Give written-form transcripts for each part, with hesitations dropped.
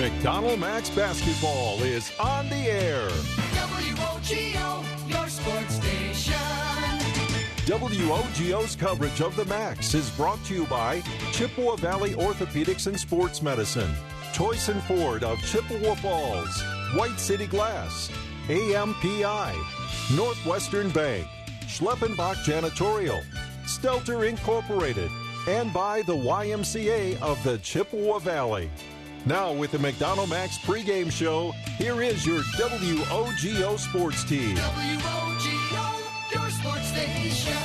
McDonald Max Basketball is on the air. WOGO, your sports station. WOGO's coverage of the Max is brought to you by Chippewa Valley Orthopedics and Sports Medicine, Choice and Ford of Chippewa Falls, White City Glass, AMPI, Northwestern Bank, Schleppenbach Janitorial, Stelter Incorporated, and by the YMCA of the Chippewa Valley. Now with the McDonald Max pregame show, here is your WOGO sports team. WOGO, your sports station.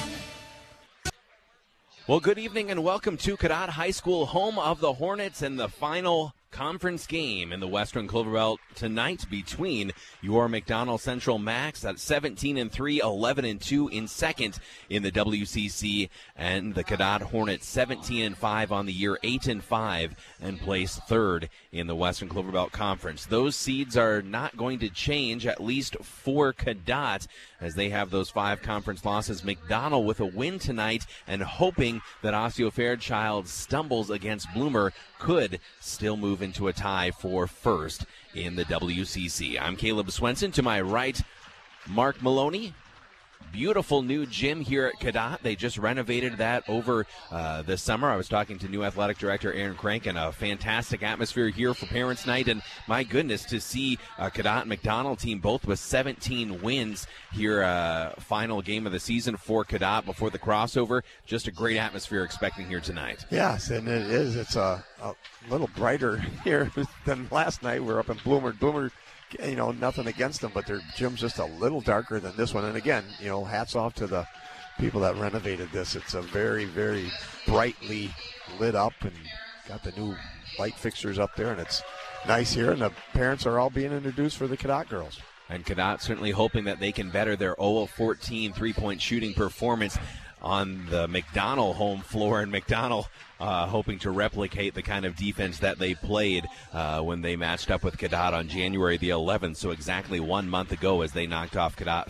Well, good evening and welcome to Cadott High School, home of the Hornets, and the final conference game in the Western Clover Belt tonight between your McDonald Central Max at 17-3, 11-2 in second in the WCC, and the Cadott Hornets 17-5 on the year, 8-5, and placed third in the Western Clover Belt Conference. Those seeds are not going to change, at least for Cadott, as they have those 5 conference losses. McDonald with a win tonight and hoping that Osseo Fairchild stumbles against Bloomer could still move into a tie for first in the WCC. I'm Caleb Swenson. To my right, Mark Maloney. Beautiful new gym here at Cadott. They just renovated that over the summer. I was talking to new athletic director Aaron Crank, and a fantastic atmosphere here for Parents' Night. And my goodness, to see Cadott and McDonald team both with 17 wins here, final game of the season for Cadott before the crossover. Just a great atmosphere expecting here tonight. Yes, and it is. It's a little brighter here than last night. We're up in Bloomer. Bloomer, you know, nothing against them, but their gym's just a little darker than this one. And again, you know, hats off to the people that renovated this. It's a very, very brightly lit up and got the new light fixtures up there, and it's nice here. And the parents are all being introduced for the Cadott girls. And Cadott certainly hoping that they can better their 0-14 three-point shooting performance on the McDonald home floor, and McDonald hoping to replicate the kind of defense that they played when they matched up with Cadott on January the 11th, so exactly 1 month ago, as they knocked off Cadott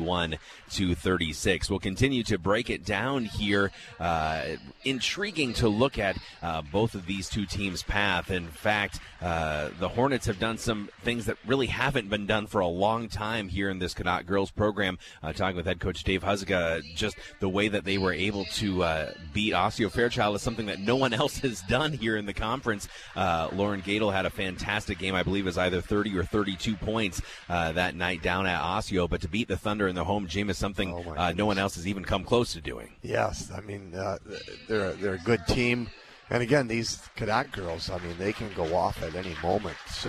51-36. We'll continue to break it down here. Intriguing to look at both of these two teams' path. In fact, the Hornets have done some things that really haven't been done for a long time here in this Cadott girls program. Talking with head coach Dave Huziga, just the way that they were able to beat Osseo Fairchild is something that no one else has done here in the conference. Lauren Gadel had a fantastic game. I believe it was either 30 or 32 points that night down at Osseo, but to beat the Thunder in their home gym is something no one else has even come close to doing. Yes, I mean, they're a good team. And again, these Cadott girls, I mean, they can go off at any moment. So,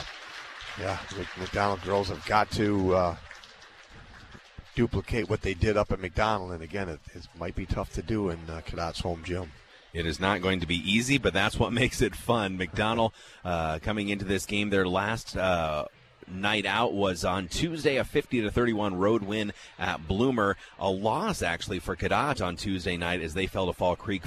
the McDonald girls have got to duplicate what they did up at McDonald. And again, it might be tough to do in Cadott's home gym. It is not going to be easy, but that's what makes it fun. McDonald coming into this game, their last night out was on Tuesday, a 50-31 road win at Bloomer. A loss, actually, for Cadott on Tuesday night as they fell to Fall Creek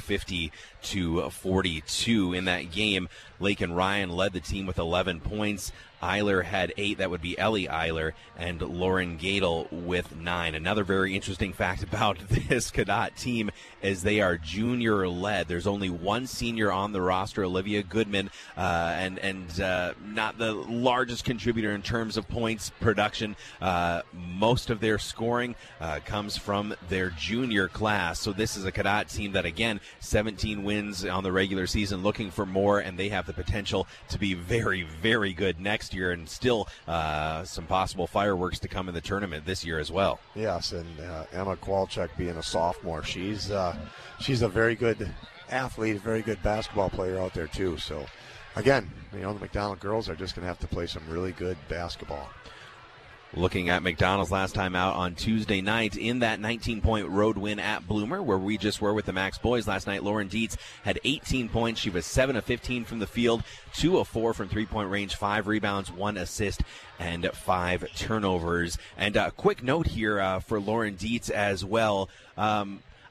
50-42 in that game. Lakin Ryan led the team with 11 points. Eiler had 8. That would be Ellie Eiler, and Lauren Gadel with 9. Another very interesting fact about this Cadott team is they are junior-led. There's only one senior on the roster, Olivia Goodman, and not the largest contributor in terms of points production. Most of their scoring comes from their junior class. So this is a Cadott team that, again, 17 wins on the regular season, looking for more, and they have the potential to be very, very good next year, and still some possible fireworks to come in the tournament this year as well. Yes, and Emma Kowalczyk being a sophomore, she's a very good athlete, very good basketball player out there too. So again, you know, the McDonald girls are just going to have to play some really good basketball. Looking at McDonald's last time out on Tuesday night in that 19-point road win at Bloomer, where we just were with the Max boys last night, Lauren Dietz had 18 points. She was 7 of 15 from the field, 2 of 4 from three-point range, 5 rebounds, 1 assist, and 5 turnovers. And a quick note here for Lauren Dietz as well.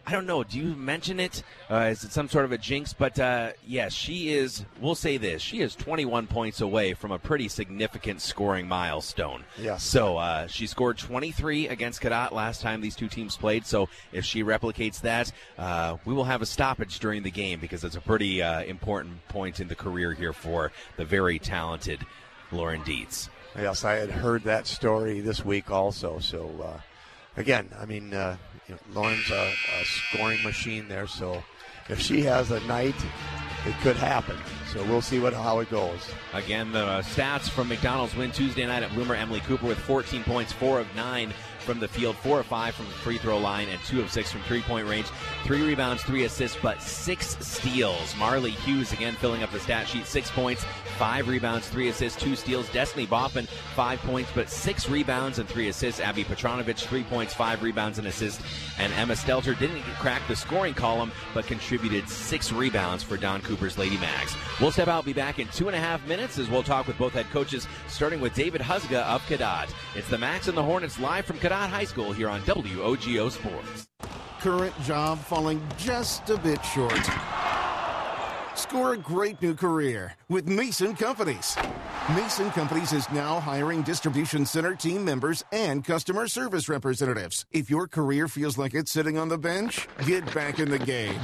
I don't know. Do you mention it? Is it some sort of a jinx? But, yes, she is, we'll say this, she is 21 points away from a pretty significant scoring milestone. Yes. So she scored 23 against Cadott last time these two teams played. So if she replicates that, we will have a stoppage during the game because it's a pretty important point in the career here for the very talented Lauren Dietz. Yes, I had heard that story this week also. So, again, I mean, Lauren's a scoring machine there, so if she has a night, it could happen. So we'll see how it goes. Again, the stats from McDonald's win Tuesday night at Bloomer. Emily Cooper with 14 points, 4 of 9 from the field, 4 of 5 from the free throw line, and 2 of 6 from three-point range. 3 rebounds, 3 assists, but 6 steals. Marley Hughes again filling up the stat sheet, 6 points, 5 rebounds, 3 assists, 2 steals. Destiny Boffin, 5 points, but 6 rebounds and 3 assists. Abby Petronovich, 3 points, 5 rebounds and assists. And Emma Stelter didn't crack the scoring column, but contributed 6 rebounds for Don Cooper's Lady Mags. We'll step out, be back in 2.5 minutes as we'll talk with both head coaches, starting with David Husga of Cadott. It's the Max and the Hornets live from Cadott High School here on WOGO Sports. Current job falling just a bit short. Score a great new career with Mason Companies. Mason Companies is now hiring distribution center team members and customer service representatives. If your career feels like it's sitting on the bench, get back in the game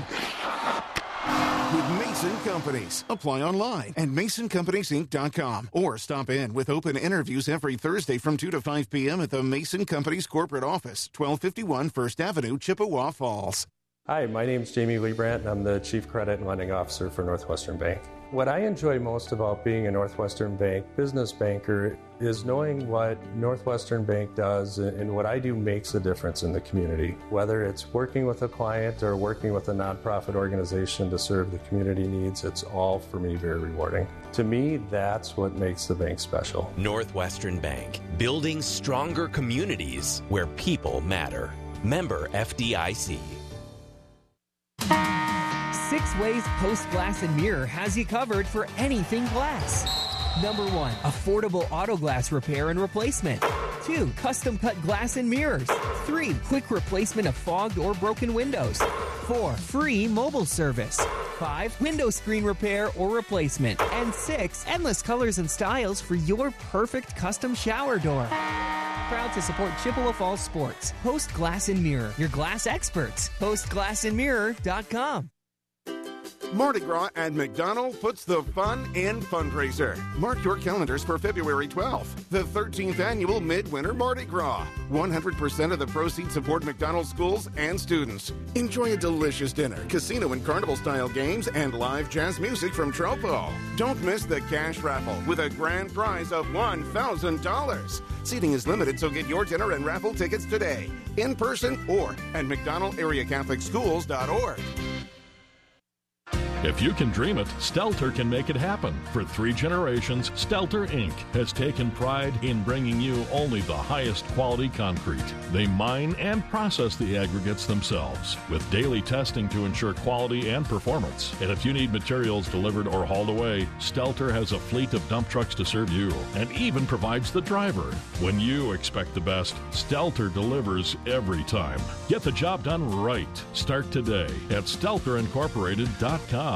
with Mason Companies. Apply online at MasonCompaniesInc.com or stop in with open interviews every Thursday from 2 to 5 p.m. at the Mason Companies corporate office, 1251 First Avenue, Chippewa Falls. Hi, my name is Jamie Liebrandt, and I'm the Chief Credit and Lending Officer for Northwestern Bank. What I enjoy most about being a Northwestern Bank business banker is knowing what Northwestern Bank does and what I do makes a difference in the community. Whether it's working with a client or working with a nonprofit organization to serve the community needs, it's all for me very rewarding. To me, that's what makes the bank special. Northwestern Bank, building stronger communities where people matter. Member FDIC. 6 Ways Post Glass and Mirror has you covered for anything glass. Number 1, affordable auto glass repair and replacement. 2, custom cut glass and mirrors. 3, quick replacement of fogged or broken windows. 4, free mobile service. 5, window screen repair or replacement. And 6, endless colors and styles for your perfect custom shower door. Proud to support Chippewa Falls Sports. Post Glass and Mirror, your glass experts. PostGlassandMirror.com. Mardi Gras at McDonald puts the fun in fundraiser. Mark your calendars for February 12th, the 13th annual Midwinter Mardi Gras. 100% of the proceeds support McDonald schools and students. Enjoy a delicious dinner, casino and carnival-style games, and live jazz music from Tropo. Don't miss the cash raffle with a grand prize of $1,000. Seating is limited, so get your dinner and raffle tickets today, in person or at McDonaldAreaCatholicSchools.org. If you can dream it, Stelter can make it happen. For 3 generations, Stelter Inc. has taken pride in bringing you only the highest quality concrete. They mine and process the aggregates themselves with daily testing to ensure quality and performance. And if you need materials delivered or hauled away, Stelter has a fleet of dump trucks to serve you and even provides the driver. When you expect the best, Stelter delivers every time. Get the job done right. Start today at StelterIncorporated.com.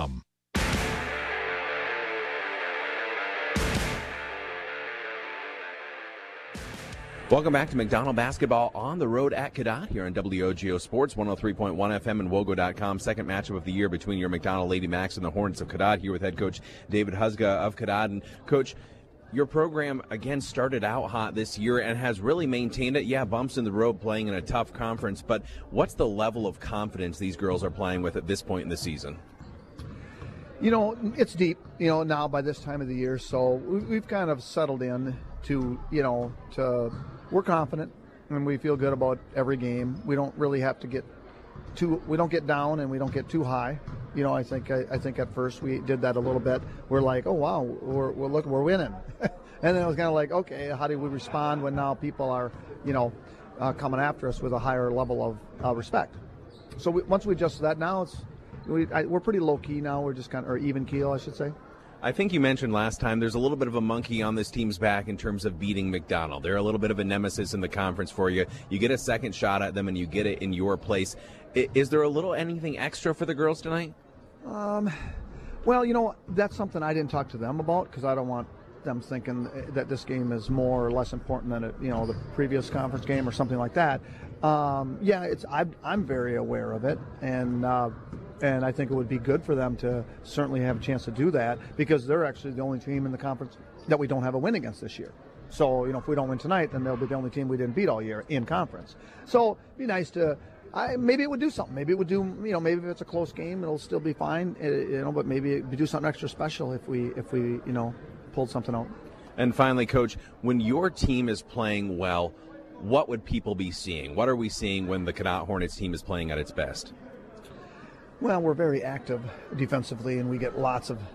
Welcome back to McDonald Basketball on the road at Cadott here on WOGO Sports, 103.1 FM and WOGO.com. Second matchup of the year between your McDonald Lady Max and the Hornets of Cadott, here with head coach David Husga of Cadott. And Coach, your program, again, started out hot this year and has really maintained it. Yeah, bumps in the road playing in a tough conference, but what's the level of confidence these girls are playing with at this point in the season? You know, it's deep, now by this time of the year, so we've kind of settled in to we're confident and we feel good about every game. We don't really have to we don't get down and we don't get too high. I think at first we did that a little bit. We're like, oh wow, we're winning. And then it was kind of like, okay, how do we respond when now people are, coming after us with a higher level of respect? So once we adjust to that, now we're pretty low key now. We're just kind of, or even keel, I should say. I think you mentioned last time there's a little bit of a monkey on this team's back in terms of beating McDonald. They're a little bit of a nemesis in the conference for you. You get a second shot at them, and you get it in your place. Is there a little anything extra for the girls tonight? Well, that's something I didn't talk to them about because I don't want them thinking that this game is more or less important than the previous conference game or something like that. I'm very aware of it, and I think it would be good for them to certainly have a chance to do that because they're actually the only team in the conference that we don't have a win against this year. So, if we don't win tonight, then they'll be the only team we didn't beat all year in conference. So it'd be nice to, maybe it would do something. Maybe it would do, maybe if it's a close game, it'll still be fine, but maybe it would do something extra special if we pulled something out. And finally, Coach, when your team is playing well, what would people be seeing? What are we seeing when the Cadott Hornets team is playing at its best? Well, we're very active defensively, and we get lots of,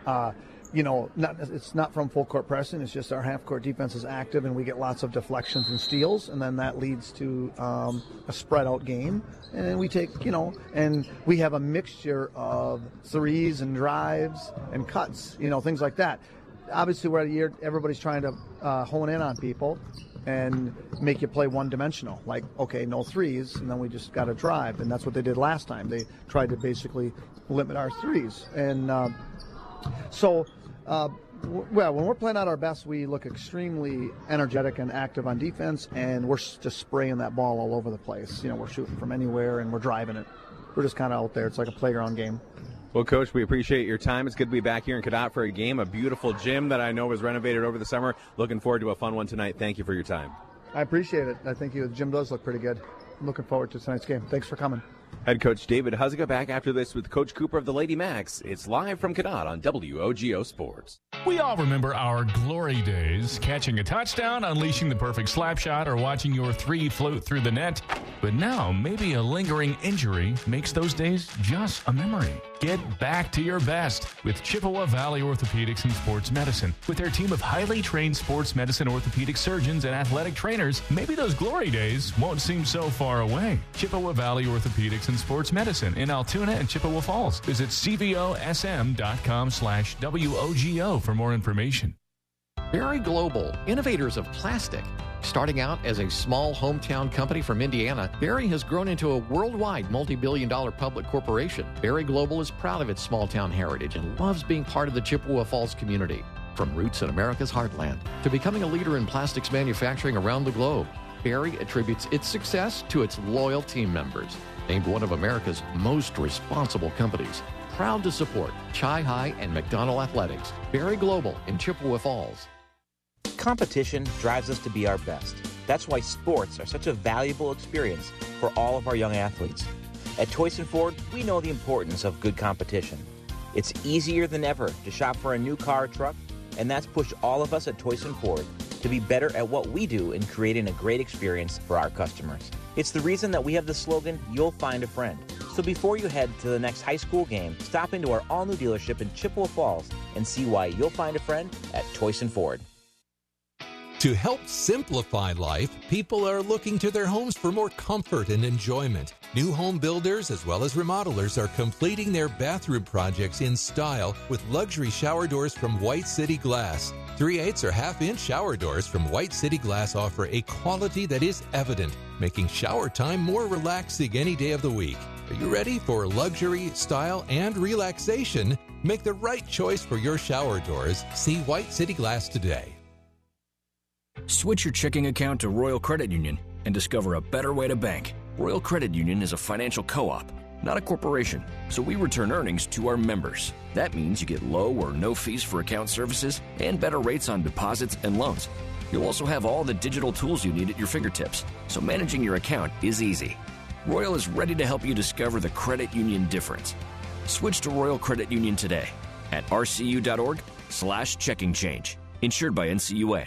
it's not from full court pressing. It's just our half court defense is active, and we get lots of deflections and steals, and then that leads to a spread out game. And then we take, and we have a mixture of threes and drives and cuts, things like that. Obviously, we're at a year everybody's trying to hone in on people and make you play one-dimensional. Like, okay, no threes, and then we just got to drive. And that's what they did last time. They tried to basically limit our threes. And when we're playing at our best, we look extremely energetic and active on defense, and we're just spraying that ball all over the place. We're shooting from anywhere, and we're driving it. We're just kind of out there. It's like a playground game. Well, Coach, we appreciate your time. It's good to be back here in Cadott for a game, a beautiful gym that I know was renovated over the summer. Looking forward to a fun one tonight. Thank you for your time. I appreciate it. I think the gym does look pretty good. I'm looking forward to tonight's game. Thanks for coming. Head coach David Huziga back after this with Coach Cooper of the Lady Macs. It's live from Cadott on WOGO Sports. We all remember our glory days, catching a touchdown, unleashing the perfect slap shot, or watching your three float through the net. But now, maybe a lingering injury makes those days just a memory. Get back to your best with Chippewa Valley Orthopedics and Sports Medicine. With their team of highly trained sports medicine orthopedic surgeons and athletic trainers, maybe those glory days won't seem so far away. Chippewa Valley Orthopedics and Sports Medicine in Altoona and Chippewa Falls. Visit cvosm.com/WOGO for more information. Berry Global, innovators of plastic. Starting out as a small hometown company from Indiana, Berry has grown into a worldwide multi-billion-dollar public corporation. Berry Global is proud of its small-town heritage and loves being part of the Chippewa Falls community. From roots in America's heartland to becoming a leader in plastics manufacturing around the globe, Berry attributes its success to its loyal team members. Named one of America's most responsible companies. Proud to support Chi-Hi and McDonald Athletics. Berry Global in Chippewa Falls. Competition drives us to be our best. That's why sports are such a valuable experience for all of our young athletes. At Toyson Ford, we know the importance of good competition. It's easier than ever to shop for a new car or truck, and that's pushed all of us at Toyson Ford to be better at what we do in creating a great experience for our customers. It's the reason that we have the slogan, "You'll find a friend." So before you head to the next high school game, stop into our all-new dealership in Chippewa Falls and see why you'll find a friend at Toyson Ford. To help simplify life, people are looking to their homes for more comfort and enjoyment. New home builders as well as remodelers are completing their bathroom projects in style with luxury shower doors from White City Glass. 3/8 or half-inch shower doors from White City Glass offer a quality that is evident, making shower time more relaxing any day of the week. Are you ready for luxury, style, and relaxation? Make the right choice for your shower doors. See White City Glass today. Switch your checking account to Royal Credit Union and discover a better way to bank. Royal Credit Union is a financial co-op, not a corporation, so we return earnings to our members. That means you get low or no fees for account services and better rates on deposits and loans. You'll also have all the digital tools you need at your fingertips, so managing your account is easy. Royal is ready to help you discover the credit union difference. Switch to Royal Credit Union today at rcu.org/checking change. Insured by NCUA.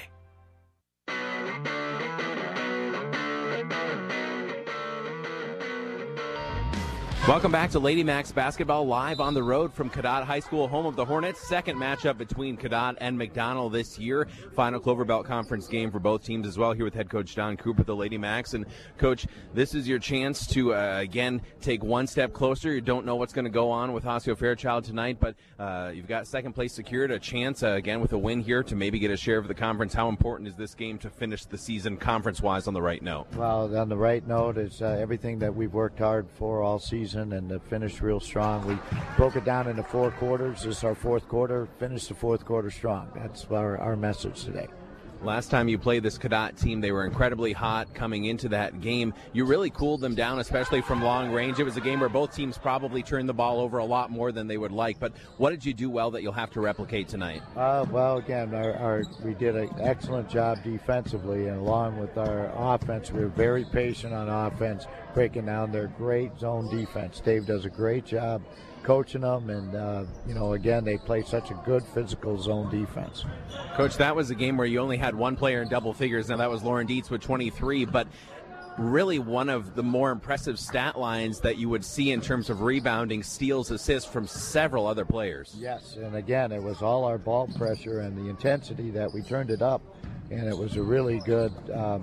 Welcome back to Lady Macs basketball, live on the road from Cadott High School, home of the Hornets. Second matchup between Cadott and McDonell this year. Final Clover Belt Conference game for both teams as well, here with head coach Don Cooper, the Lady Macs. And, Coach, this is your chance to, again, take one step closer. You don't know what's going to go on with Osseo Fairchild tonight, but you've got second place secured, a chance, again, with a win here to maybe get a share of the conference. How important is this game to finish the season conference-wise on the right note? Well, on the right note is everything that we've worked hard for all season and to finish real strong. We broke it down into 4 quarters. This is our 4th quarter. Finish the 4th quarter strong. That's our message today. Last time you played this Cadott team, they were incredibly hot coming into that game. You really cooled them down, especially from long range. It was a game where both teams probably turned the ball over a lot more than they would like. But what did you do well that you'll have to replicate tonight? Well, again, we did an excellent job defensively, and along with our offense, we were very patient on offense, breaking down their great zone defense. Dave does a great job coaching them, and again, they play such a good physical zone defense. Coach, that was a game where you only had one player in double figures. Now that was Lauren Dietz with 23, but really one of the more impressive stat lines that you would see in terms of rebounding, steals, assists from several other players. Yes, and again, it was all our ball pressure and the intensity that we turned it up, and it was a really good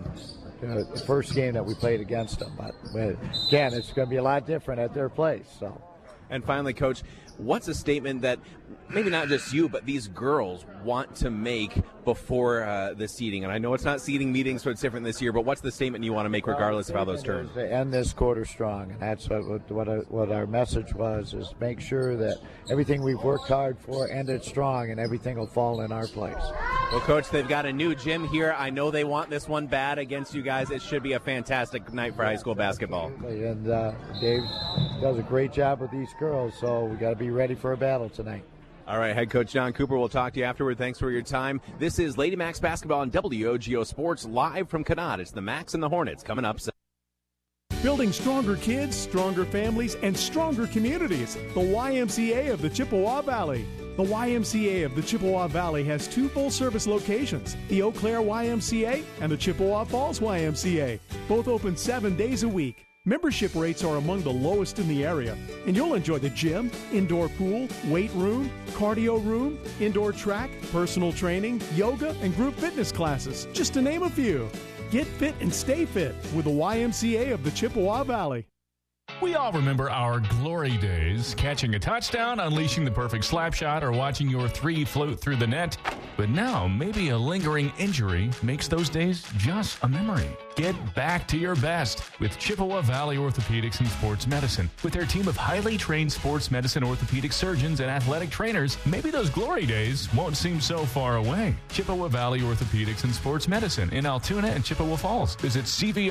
first game that we played against them. But again, it's going to be a lot different at their place. So. And finally, Coach, what's a statement that maybe not just you, but these girls want to make before the seeding? And I know it's not seeding meetings, so it's different this year, but what's the statement you want to make regardless of how those turn? To end this quarter strong, and that's what our message was, is make sure that everything we've worked hard for, end it strong, and everything will fall in our place. Well, Coach, they've got a new gym here. I know they want this one bad against you guys. It should be a fantastic night for high school basketball. And Dave does a great job with these girls, so we got to be ready for a battle tonight. All right, head coach Don Cooper, we'll talk to you afterward. Thanks for your time. This is Lady Macs basketball on WOGO Sports, live from Cadott. It's the Macs and the Hornets coming up. Building stronger kids, stronger families, and stronger communities. The YMCA of the Chippewa Valley. The YMCA of the Chippewa Valley has 2 full-service locations, the Eau Claire YMCA and the Chippewa Falls YMCA, both open 7 days a week. Membership rates are among the lowest in the area, and you'll enjoy the gym, indoor pool, weight room, cardio room, indoor track, personal training, yoga, and group fitness classes, just to name a few. Get fit and stay fit with the YMCA of the Chippewa Valley. We all remember our glory days, catching a touchdown, unleashing the perfect slap shot, or watching your 3 float through the net. But now, maybe a lingering injury makes those days just a memory. Get back to your best with Chippewa Valley Orthopedics and Sports Medicine. With their team of highly trained sports medicine orthopedic surgeons and athletic trainers, maybe those glory days won't seem so far away. Chippewa Valley Orthopedics and Sports Medicine in Altoona and Chippewa Falls. Visit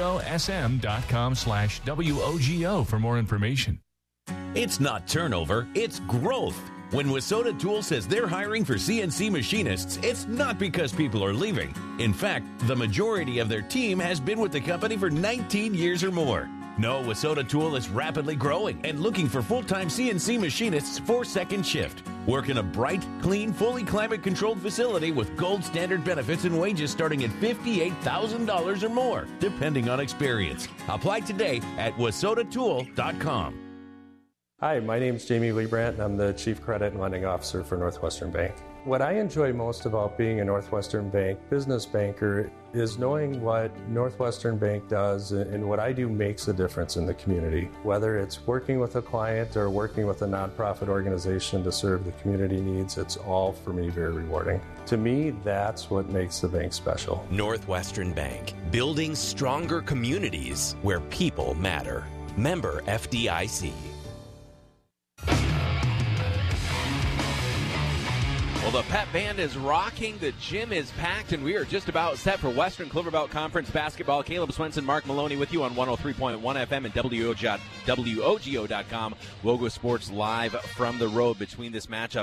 cvosm.com/WOGO for more information. It's not turnover, it's growth. When Wissota Tool says they're hiring for CNC machinists, it's not because people are leaving. In fact, the majority of their team has been with the company for 19 years or more. No, Wissota Tool is rapidly growing and looking for full-time CNC machinists for second shift. Work in a bright, clean, fully climate-controlled facility with gold standard benefits and wages starting at $58,000 or more, depending on experience. Apply today at WissotaTool.com. Hi, my name is Jamie Liebrandt, and I'm the Chief Credit and Lending Officer for Northwestern Bank. What I enjoy most about being a Northwestern Bank business banker is knowing what Northwestern Bank does, and what I do makes a difference in the community. Whether it's working with a client or working with a nonprofit organization to serve the community needs, it's all, for me, very rewarding. To me, that's what makes the bank special. Northwestern Bank, building stronger communities where people matter. Member FDIC. Well, the pep band is rocking, the gym is packed, and we are just about set for Western Clover Belt Conference basketball. Caleb Swenson, Mark Maloney with you on 103.1 FM and WOGO.com. WOGO Sports live from the road between this matchup.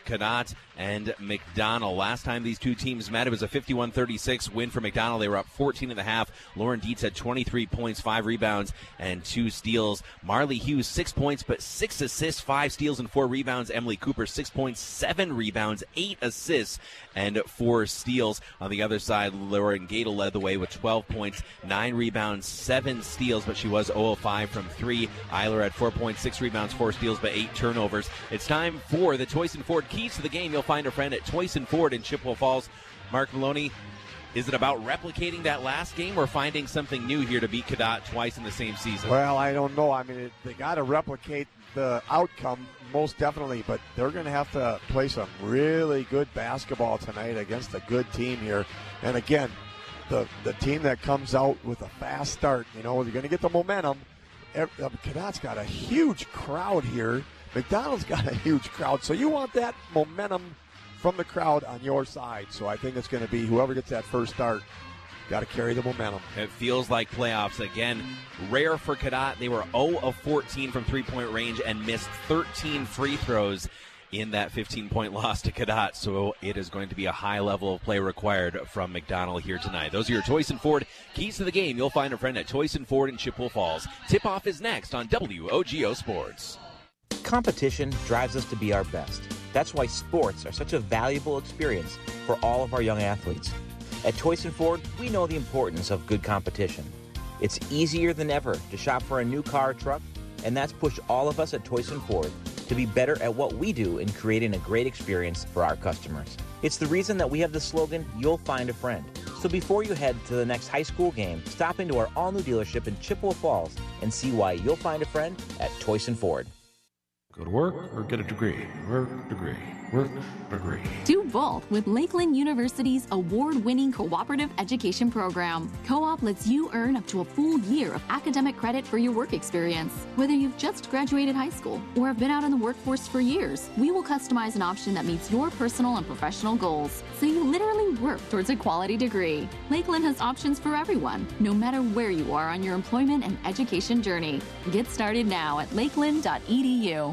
Cadott and McDonell. Last time these two teams met, it was a 51-36 win for McDonell. They were up 14.5. Lauren Dietz had 23 points, 5 rebounds, and 2 steals. Marley Hughes, 6 points, but 6 assists, 5 steals, and 4 rebounds. Emily Cooper, 6 points, 7 rebounds, 8 assists, and 4 steals. On the other side, Lauren Gadel led the way with 12 points, 9 rebounds, 7 steals, but she was 0 of 5 from 3. Eiler had 4 points, 6 rebounds, 4 steals, but 8 turnovers. It's time for the Toyson Ford Keys to the Game. You'll find a friend at Toyson Ford in Chippewa Falls. Mark Maloney, is it about replicating that last game or finding something new here to beat Cadott twice in the same season? Well, I don't know. I mean, they got to replicate the outcome, most definitely, but they're going to have to play some really good basketball tonight against a good team here. And again, the team that comes out with a fast start, they're going to get the momentum. Cadott's got a huge crowd here. McDonald's got a huge crowd, so you want that momentum from the crowd on your side. So I think it's going to be whoever gets that first start, got to carry the momentum. It feels like playoffs. Again, rare for Cadott. They were 0 of 14 from three-point range and missed 13 free throws in that 15-point loss to Cadott. So it is going to be a high level of play required from McDonell here tonight. Those are your Toyson Ford Keys to the Game. You'll find a friend at Toyson Ford in Chippewa Falls. Tip-off is next on WOGO Sports. Competition drives us to be our best. That's why sports are such a valuable experience for all of our young athletes. At Toyson Ford, we know the importance of good competition. It's easier than ever to shop for a new car or truck, and that's pushed all of us at Toyson Ford to be better at what we do in creating a great experience for our customers. It's the reason that we have the slogan, "You'll find a friend." So before you head to the next high school game, stop into our all-new dealership in Chippewa Falls and see why you'll find a friend at Toyson Ford. Go to work or get a degree. Work, degree. Work, degree. Do both with Lakeland University's award-winning cooperative education program. Co-op lets you earn up to a full year of academic credit for your work experience. Whether you've just graduated high school or have been out in the workforce for years, we will customize an option that meets your personal and professional goals, so you literally work towards a quality degree. Lakeland has options for everyone, no matter where you are on your employment and education journey. Get started now at lakeland.edu.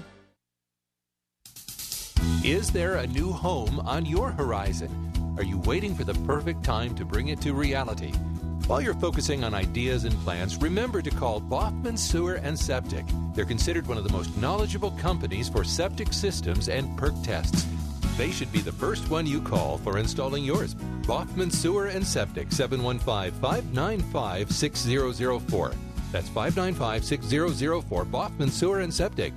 Is there a new home on your horizon? Are you waiting for the perfect time to bring it to reality? While you're focusing on ideas and plans, remember to call Baughman Sewer and Septic. They're considered one of the most knowledgeable companies for septic systems and perk tests. They should be the first one you call for installing yours. Baughman Sewer and Septic, 715-595-6004. That's 595-6004, Baughman Sewer and Septic.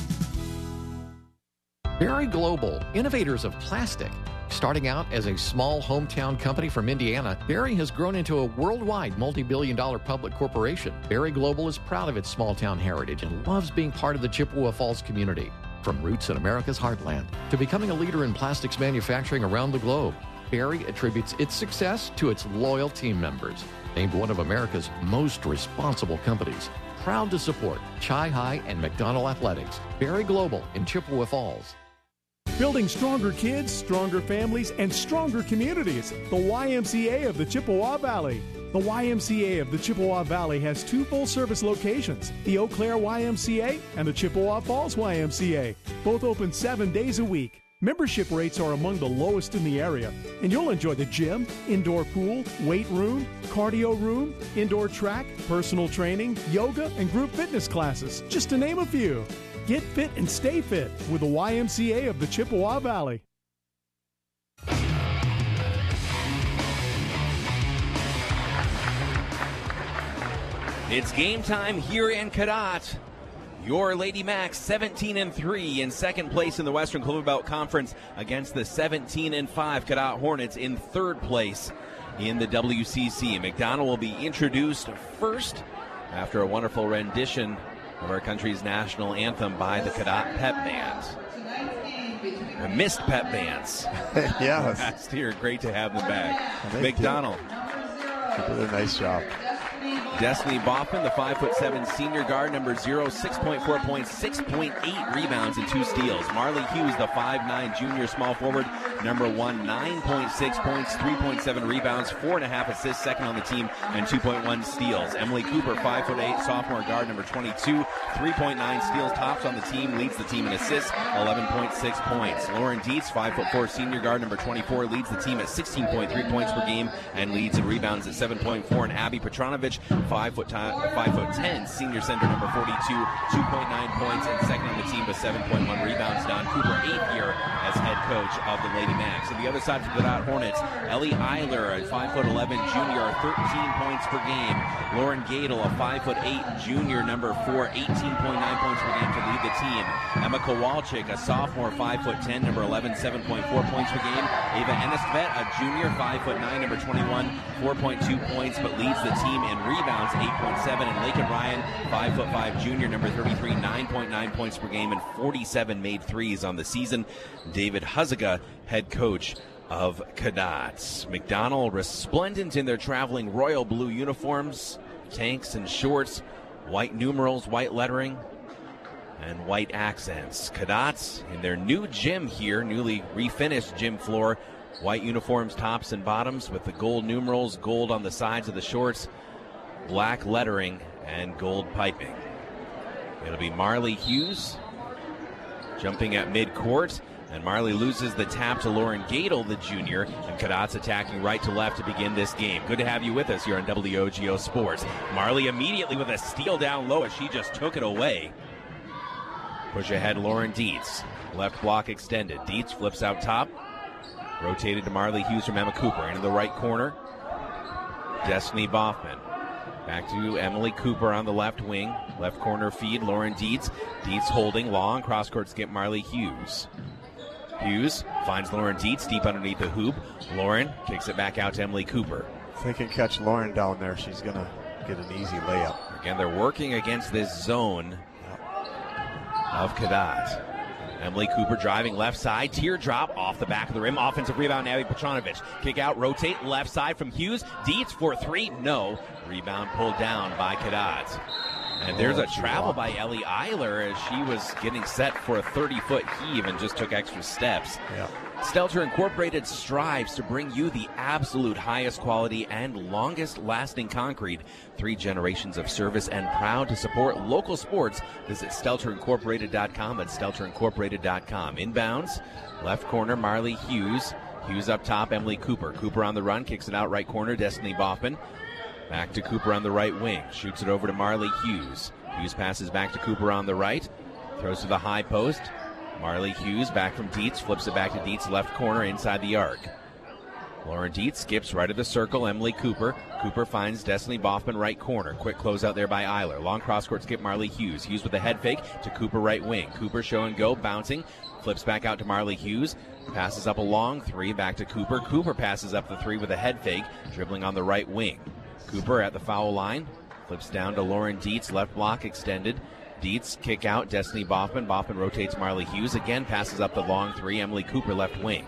Berry Global, innovators of plastic. Starting out as a small hometown company from Indiana, Berry has grown into a worldwide multi-billion-dollar public corporation. Berry Global is proud of its small-town heritage and loves being part of the Chippewa Falls community. From roots in America's heartland to becoming a leader in plastics manufacturing around the globe, Berry attributes its success to its loyal team members. Named one of America's most responsible companies. Proud to support Chi-Hi and McDonell Athletics. Berry Global in Chippewa Falls. Building stronger kids, stronger families, and stronger communities. The YMCA of the Chippewa Valley. The YMCA of the Chippewa Valley has 2 full-service locations, the Eau Claire YMCA and the Chippewa Falls YMCA, both open 7 days a week. Membership rates are among the lowest in the area, and you'll enjoy the gym, indoor pool, weight room, cardio room, indoor track, personal training, yoga, and group fitness classes, just to name a few. Get fit and stay fit with the YMCA of the Chippewa Valley. It's game time here in Cadott. Your Lady Macs 17-3 in second place in the Western Clover Belt Conference against the 17-5 Cadott Hornets in third place in the WCC. McDonell will be introduced first after a wonderful rendition of our country's national anthem by the Cadott Pep Band. The missed Pep Bands. Yes. Last year, great to have them back. McDonell. They did a nice job. Destiny Baughman, the 5'7" senior guard, number 0, 6.4 points, 6.8 rebounds, and 2 steals. Marley Hughes, the 5'9" junior small forward, number 1, 9.6 points, 3.7 rebounds, 4.5 assists, second on the team, and 2.1 steals. Emily Cooper, 5'8", sophomore guard, number 22, 3.9 steals, tops on the team, leads the team in assists, 11.6 points. Lauren Dietz, 5'4", senior guard, number 24, leads the team at 16.3 points per game and leads in rebounds at 7.4. And Abby Petronovich, 5'10", senior center, number 42, 2.9 points and second on the team with 7.1 rebounds. Don Cooper, 8th year as head coach of the Lady Macs. On the other side for the Dot Hornets, Ellie Eiler, a 5'11" junior, 13 points per game. Lauren Gadel, a 5'8" junior, number 4, 18.9 points per game to lead the team. Emma Kowalczyk, a sophomore, 5'10", number 11, 7.4 points per game. Ava Enestvet, a junior, 5'9", number 21, 4.2 points, but leads the team in rebounds, 8.7. And Laken Ryan, 5'5", junior, number 33, 9.9 points per game and 47 made threes on the season. David Huziga, head coach of Cadets. McDonald resplendent in their traveling royal blue uniforms, tanks and shorts, white numerals, white lettering, and white accents. Cadets in their new gym here, newly refinished gym floor, white uniforms, tops and bottoms with the gold numerals, gold on the sides of the shorts, black lettering, and gold piping. It'll be Marley Hughes jumping at midcourt, and Marley loses the tap to Lauren Gadel, the junior, and Cadets attacking right to left to begin this game. Good to have you with us here on WOGO Sports. Marley immediately with a steal down low as she just took it away. Push ahead Lauren Dietz. Left block extended. Dietz flips out top. Rotated to Marley Hughes from Emma Cooper. Into the right corner. Destiny Boffman. Back to Emily Cooper on the left wing. Left corner feed, Lauren Dietz. Dietz holding long. Cross-court skip, Marley Hughes. Hughes finds Lauren Dietz deep underneath the hoop. Lauren kicks it back out to Emily Cooper. If they can catch Lauren down there, she's going to get an easy layup. Again, they're working against this zone of Cadets. Emily Cooper driving left side, teardrop off the back of the rim, offensive rebound, Abby Petronovich. Kick out, rotate, left side from Hughes. Dietz for three, no. Rebound pulled down by Cadets. And there's a travel by Ellie Eiler as she was getting set for a 30-foot heave and just took extra steps. Yeah. Stelter Incorporated strives to bring you the absolute highest quality and longest lasting concrete. 3 generations of service and proud to support local sports. Visit StelterIncorporated.com at StelterIncorporated.com. Inbounds, left corner, Marley Hughes. Hughes up top, Emily Cooper. Cooper on the run, kicks it out right corner, Destiny Boffman. Back to Cooper on the right wing. Shoots it over to Marley Hughes. Hughes passes back to Cooper on the right. Throws to the high post. Marley Hughes back from Dietz. Flips it back to Dietz left corner inside the arc. Lauren Dietz skips right of the circle. Emily Cooper. Cooper finds Destiny Boffman right corner. Quick closeout there by Eiler. Long cross-court skip Marley Hughes. Hughes with a head fake to Cooper right wing. Cooper show and go. Bouncing. Flips back out to Marley Hughes. Passes up a long three. Back to Cooper. Cooper passes up the three with a head fake. Dribbling on the right wing. Cooper at the foul line. Flips down to Lauren Dietz. Left block extended. Dietz kick out. Destiny Boffman. Boffman rotates Marley Hughes. Again passes up the long three. Emily Cooper left wing.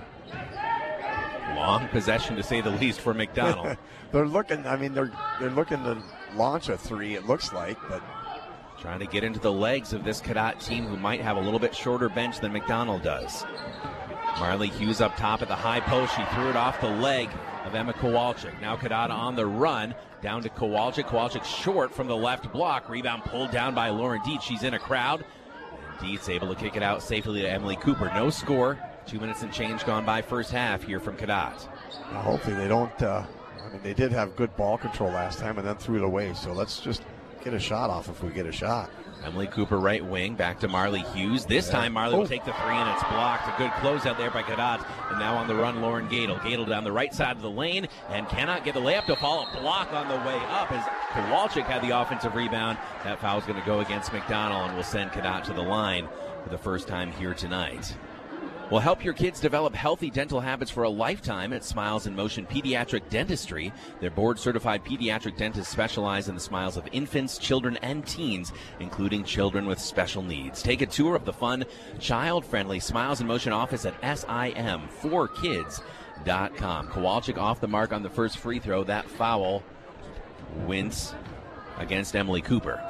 Long possession to say the least for McDonald. They're looking to launch a three, it looks like, but trying to get into the legs of this Cadet team who might have a little bit shorter bench than McDonald does. Marley Hughes up top at the high post. She threw it off the leg of Emma Kowalczyk. Now Cadata on the run. Down to Kowalczyk. Kowalczyk short from the left block. Rebound pulled down by Lauren Dietz. She's in a crowd. And Dietz able to kick it out safely to Emily Cooper. No score. 2 minutes and change gone by first half here from Cadet. Hopefully they don't. They did have good ball control last time and then threw it away. So let's just get a shot off if we get a shot. Emily Cooper right wing, back to Marley Hughes. This time Marley will take the three and it's blocked. A good closeout there by Cadet. And now on the run, Lauren Gadel. Gadel down the right side of the lane and cannot get the layup to fall. A block on the way up as Kowalczyk had the offensive rebound. That foul is going to go against McDonald and will send Cadet to the line for the first time here tonight. Well, help your kids develop healthy dental habits for a lifetime at Smiles in Motion Pediatric Dentistry. Their board-certified pediatric dentists specialize in the smiles of infants, children, and teens, including children with special needs. Take a tour of the fun, child-friendly Smiles in Motion office at SIM4Kids.com. Kowalczyk off the mark on the first free throw. That foul wins against Emily Cooper.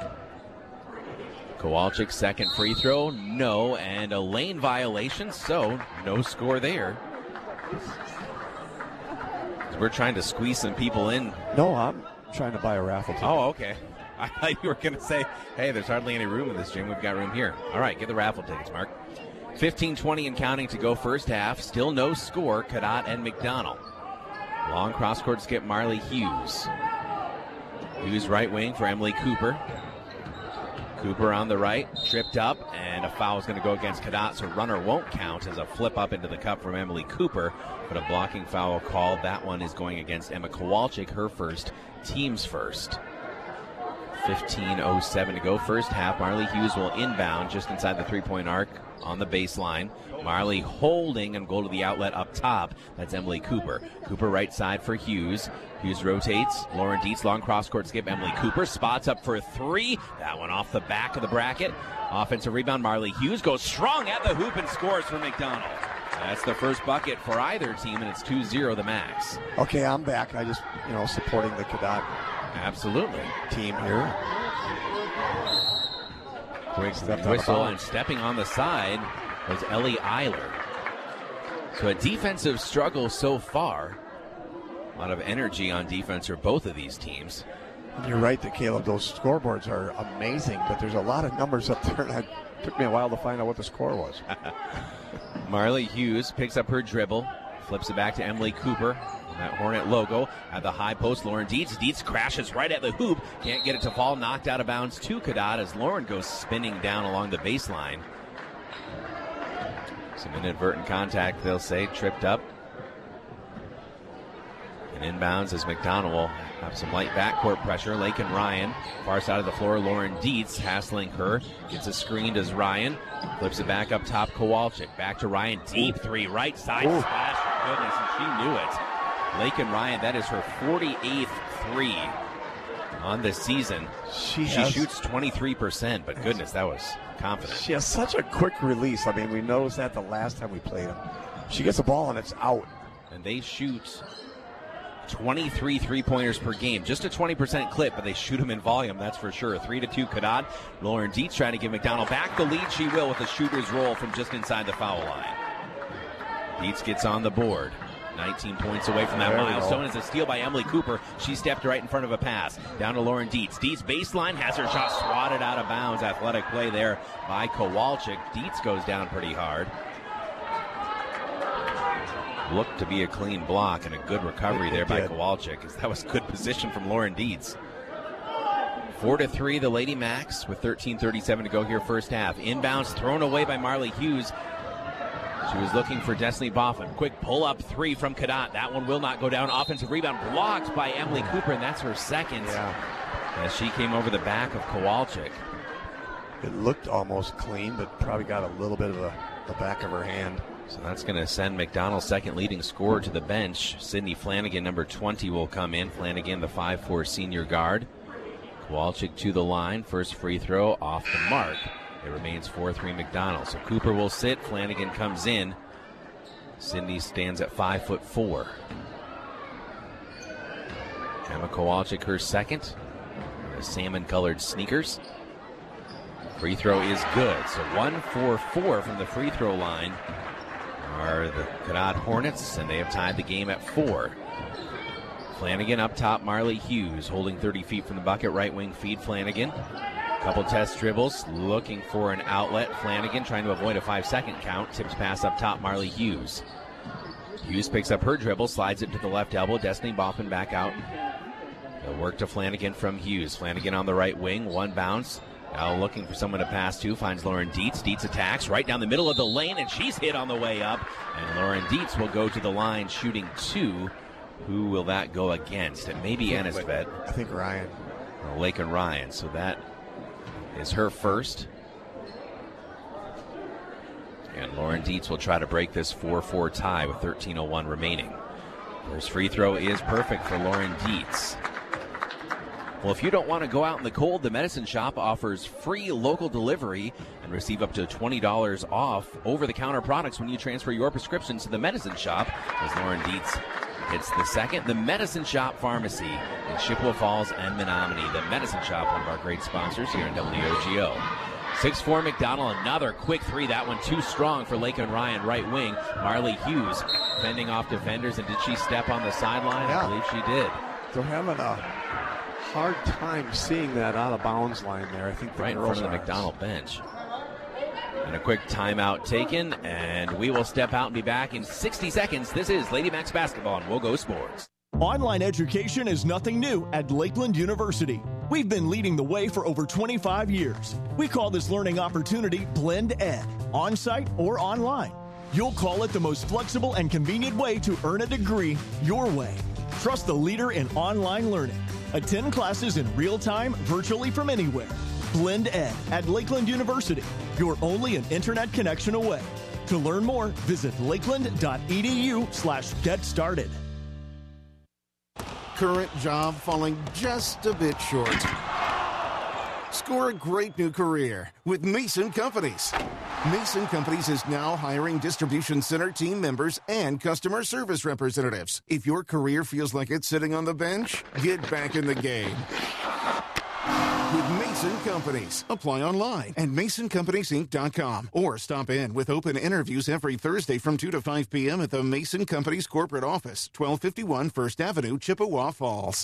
Kowalczyk second free throw, no, and a lane violation, so no score there. We're trying to squeeze some people in. No, I'm trying to buy a raffle ticket. Oh, okay. I thought you were going to say, hey, there's hardly any room in this gym. We've got room here. All right, get the raffle tickets, Mark. 15-20 and counting to go first half. Still no score, Cadott and McDonald. Long cross-court skip, Marley Hughes. Hughes right wing for Emily Cooper. Cooper on the right, tripped up, and a foul is going to go against Cadott, so runner won't count as a flip up into the cup from Emily Cooper, but a blocking foul called. That one is going against Emma Kowalczyk, her first, team's first. 15:07 to go first half. Marley Hughes will inbound just inside the three-point arc on the baseline. Marley holding and go to the outlet up top. That's Emily Cooper. Cooper right side for Hughes. Hughes rotates. Lauren Dietz, long cross-court skip. Emily Cooper spots up for three. That one off the back of the bracket. Offensive rebound. Marley Hughes goes strong at the hoop and scores for McDonald. That's the first bucket for either team, and it's 2-0 the Max. Okay, I'm back. I just, supporting the Cadott absolutely team here. Quick whistle, and stepping on the side was Ellie Eiler. So a defensive struggle so far. A lot of energy on defense for both of these teams. And you're right that, Caleb, those scoreboards are amazing, but there's a lot of numbers up there, and it took me a while to find out what the score was. Marley Hughes picks up her dribble, flips it back to Emily Cooper. That Hornet logo at the high post. Lauren Dietz. Dietz crashes right at the hoop. Can't get it to fall. Knocked out of bounds to Cadott as Lauren goes spinning down along the baseline. Some inadvertent contact, they'll say. Tripped up. And inbounds as McDonald will have some light backcourt pressure. Lakin Ryan, far side of the floor. Lauren Dietz hassling her. Gets a screen, does Ryan. Flips it back up top. Kowalczyk. Back to Ryan. Deep three. Right side splash. Goodness, and she knew it. Lakin Ryan, that is her 48th three on the season. She shoots 23%, but goodness, that was confident. She has such a quick release. I mean, we noticed that the last time we played them. She gets the ball and it's out. And they shoot 23 three-pointers per game. Just a 20% clip, but they shoot them in volume, that's for sure. 3-2 Cadott. Lauren Dietz trying to give McDonald back the lead. She will with a shooter's roll from just inside the foul line. Dietz gets on the board. 19 points away from that milestone. Is a steal by Emily Cooper. She stepped right in front of a pass. Down to Lauren Dietz. Dietz baseline has her shot swatted out of bounds. Athletic play there by Kowalczyk. Dietz goes down pretty hard. Looked to be a clean block and a good recovery there by Kowalczyk, as that was good position from Lauren Dietz. 4-3 the Lady Max with 13:37 to go here first half. Inbounds thrown away by Marley Hughes. She was looking for Destiny Boffin. Quick pull-up three from Cadott. That one will not go down. Offensive rebound blocked by Emily Cooper, and that's her second. As she came over the back of Kowalczyk. It looked almost clean, but probably got a little bit of the back of her hand. So that's going to send McDonald's second leading scorer to the bench. Sydney Flanagan, number 20, will come in. Flanagan, the 5'4" senior guard. Kowalczyk to the line. First free throw off the mark. It remains 4-3 McDonald. So Cooper will sit. Flanagan comes in. Sydney stands at 5'4". Emma Kowalczyk, her second. The salmon-colored sneakers. Free throw is good. So 1-4-4 from the free throw line are the Cadott Hornets, and they have tied the game at 4. Flanagan up top. Marley Hughes holding 30 feet from the bucket. Right wing feed Flanagan. Couple test dribbles, looking for an outlet. Flanagan trying to avoid a 5-second count. Tips pass up top, Marley Hughes. Hughes picks up her dribble, slides it to the left elbow. Destiny Boffin back out. They'll work to Flanagan from Hughes. Flanagan on the right wing, one bounce. Now looking for someone to pass to, finds Lauren Dietz. Dietz attacks right down the middle of the lane, and she's hit on the way up. And Lauren Dietz will go to the line shooting two. Who will that go against? It may be Ennisvet. I think Ryan. Or Lakin Ryan, so that is her first. And Lauren Dietz will try to break this 4-4 tie with 13:01 remaining. First free throw is perfect for Lauren Dietz. Well, if you don't want to go out in the cold, the Medicine Shop offers free local delivery and receive up to $20 off over-the-counter products when you transfer your prescriptions to the Medicine Shop. As Lauren Dietz hits the second, the Medicine Shop Pharmacy in Chippewa Falls and Menominee. The Medicine Shop, one of our great sponsors here in WOGO. 6'4" McDonald, another quick three. That one too strong for Lakeland Ryan, right wing. Marley Hughes fending off defenders, and did she step on the sideline? Yeah. I believe she did. They're having a hard time seeing that out of bounds line there. I think right in front of the McDonald bench. And a quick timeout taken, and we will step out and be back in 60 seconds. This is Lady Macs basketball on WOGO Sports. Online education is nothing new at Lakeland University. We've been leading the way for over 25 years. We call this learning opportunity Blend Ed, on-site or online. You'll call it the most flexible and convenient way to earn a degree your way. Trust the leader in online learning. Attend classes in real time, virtually from anywhere. Blend Ed at Lakeland University. You're only an internet connection away. To learn more, visit lakeland.edu/get started. Current job falling just a bit short. Score a great new career with Mason Companies. Mason Companies is now hiring distribution center team members and customer service representatives. If your career feels like it's sitting on the bench, get back in the game with Mason Companies. Apply online at MasonCompaniesInc.com or stop in with open interviews every Thursday from 2 to 5 p.m. at the Mason Companies corporate office, 1251 First Avenue, Chippewa Falls.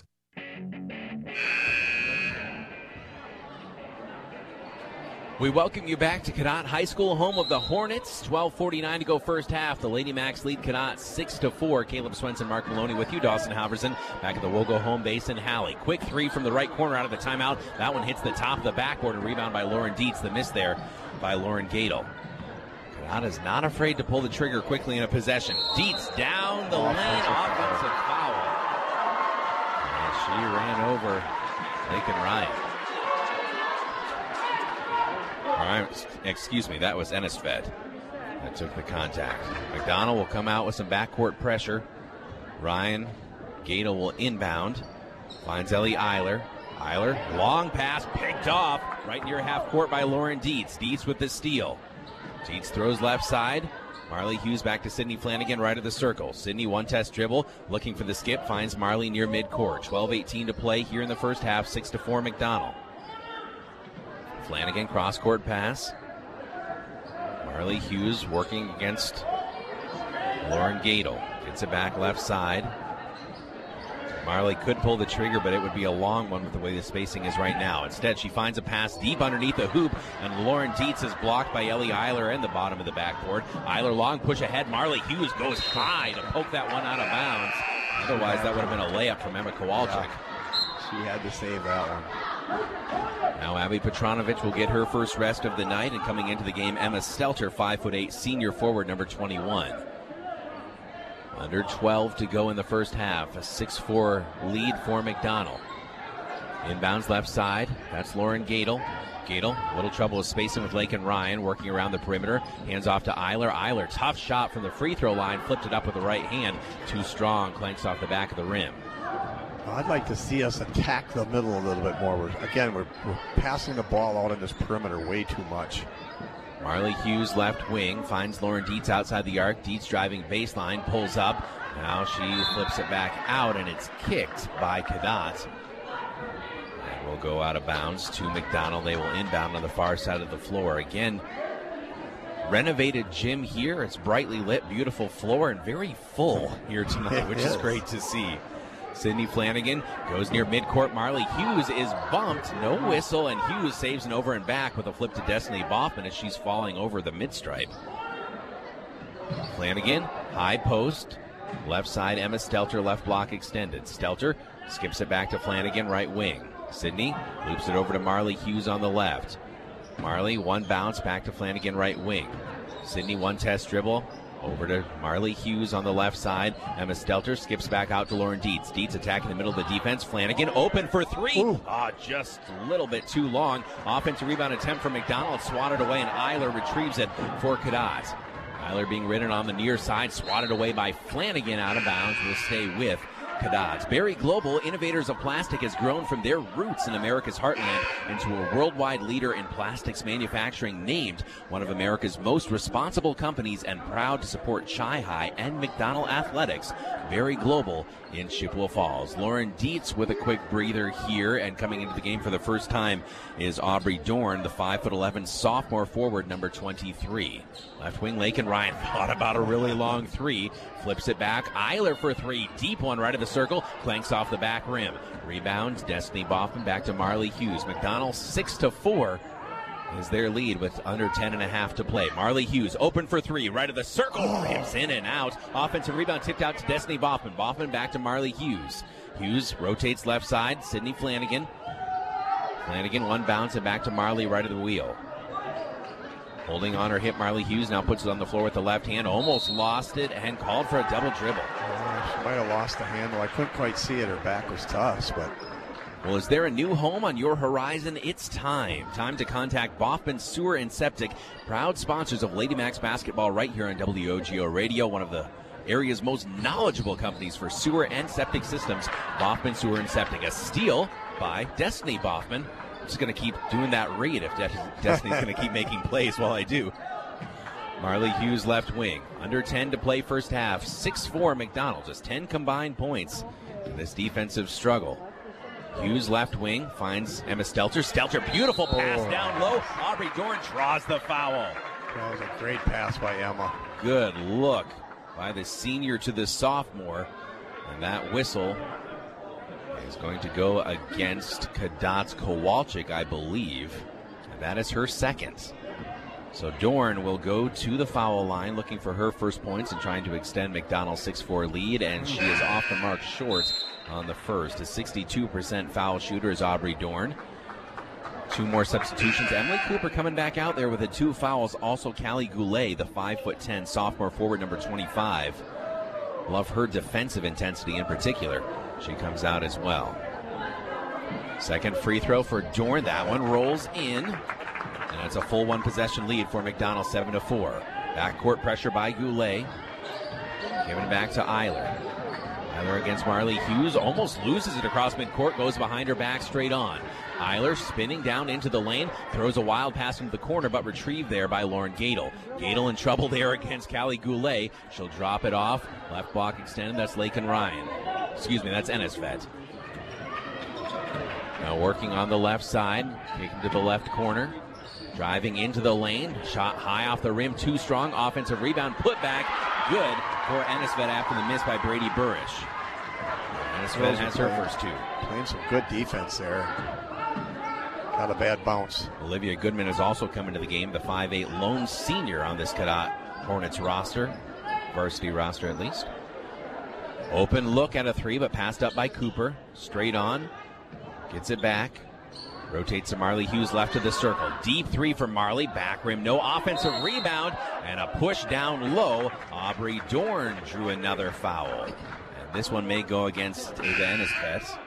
We welcome you back to Cadott High School, home of the Hornets. 12:49 to go first half. The Lady Macs lead Cadott 6-4. Caleb Swenson, Mark Maloney with you. Dawson Halverson back at the Wogo home base in Halley. Quick three from the right corner out of the timeout. That one hits the top of the backboard and rebound by Lauren Dietz. The miss there by Lauren Gadel. Cadott is not afraid to pull the trigger quickly in a possession. Dietz down the lane. Offensive foul. And she ran over Lakeland Ryan. All right, excuse me, that was Ennisfed that took the contact. McDonald will come out with some backcourt pressure. Ryan Gadel will inbound. Finds Ellie Eiler. Eiler, long pass, picked off right near half court by Lauren Dietz. Dietz with the steal. Dietz throws left side. Marley Hughes back to Sydney Flanagan right of the circle. Sydney one test dribble, looking for the skip, finds Marley near midcourt. 12:18 to play here in the first half, 6-4 McDonald. Flanagan cross-court pass. Marley Hughes working against Lauren Gadel. Gets it back left side. Marley could pull the trigger, but it would be a long one with the way the spacing is right now. Instead, she finds a pass deep underneath the hoop, and Lauren Dietz is blocked by Ellie Eiler in the bottom of the backboard. Eiler long push ahead. Marley Hughes goes high to poke that one out of bounds. Otherwise, that would have been a layup from Emma Kowalczyk. Yeah, she had to save that one. Now Abby Petronovich will get her first rest of the night, and coming into the game, Emma Stelter, 5'8", senior forward, number 21. Under 12 to go in the first half, a 6-4 lead for McDonald. Inbounds left side, that's Lauren Gadel. Gadel, a little trouble with spacing with Lakeland Ryan, working around the perimeter. Hands off to Eiler. Eiler, tough shot from the free throw line, flipped it up with the right hand. Too strong, clanks off the back of the rim. I'd like to see us attack the middle a little bit more. We're passing the ball out in this perimeter way too much. Marley Hughes left wing, finds Lauren Dietz outside the arc. Dietz driving baseline, pulls up. Now she flips it back out, and it's kicked by Cadott. And will go out of bounds to McDonald. They will inbound on the far side of the floor. Again, renovated gym here. It's brightly lit, beautiful floor, and very full here tonight, which is great to see. Sydney Flanagan goes near midcourt. Marley Hughes is bumped. No whistle, and Hughes saves an over and back with a flip to Destiny Boffman as she's falling over the mid-stripe. Flanagan, high post. Left side, Emma Stelter, left block extended. Stelter skips it back to Flanagan, right wing. Sydney loops it over to Marley Hughes on the left. Marley, one bounce, back to Flanagan, right wing. Sydney, one test dribble. Over to Marley Hughes on the left side. Emma Stelter skips back out to Lauren Dietz. Dietz attacking the middle of the defense. Flanagan open for three. Just a little bit too long. Offensive rebound attempt from McDonald. Swatted away, and Eiler retrieves it for Cadott. Eiler being ridden on the near side. Swatted away by Flanagan, out of bounds. Will stay with Cadets. Berry Global, innovators of plastic, has grown from their roots in America's heartland into a worldwide leader in plastics manufacturing, named one of America's most responsible companies and proud to support Chi-Hi and McDonell Athletics. Berry Global in Chippewa Falls. Lauren Dietz with a quick breather here, and coming into the game for the first time is Aubrey Dorn, the 5'11" sophomore forward, number 23. Left wing Lakin Ryan thought about a really long three, flips it back. Eiler for three, deep one right of the circle, clanks off the back rim. Rebound, Destiny Boffman back to Marley Hughes. McDonell 6-4 is their lead with under 10.5 to play. Marley Hughes open for three, right of the circle, rims in and out. Offensive rebound tipped out to Destiny Boffman. Boffman back to Marley Hughes. Hughes rotates left side, Sydney Flanagan. Flanagan one bounce and back to Marley right of the wheel. Holding on her hip, Marley Hughes now puts it on the floor with the left hand. Almost lost it and called for a double dribble. She might have lost the handle. I couldn't quite see it. Her back was to us, but... Well, is there a new home on your horizon? It's time. Time to contact Boffman Sewer and Septic, proud sponsors of Lady Max basketball right here on WOGO Radio, one of the area's most knowledgeable companies for sewer and septic systems. Boffman Sewer and Septic, a steal by Destiny Boffman. I'm just going to keep doing that read if Destiny's going to keep making plays while I do. Marley Hughes left wing. Under 10 to play first half. 6-4 McDonell. Just 10 combined points in this defensive struggle. Hughes left wing finds Emma Stelter. Stelter, beautiful pass down low. Aubrey Dorn draws the foul. That was a great pass by Emma. Good look by the senior to the sophomore. And that whistle is going to go against Cadets Kowalczyk, I believe. And that is her second. So Dorn will go to the foul line looking for her first points and trying to extend McDonell's 6-4 lead. And she is off the mark short on the first. A 62% foul shooter is Aubrey Dorn. Two more substitutions. Emily Cooper coming back out there with the two fouls. Also Callie Goulet, the 5'10" sophomore forward, number 25. Love her defensive intensity in particular. She comes out as well. Second free throw for Dorn. That one rolls in. And that's a full one possession lead for McDonell, 7-4. Backcourt pressure by Goulet. Giving it back to Eiler. Eiler against Marley Hughes. Almost loses it across midcourt. Goes behind her back straight on. Eiler spinning down into the lane. Throws a wild pass into the corner, but retrieved there by Lauren Gadel. Gadel in trouble there against Callie Goulet. She'll drop it off. Left block extended. That's Lakin Ryan. Excuse me, that's Enesvet. Now working on the left side. Taken to the left corner. Driving into the lane. Shot high off the rim. Too strong. Offensive rebound. Put back. Good for Enesvet after the miss by Brady Burrish. Enesvet has her first two. Playing some good defense there. Got a bad bounce. Olivia Goodman has also come into the game, the 5'8" lone senior on this Cadet Hornets roster. Varsity roster at least. Open look at a three, but passed up by Cooper. Straight on. Gets it back. Rotates to Marley Hughes left of the circle. Deep three for Marley. Back rim. No offensive rebound. And a push down low. Aubrey Dorn drew another foul. And this one may go against Ava Enesvet.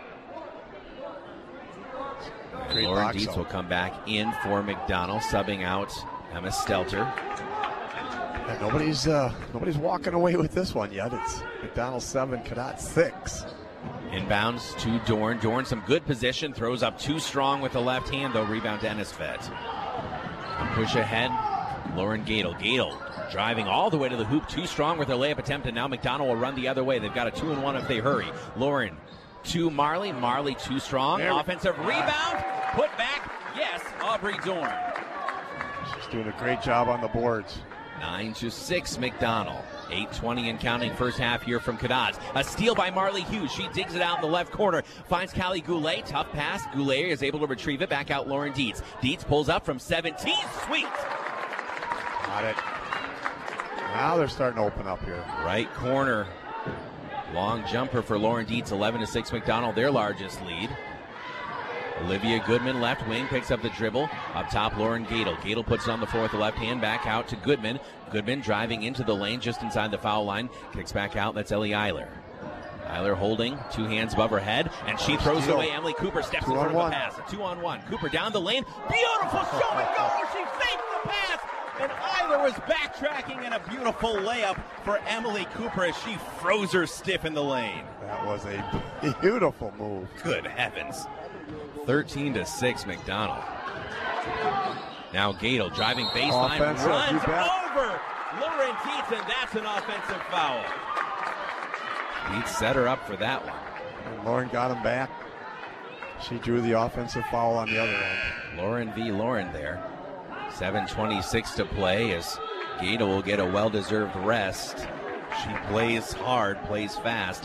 Lauren Dietz will come back in for McDonell, subbing out Emma Stelter. And nobody's walking away with this one yet. It's McDonell 7, Cadet 6. Inbounds to Dorn. Dorn, some good position. Throws up too strong with the left hand, though. Rebound to Enesvet. Push ahead. Lauren Gadel. Gadel driving all the way to the hoop. Too strong with her layup attempt, and now McDonell will run the other way. They've got a 2-and-1 if they hurry. Lauren to Marley. Marley too strong. Offensive rebound. Put back. Yes, Aubrey Dorn. She's doing a great job on the boards. 9-6 McDonell. 8:20 and counting first half here from Cadets. A steal by Marley Hughes. She digs it out in the left corner. Finds Callie Goulet. Tough pass. Goulet is able to retrieve it. Back out Lauren Dietz. Dietz pulls up from 17. Sweet. Got it. Now they're starting to open up here. Right corner. Long jumper for Lauren Dietz. 11-6 McDonell, their largest lead. Olivia Goodman, left wing, picks up the dribble. Up top, Lauren Gadel. Gadel puts it on the floor with the left hand. Back out to Goodman. Goodman driving into the lane just inside the foul line. Kicks back out. That's Ellie Eiler. Eiler holding, two hands above her head, and she throws it away. Emily Cooper steps in front of a pass. A 2-on-1. Cooper down the lane. Beautiful show and go. She faked the pass. And Eiler was backtracking, and a beautiful layup for Emily Cooper as she froze her stiff in the lane. That was a beautiful move. Good heavens. 13-6 McDonald. Now Gadel driving baseline, Offensive, runs you bet. over Lauren Dietz, and that's an offensive foul. Dietz set her up for that one. And Lauren got him back. She drew the offensive foul on the other end. Lauren v. Lauren there. 7:26 to play as Gadel will get a well-deserved rest. She plays hard, plays fast.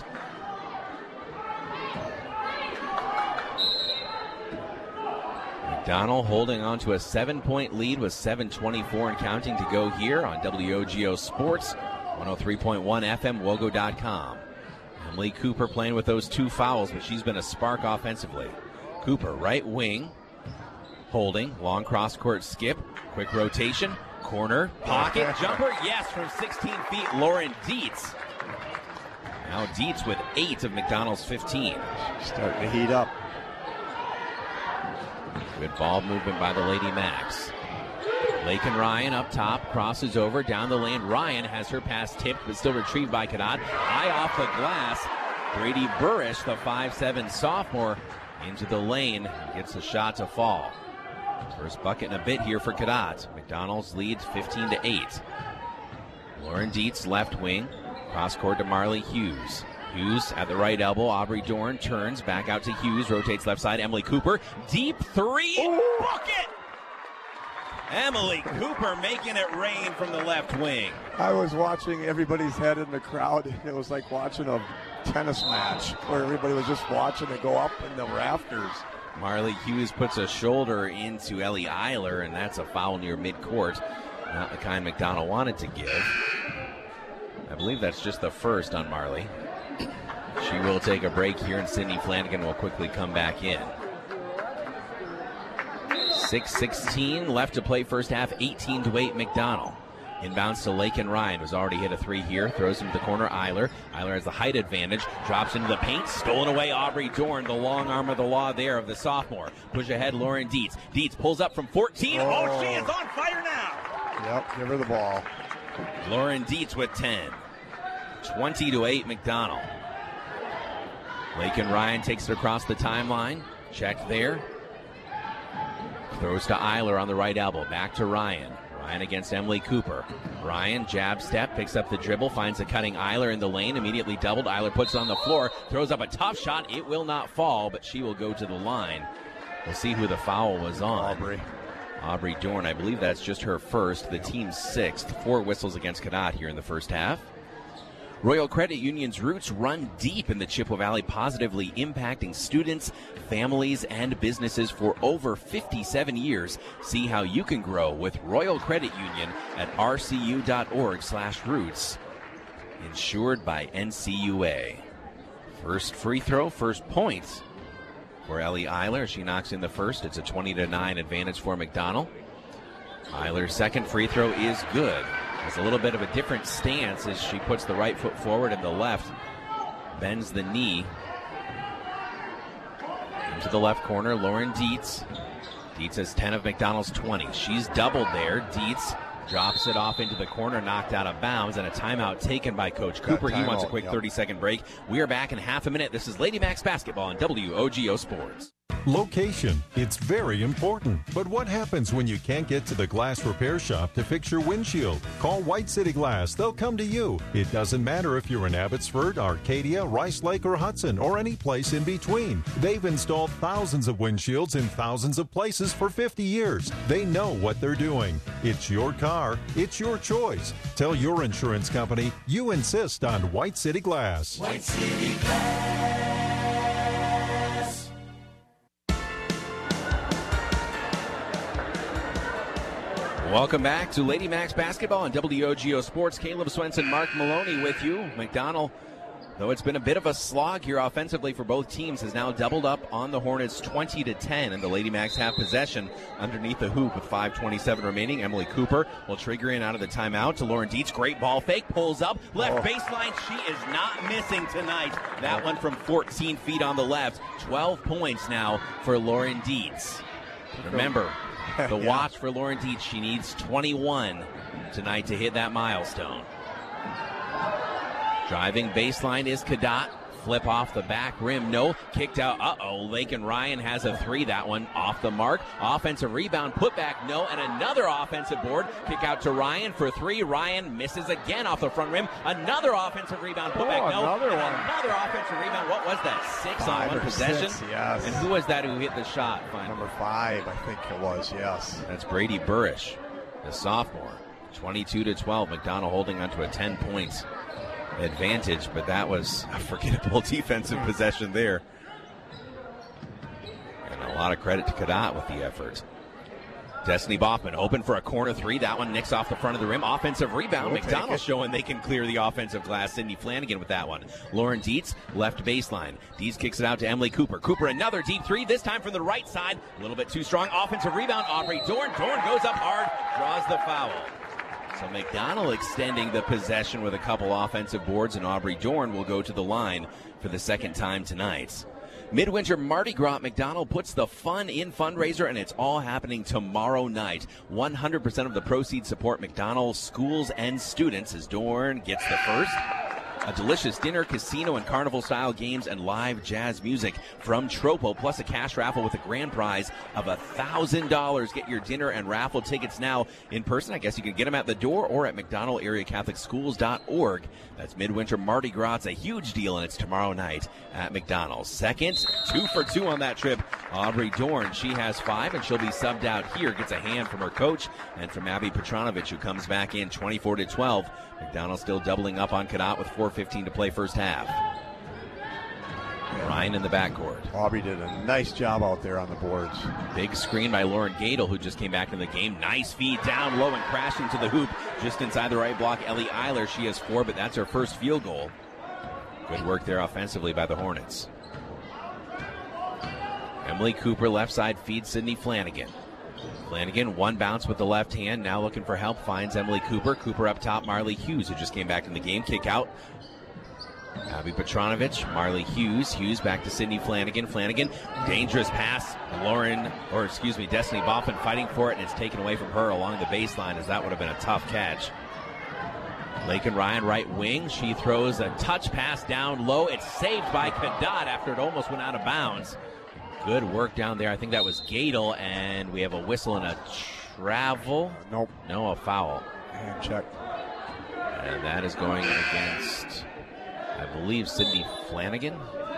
McDonald holding on to a 7-point lead with 7:24 and counting to go here on WOGO Sports, 103.1 FM, Wogo.com. Emily Cooper playing with those 2 fouls, but she's been a spark offensively. Cooper, right wing, holding, long cross-court skip, quick rotation, corner, pocket, jumper, yes, from 16 feet, Lauren Dietz. Now Dietz with 8 of McDonald's 15. Starting to heat up. Good ball movement by the Lady Macs. Lakin Ryan up top, crosses over, down the lane. Ryan has her pass tipped, but still retrieved by Cadott. High off the glass. Brady Burrish, the 5'7" sophomore, into the lane, gets a shot to fall. First bucket in a bit here for Cadott. McDonald's leads 15-8. Lauren Dietz, left wing. Cross court to Marley Hughes. Hughes at the right elbow. Aubrey Dorn turns back out to Hughes. Rotates left side. Emily Cooper. Deep three. Bucket! Emily Cooper making it rain from the left wing. I was watching everybody's head in the crowd. It was like watching a tennis match where everybody was just watching it go up in the rafters. Marley Hughes puts a shoulder into Ellie Eiler, and that's a foul near midcourt. Not the kind McDonald wanted to give. I believe that's just the first on Marley. She will take a break here, and Sydney Flanagan will quickly come back in. 6:16 left to play first half, 18-8 McDonald. Inbounds to Lakin Ryan, who's already hit a 3 here. Throws him to the corner, Eiler. Eiler has the height advantage. Drops into the paint. Stolen away, Aubrey Dorn, the long arm of the law there of the sophomore. Push ahead, Lauren Dietz. Dietz pulls up from 14. Oh, she is on fire now. Yep, give her the ball. Lauren Dietz with 10. 20-8 McDonald. Lakin Ryan takes it across the timeline. Checked there. Throws to Eiler on the right elbow. Back to Ryan. Ryan against Emily Cooper. Ryan, jab step, picks up the dribble, finds a cutting Eiler in the lane, immediately doubled. Eiler puts it on the floor, throws up a tough shot. It will not fall, but she will go to the line. We'll see who the foul was on. Aubrey Dorn, I believe that's just her first, the team's 6th. 4 whistles against Cadott here in the first half. Royal Credit Union's roots run deep in the Chippewa Valley, positively impacting students, families, and businesses for over 57 years. See how you can grow with Royal Credit Union at rcu.org/roots. Insured by NCUA. First free throw, first point for Ellie Eiler. She knocks in the first. It's a 20-9 advantage for McDonald. Eiler's second free throw is good. It's a little bit of a different stance as she puts the right foot forward and the left bends the knee. Into the left corner, Lauren Dietz. Dietz has 10 of McDonald's 20. She's doubled there. Dietz drops it off into the corner, knocked out of bounds, and a timeout taken by Coach Cooper. He wants a quick 30-second break. We are back in half a minute. This is Lady Macs basketball on WOGO Sports. Location, it's very important. But what happens when you can't get to the glass repair shop to fix your windshield? Call White City Glass. They'll come to you. It doesn't matter if you're in Abbotsford, Arcadia, Rice Lake, or Hudson, or any place in between. They've installed thousands of windshields in thousands of places for 50 years. They know what they're doing. It's your car. It's your choice. Tell your insurance company you insist on White City Glass. White City Glass. Welcome back to Lady Macs basketball on WOGO Sports. Caleb Swenson, Mark Maloney with you. McDonald, though it's been a bit of a slog here offensively for both teams, has now doubled up on the Hornets 20-10, and the Lady Macs have possession underneath the hoop with 5:27 remaining. Emily Cooper will trigger in out of the timeout to Lauren Dietz. Great ball fake, pulls up, left baseline. She is not missing tonight. That one from 14 feet on the left. 12 points now for Lauren Dietz. Remember, The watch for Lauren Dietz. She needs 21 tonight to hit that milestone. Driving baseline is Cadott. Flip off the back rim. No. Kicked out. Lakin Ryan has a three. That one off the mark. Offensive rebound. Put back. No. And another offensive board. Kick out to Ryan for three. Ryan misses again off the front rim. Another offensive rebound. Put back. No. Another one. Another offensive rebound. What was that? 6 on one possession? 6, yes. And who was that who hit the shot? Number 5, I think it was, yes. That's Brady Burrish, the sophomore. 22-12. McDonald holding onto a 10 points advantage, but that was a forgettable defensive possession there. And a lot of credit to Cadott with the effort. Destiny Boffman open for a corner three. That one nicks off the front of the rim. Offensive rebound. McDonald showing they can clear the offensive glass. Sydney Flanagan with that one. Lauren Dietz, left baseline. Dietz kicks it out to Emily Cooper. Cooper, another deep three, this time from the right side. A little bit too strong. Offensive rebound. Aubrey Dorn. Dorn goes up hard, draws the foul. So McDonald extending the possession with a couple offensive boards, and Aubrey Dorn will go to the line for the second time tonight. Midwinter Mardi Gras at McDonald puts the fun in fundraiser, and it's all happening tomorrow night. 100% of the proceeds support McDonald schools and students as Dorn gets the first. A delicious dinner, casino, and carnival-style games and live jazz music from Tropo, plus a cash raffle with a grand prize of $1,000. Get your dinner and raffle tickets now in person. I guess you can get them at the door or at McDonaldAreaCatholicSchools.org. That's Midwinter Mardi Gras. It's a huge deal, and it's tomorrow night at McDonald's. Second, 2 for 2 on that trip. Aubrey Dorn, she has 5, and she'll be subbed out here. Gets a hand from her coach and from Abby Petronovich, who comes back in 24-12. McDonald still doubling up on Cadott with 4:15 to play first half. Ryan in the backcourt. Aubrey did a nice job out there on the boards. Big screen by Lauren Gadel, who just came back in the game. Nice feed down low and crashing to the hoop. Just inside the right block, Ellie Eiler. She has 4, but that's her first field goal. Good work there offensively by the Hornets. Emily Cooper, left side, feeds Sydney Flanagan. Flanagan, one bounce with the left hand, now looking for help, finds Emily Cooper. Cooper up top, Marley Hughes, who just came back in the game. Kick out. Abby Petronovich, Marley Hughes. Hughes back to Sydney Flanagan. Flanagan, dangerous pass. Destiny Boffman fighting for it, and it's taken away from her along the baseline, as that would have been a tough catch. Lakin Ryan, right wing. She throws a touch pass down low. It's saved by Cadott after it almost went out of bounds. Good work down there. I think that was Gadel, and we have a whistle and a travel. Nope. No, a foul. Hand check. And that is going against, I believe, Sydney Flanagan.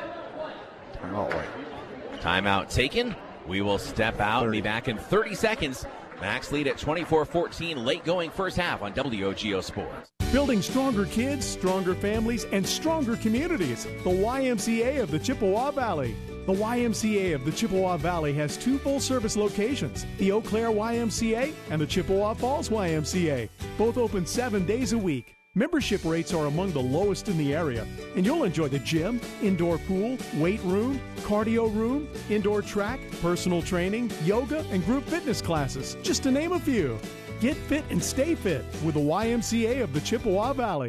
Timeout taken. We will step out and be back in 30 seconds. Max lead at 24-14, late going first half on WOGO Sports. Building stronger kids, stronger families, and stronger communities. The YMCA of the Chippewa Valley. The YMCA of the Chippewa Valley has 2 full-service locations, the Eau Claire YMCA and the Chippewa Falls YMCA, both open 7 days a week. Membership rates are among the lowest in the area, and you'll enjoy the gym, indoor pool, weight room, cardio room, indoor track, personal training, yoga, and group fitness classes, just to name a few. Get fit and stay fit with the YMCA of the Chippewa Valley.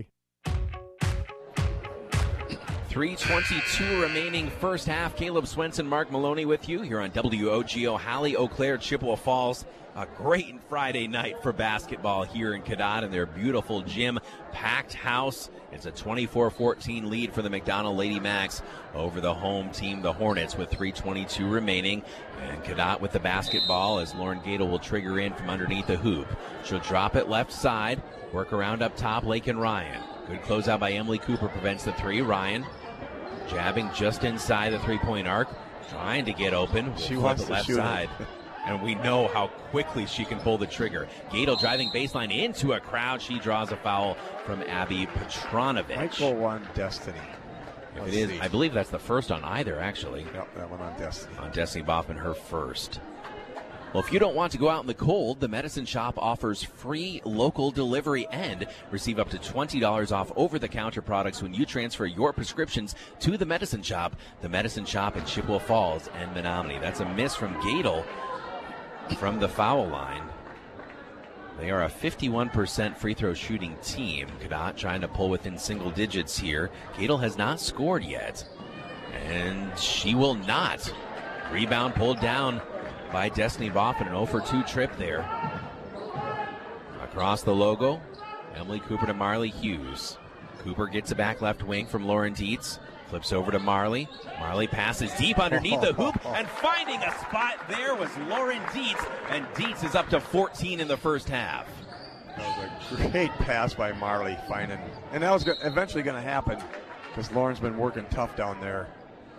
3:22 remaining first half. Caleb Swenson, Mark Maloney with you here on WOGO. Hallie, Eau Claire, Chippewa Falls. A great Friday night for basketball here in Cadott in their beautiful gym. Packed house. It's a 24-14 lead for the McDonald Lady Macs over the home team, the Hornets, with 3:22 remaining. And Cadott with the basketball as Lauren Gadel will trigger in from underneath the hoop. She'll drop it left side. Work around up top, Lakin Ryan. Good closeout by Emily Cooper prevents the three. Ryan jabbing just inside the three-point arc, trying to get open. She wants the left side. And we know how quickly she can pull the trigger. Gadel driving baseline into a crowd. She draws a foul from Abby Petronovich. Michael won Destiny. If it is, I believe that's the first on either, actually. Yep, that one on Destiny. On Destiny Boffman, her first. Well, if you don't want to go out in the cold, the Medicine Shop offers free local delivery and receive up to $20 off over-the-counter products when you transfer your prescriptions to the Medicine Shop. The Medicine Shop in Chippewa Falls and Menominee. That's a miss from Gadel from the foul line. They are a 51% free throw shooting team. Cadott trying to pull within single digits here. Gadel has not scored yet, and she will not. Rebound pulled down by Destiny Boffin. An 0 for 2 trip there. Across the logo, Emily Cooper to Marley Hughes. Cooper gets it back left wing from Lauren Dietz. Flips over to Marley. Marley passes deep underneath the hoop, and finding a spot there was Lauren Dietz, and Dietz is up to 14 in the first half. That was a great pass by Marley finding, and that was eventually going to happen because Lauren's been working tough down there.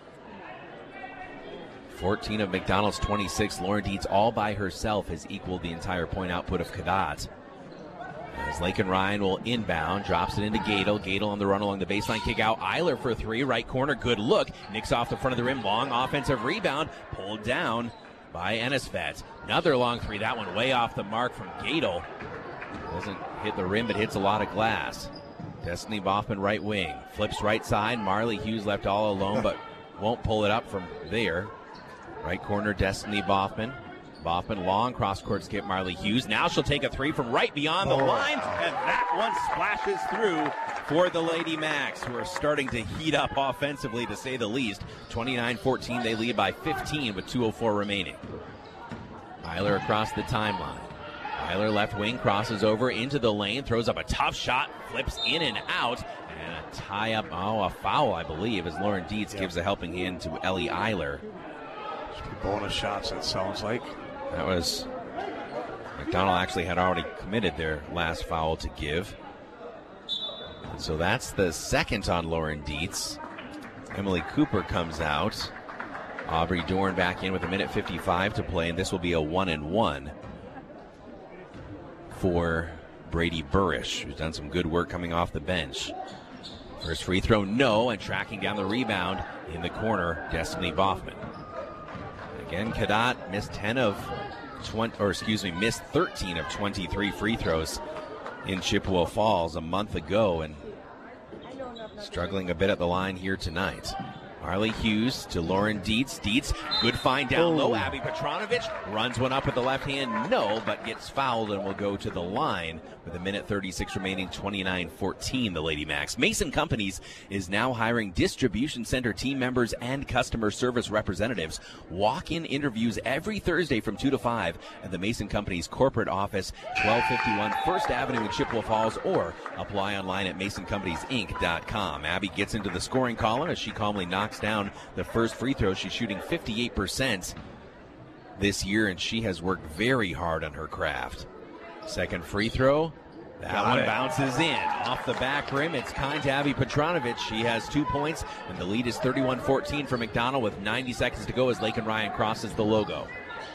14 of McDonald's 26. Lauren Dietz all by herself has equaled the entire point output of Cadott. As Lakin Ryan will inbound, drops it into Gadel. Gadel on the run along the baseline, kick out. Eiler for 3, right corner, good look. Nicks off the front of the rim, long offensive rebound, pulled down by Enisvet. Another long 3, that one way off the mark from Gadel. Doesn't hit the rim, but hits a lot of glass. Destiny Boffman right wing, flips right side. Marley Hughes left all alone, but won't pull it up from there. Right corner, Destiny Boffman. Boffman, long cross-court skip, Marley Hughes. Now she'll take a 3 from right beyond the line, and that one splashes through for the Lady Macs, who are starting to heat up offensively, to say the least. 29-14, they lead by 15 with 2:04 remaining. Eiler across the timeline. Eiler left wing, crosses over into the lane, throws up a tough shot, flips in and out, and a tie-up, a foul, I believe, as Lauren Dietz gives a helping hand to Ellie Eiler. Bonus shots, it sounds like. That was, McDonald actually had already committed their last foul to give. And so that's the second on Lauren Dietz. Emily Cooper comes out. Aubrey Dorn back in with 1:55 to play, and this will be a 1-and-1 for Brady Burrish, who's done some good work coming off the bench. First free throw, no, and tracking down the rebound in the corner, Destiny Boffman. Again, Cadott missed 13 of 23 free throws in Chippewa Falls a month ago, and struggling a bit at the line here tonight. Marley Hughes to Lauren Dietz. Dietz, good find down low. Abby Petronovich runs one up with the left hand, no, but gets fouled and will go to the line with 1:36 remaining, 29-14, the Lady Macs. Mason Companies is now hiring distribution center team members and customer service representatives. Walk-in interviews every Thursday from 2 to 5 at the Mason Companies corporate office, 1251 First Avenue in Chippewa Falls, or apply online at MasonCompaniesInc.com. Abby gets into the scoring column as she calmly knocks down the first free throw. She's shooting 58% this year, and she has worked very hard on her craft. Second free throw, that one bounces in off the back rim. It's kind to Abby Petronovich. She has 2 points, and the lead is 31-14 for McDonald with 90 seconds to go as Lakin Ryan crosses the logo.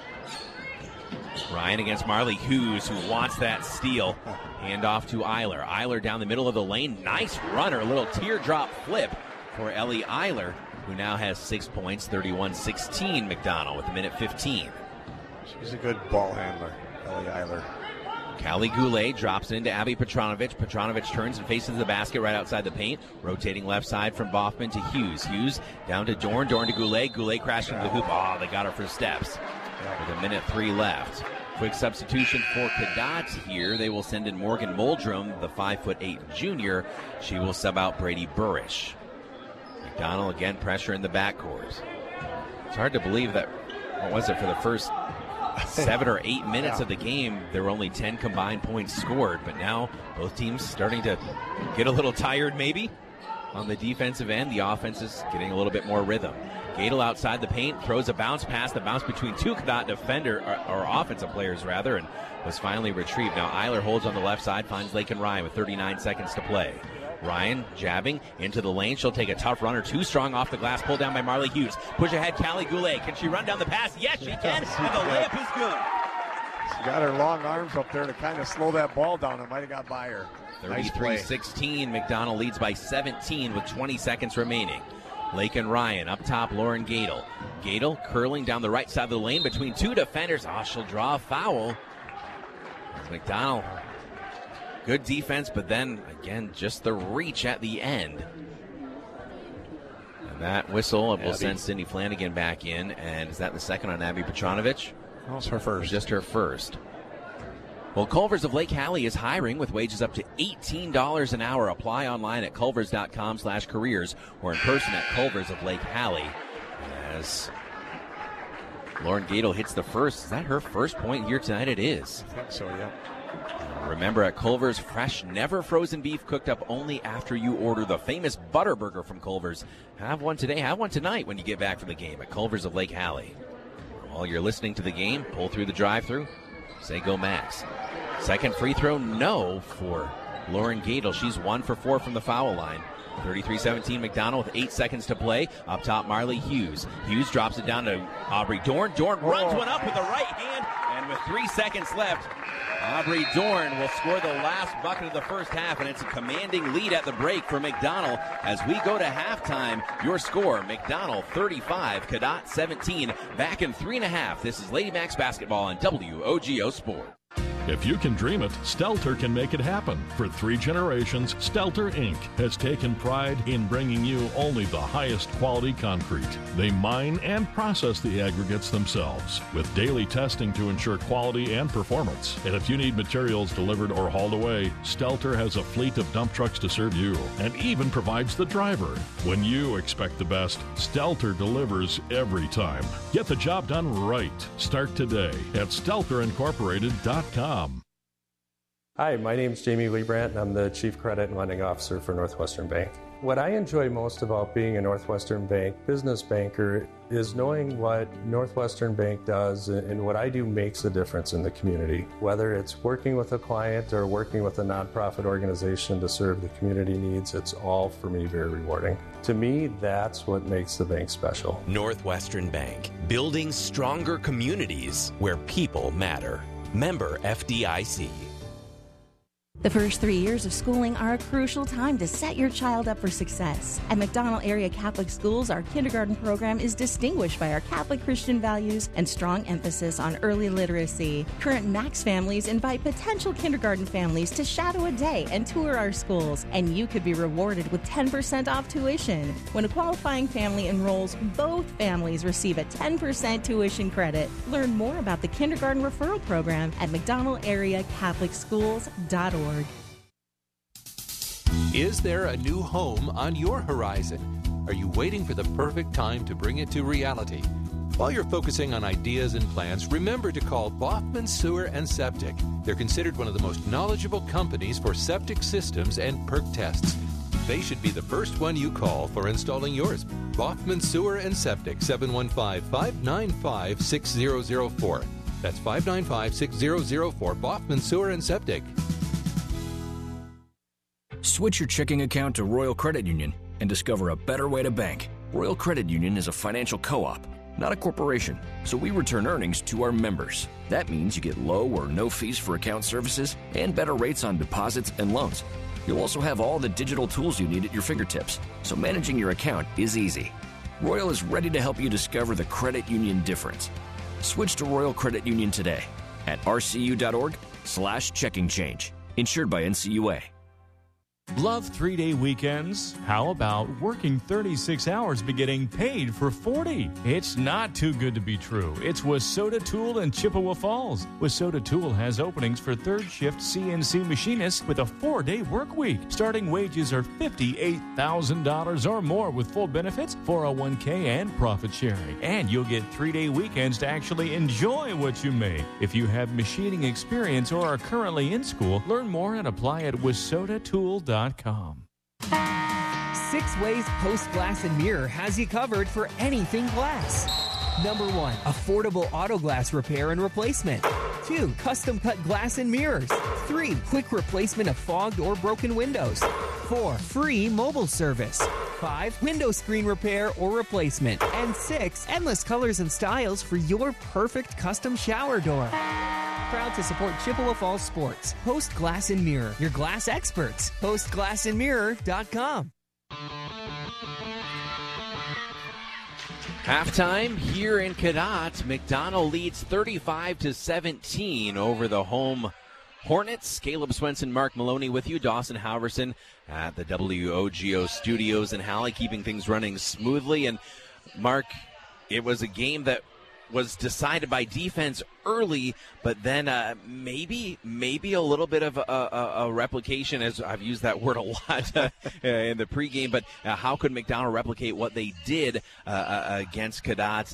Ryan against Marley Hughes, who wants that steal. Hand off to Eiler. Eiler down the middle of the lane. Nice runner, a little teardrop flip for Ellie Eiler, who now has 6 points, 31-16 McDonald with 1:15. She's a good ball handler, Ellie Eiler. Callie Goulet drops into Abby Petronovich. Petronovich turns and faces the basket right outside the paint. Rotating left side from Boffman to Hughes. Hughes down to Dorn. Dorn to Goulet. Goulet crashing into the hoop. They got her for steps. With 1:03 left. Quick substitution for Cadott here. They will send in Morgan Muldrum, the 5'8" junior. She will sub out Brady Burrish. McDonald again, pressure in the backcourt. It's hard to believe that, for the first 7 or 8 minutes of the game, there were only 10 combined points scored, but now both teams starting to get a little tired maybe on the defensive end. The offense is getting a little bit more rhythm. Gadel outside the paint, throws a bounce pass, the bounce between two Cadott or offensive players rather, and was finally retrieved. Now Eiler holds on the left side, finds Lakin Ryan with 39 seconds to play. Ryan jabbing into the lane. She'll take a tough runner. Too strong off the glass. Pulled down by Marley Hughes. Push ahead, Callie Goulet. Can she run down the pass? Yes, she can. And the layup is good. She got her long arms up there to kind of slow that ball down. It might have got by her. 33-16. McDonald leads by 17 with 20 seconds remaining. Lakin Ryan up top, Lauren Gadel. Gadel curling down the right side of the lane between two defenders. She'll draw a foul. McDonald. Good defense, but then, again, just the reach at the end. And that whistle will send Cindy Flanagan back in. And is that the second on Abby Petronovich? That was her first. Just her first. Well, Culver's of Lake Hallie is hiring with wages up to $18 an hour. Apply online at culvers.com/careers or in person at Culver's of Lake Hallie. As Lauren Gadel hits the first. Is that her first point here tonight? It is. I think so, yeah. Remember, at Culver's, fresh, never frozen beef cooked up only after you order the famous Butter Burger from Culver's. Have one today, have one tonight when you get back from the game at Culver's of Lake Hallie. While you're listening to the game, pull through the drive-thru, say go Max. Second free throw, no for Lauren Gadel. She's 1 for 4 from the foul line. 33-17 McDonald with 8 seconds to play. Up top, Marley Hughes. Hughes drops it down to Aubrey Dorn. Dorn runs one up with the right hand, and with 3 seconds left, Aubrey Dorn will score the last bucket of the first half, and it's a commanding lead at the break for McDonald. As we go to halftime, your score, McDonald 35, Cadott 17. Back in 3.5. This is Lady Max basketball on WOGO Sport. If you can dream it, Stelter can make it happen. For 3 generations, Stelter Inc. has taken pride in bringing you only the highest quality concrete. They mine and process the aggregates themselves with daily testing to ensure quality and performance. And if you need materials delivered or hauled away, Stelter has a fleet of dump trucks to serve you and even provides the driver. When you expect the best, Stelter delivers every time. Get the job done right. Start today at StelterIncorporated.com. Hi, my name is Jamie Liebrandt, and I'm the Chief Credit and Lending Officer for Northwestern Bank. What I enjoy most about being a Northwestern Bank business banker is knowing what Northwestern Bank does and what I do makes a difference in the community. Whether it's working with a client or working with a nonprofit organization to serve the community needs, it's all for me very rewarding. To me, that's what makes the bank special. Northwestern Bank, building stronger communities where people matter. Member FDIC. The first 3 years of schooling are a crucial time to set your child up for success. At McDonald Area Catholic Schools, our kindergarten program is distinguished by our Catholic Christian values and strong emphasis on early literacy. Current Max families invite potential kindergarten families to shadow a day and tour our schools, and you could be rewarded with 10% off tuition. When a qualifying family enrolls, both families receive a 10% tuition credit. Learn more about the kindergarten referral program at McDonaldAreaCatholicSchools.org. Is there a new home on your horizon? Are you waiting for the perfect time to bring it to reality? While you're focusing on ideas and plans, remember to call Baughman Sewer and Septic. They're considered one of the most knowledgeable companies for septic systems and perk tests. They should be the first one you call for installing yours. Baughman Sewer and Septic, 715-595-6004. That's 595-6004, Baughman Sewer and Septic. Switch your checking account to Royal Credit Union and discover a better way to bank. Royal Credit Union is a financial co-op, not a corporation, so we return earnings to our members. That means you get low or no fees for account services and better rates on deposits and loans. You'll also have all the digital tools you need at your fingertips, so managing your account is easy. Royal is ready to help you discover the credit union difference. Switch to Royal Credit Union today at rcu.org/checkingchange. Insured by NCUA. Love 3-day weekends? How about working 36 hours but getting paid for 40? It's not too good to be true. It's Wissota Tool in Chippewa Falls. Wissota Tool has openings for third shift CNC machinists with a 4-day work week. Starting wages are $58,000 or more with full benefits, 401k, and profit sharing. And you'll get 3-day weekends to actually enjoy what you make. If you have machining experience or are currently in school, learn more and apply at WissotaTool.com. 6 Ways Post Glass and Mirror has you covered for anything glass. Number 1, affordable auto glass repair and replacement. 2, custom cut glass and mirrors. 3, quick replacement of fogged or broken windows. 4, free mobile service. 5, window screen repair or replacement. And 6, endless colors and styles for your perfect custom shower door. Proud to support Chippewa Falls Sports. Post Glass and Mirror, your glass experts. PostGlassandMirror.com. Halftime here in Cadott. McDonald leads 35-17 over the home Hornets. Caleb Swenson, Mark Maloney with you. Dawson Halverson at the WOGO studios in Hallie, keeping things running smoothly. And Mark, it was a game that was decided by defense early, but then maybe a little bit of a replication, as I've used that word a lot in the pregame, but how could McDonald replicate what they did against Cadott?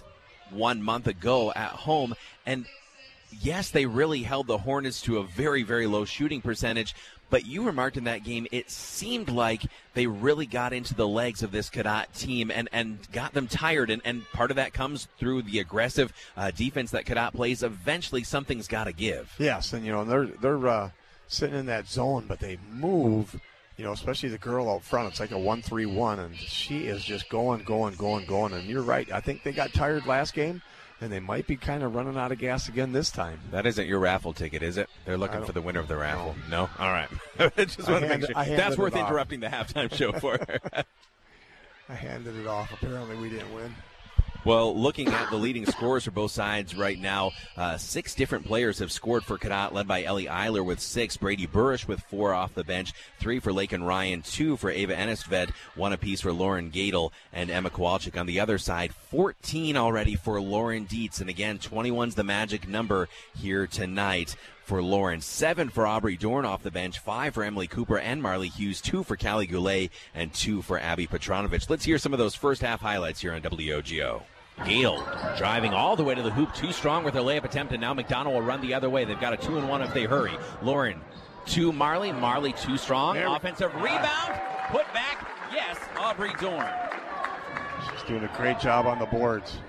1 month ago at home. And yes, they really held the Hornets to a very, very low shooting percentage. But you remarked in that game, it seemed like they really got into the legs of this Cadott team and got them tired. And part of that comes through the aggressive defense that Cadott plays. Eventually, something's got to give. Yes, and, they're sitting in that zone, but they move, especially the girl out front. It's like a 1-3-1, and she is just going. And you're right. I think they got tired last game. And they might be kind of running out of gas again this time. That isn't your raffle ticket, is it? They're looking for the winner of the raffle. No? All right. Just want to make sure. That's worth interrupting the halftime show for. I handed it off. Apparently we didn't win. Well, looking at the leading scorers for both sides right now, 6 different players have scored for Cadott, led by Ellie Eiler with 6, Brady Burrish with 4 off the bench, 3 for Lakin Ryan, 2 for Ava Ennistved, 1 apiece for Lauren Gadel and Emma Kowalczyk. On the other side, 14 already for Lauren Dietz, and again, 21's the magic number here tonight for Lauren. 7 for Aubrey Dorn off the bench, 5 for Emily Cooper and Marley Hughes, 2 for Callie Goulet, and 2 for Abby Petronovich. Let's hear some of those first half highlights here on WOGO. Gadel driving all the way to the hoop, too strong with her layup attempt, and now McDonald will run the other way. They've got a 2-and-1 if they hurry. Lauren to Marley. Marley too strong. Offensive rebound. Put back. Yes, Aubrey Dorn. She's doing a great job on the boards.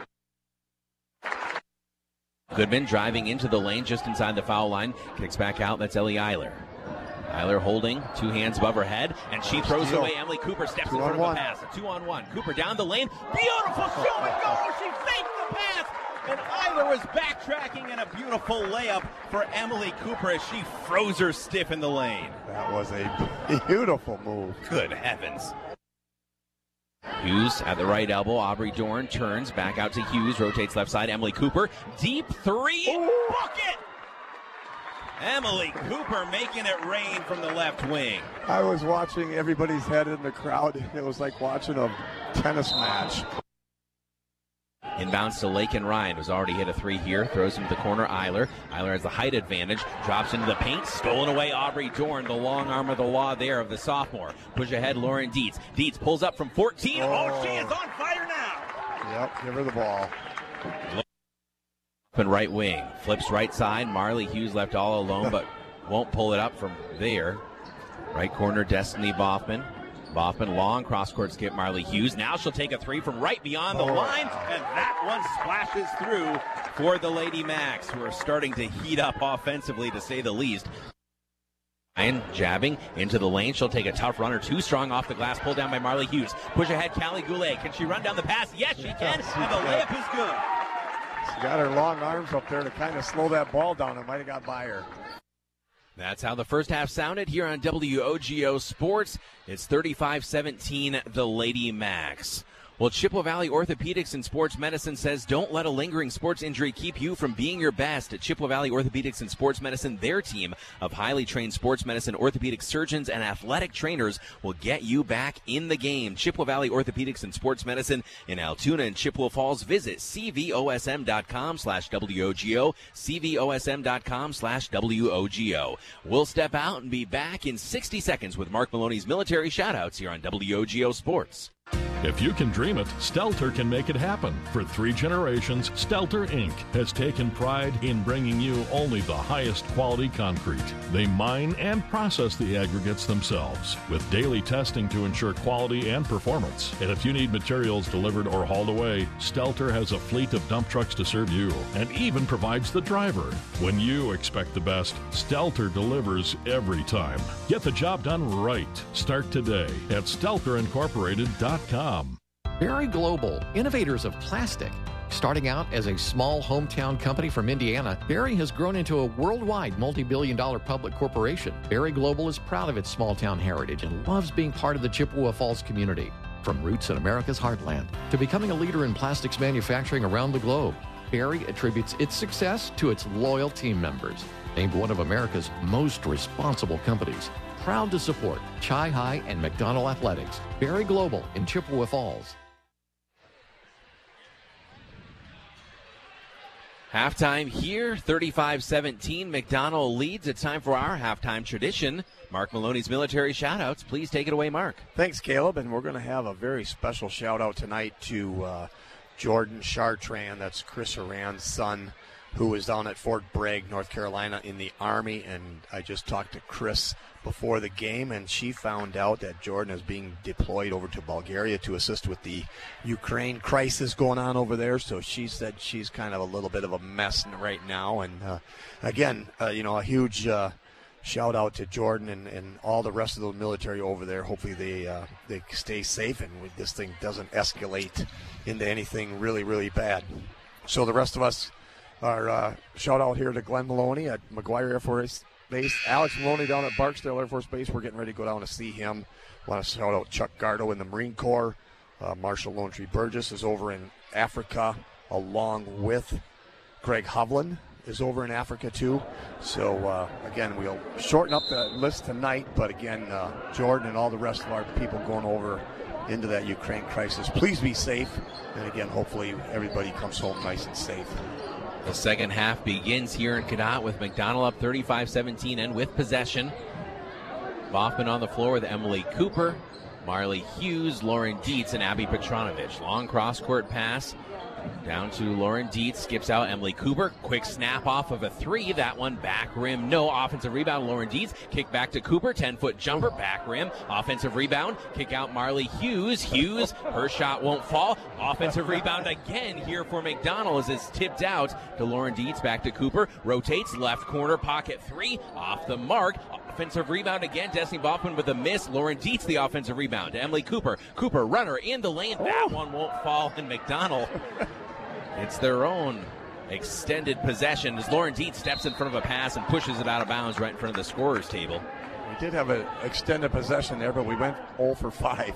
Goodman driving into the lane just inside the foul line. Kicks back out. That's Ellie Eiler. Eiler holding, 2 hands above her head, and she throws it away. Emily Cooper steps in front of the pass. A 2-on-1. Cooper down the lane. Beautiful show and go. She faked the pass, and Eiler was backtracking, and a beautiful layup for Emily Cooper as she froze her stiff in the lane. That was a beautiful move. Good heavens. Hughes at the right elbow. Aubrey Dorn turns back out to Hughes, rotates left side. Emily Cooper, deep 3, bucket! Emily Cooper making it rain from the left wing. I was watching everybody's head in the crowd. It was like watching a tennis match. Inbounds to Lakin Ryan, who's already hit a 3 here. Throws him to the corner. Eiler has the height advantage. Drops into the paint. Stolen away Aubrey Dorn, the long arm of the law there of the sophomore. Push ahead Lauren Dietz. Dietz pulls up from 14. Oh, she is on fire now. Yep, give her the ball. And right wing, flips right side. Marley Hughes left all alone, but won't pull it up from there. Right corner, Destiny Boffman. Boffman, long cross-court skip, Marley Hughes. Now she'll take a 3 from right beyond the line, and that one splashes through for the Lady Macs, who are starting to heat up offensively, to say the least. Ryan jabbing into the lane. She'll take a tough runner, too strong off the glass, pulled down by Marley Hughes. Push ahead, Callie Goulet. Can she run down the pass? Yes, she can, and the layup is good. She's got her long arms up there to kind of slow that ball down. It might have got by her. That's how the first half sounded here on WOGO Sports. It's 35-17, the Lady Macs. Well, Chippewa Valley Orthopedics and Sports Medicine says don't let a lingering sports injury keep you from being your best. At Chippewa Valley Orthopedics and Sports Medicine, their team of highly trained sports medicine, orthopedic surgeons, and athletic trainers will get you back in the game. Chippewa Valley Orthopedics and Sports Medicine in Altoona and Chippewa Falls. Visit cvosm.com/WOGO, cvosm.com/WOGO. We'll step out and be back in 60 seconds with Mark Maloney's military shoutouts here on WOGO Sports. If you can dream it, Stelter can make it happen. For 3 generations, Stelter Inc. has taken pride in bringing you only the highest quality concrete. They mine and process the aggregates themselves with daily testing to ensure quality and performance. And if you need materials delivered or hauled away, Stelter has a fleet of dump trucks to serve you and even provides the driver. When you expect the best, Stelter delivers every time. Get the job done right. Start today at StelterIncorporated.com. Berry Global, innovators of plastic. Starting out as a small hometown company from Indiana, Berry has grown into a worldwide multi-billion-dollar public corporation. Berry Global is proud of its small-town heritage and loves being part of the Chippewa Falls community. From roots in America's heartland to becoming a leader in plastics manufacturing around the globe, Berry attributes its success to its loyal team members. Named one of America's most responsible companies. Proud to support Chi High and McDonald Athletics. Berry Global in Chippewa Falls. Halftime here, 35-17. McDonald leads. It's time for our halftime tradition. Mark Maloney's military shoutouts. Please take it away, Mark. Thanks, Caleb. And we're going to have a very special shout-out tonight to Jordan Chartrand, that's Chris Horan's son, who was down at Fort Bragg, North Carolina in the Army. And I just talked to Chris before the game, and she found out that Jordan is being deployed over to Bulgaria to assist with the Ukraine crisis going on over there. So she said she's kind of a little bit of a mess right now. And again, a huge shout out to Jordan and all the rest of the military over there. Hopefully they stay safe and this thing doesn't escalate into anything really, really bad. So the rest of us are shout out here to Glenn Maloney at McGuire Air Force Base. Alex Maloney down at Barksdale Air Force Base. We're getting ready to go down to see him. Want to shout out Chuck Gardo in the Marine Corps. Marshal Lone Tree Burgess is over in Africa, along with Greg Hovland is over in Africa too. So again, we'll shorten up the list tonight, but again, Jordan and all the rest of our people going over into that Ukraine crisis, please be safe, and again, hopefully everybody comes home nice and safe. The second half begins here in Cadott with McDonell up 35-17 and with possession. Baughman on the floor with Emily Cooper, Marley Hughes, Lauren Dietz, and Abby Petronovich. Long cross-court pass down to Lauren Dietz, skips out Emily Cooper. Quick snap off of a three. That one back rim. No offensive rebound. Lauren Dietz. Kick back to Cooper. 10-foot jumper. Back rim. Offensive rebound. Kick out Marley Hughes. Hughes. Her shot won't fall. Offensive rebound again here for McDonell as it's tipped out to Lauren Dietz. Back to Cooper. Rotates. Left corner. Pocket three. Off the mark. Offensive rebound again. Destiny Baughman with a miss. Lauren Dietz the offensive rebound to Emily Cooper. Cooper runner in the lane. That one won't fall. And McDonell, it's their own extended possession as Lauren Dietz steps in front of a pass and pushes it out of bounds right in front of the scorer's table. We did have an extended possession there, but we went 0 for 5.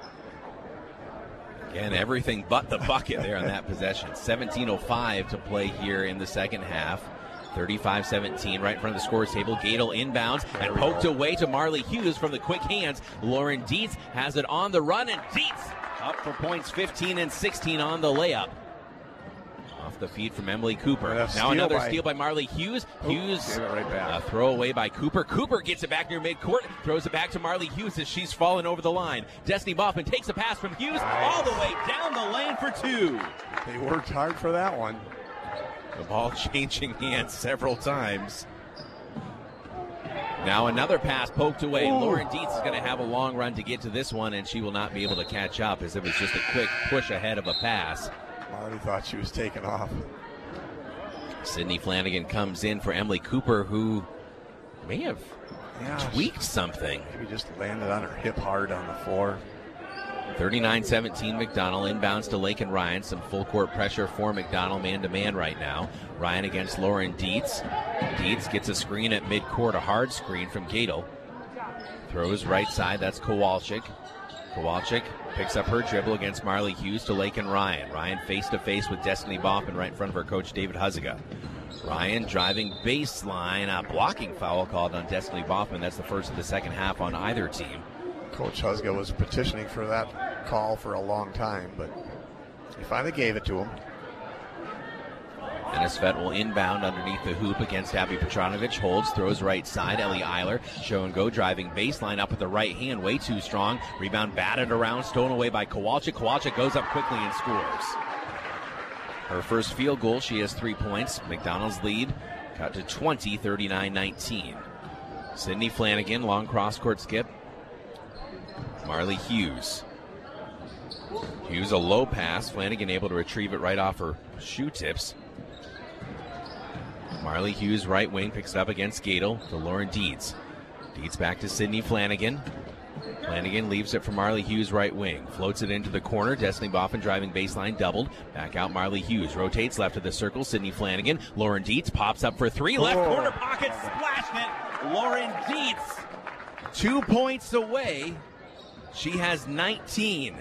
Again, everything but the bucket there on that possession. 17:05 to play here in the second half. 35-17 right in front of the scorer's table. Gadel inbounds and poked away to Marley Hughes from the quick hands. Lauren Dietz has it on the run, and Dietz up for points 15 and 16 on the layup. Off the feed from Emily Cooper. Now another steal by Marley Hughes. Hughes, a throw away by Cooper. Cooper gets it back near midcourt, throws it back to Marley Hughes as she's fallen over the line. Destiny Baughman takes a pass from Hughes all the way down the lane for two. They worked hard for that one. The ball changing hands several times. Now another pass poked away. Lauren Dietz is going to have a long run to get to this one, and she will not be able to catch up as it was just a quick push ahead of a pass. Marty thought she was taking off. Sydney Flanagan comes in for Emily Cooper, who may have tweaked something. Maybe just landed on her hip hard on the floor. 39-17 McDonell inbounds to Lakin Ryan. Some full court pressure for McDonell man-to-man right now. Ryan against Lauren Dietz. Dietz gets a screen at midcourt, a hard screen from Gadel. Throws right side, that's Kowalczyk. Kowalczyk picks up her dribble against Marley Hughes to Lakin Ryan. Ryan face-to-face with Destiny Baughman right in front of her coach David Huziga. Ryan driving baseline, a blocking foul called on Destiny Baughman. That's the first of the second half on either team. Coach Huziga was petitioning for that call for a long time, but he finally gave it to him. Ennis Vet will inbound underneath the hoop against Abby Petronovich. Holds, throws right side. Ellie Eiler, show and go, driving baseline up with the right hand, way too strong. Rebound batted around, stolen away by Kowalczyk. Kowalczyk goes up quickly and scores. Her first field goal, she has 3 points. McDonell's lead cut to 20, 39-19. Sydney Flanagan, long cross-court skip. Marley Hughes. Hughes, a low pass. Flanagan able to retrieve it right off her shoe tips. Marley Hughes, right wing, picks it up against Gadel to Lauren Dietz. Dietz back to Sydney Flanagan. Flanagan leaves it for Marley Hughes, right wing. Floats it into the corner. Destiny Baughman driving baseline, doubled. Back out Marley Hughes. Rotates left of the circle. Sydney Flanagan. Lauren Dietz pops up for three. Left corner pocket. Splash net. Lauren Dietz. 2 points away. She has 19.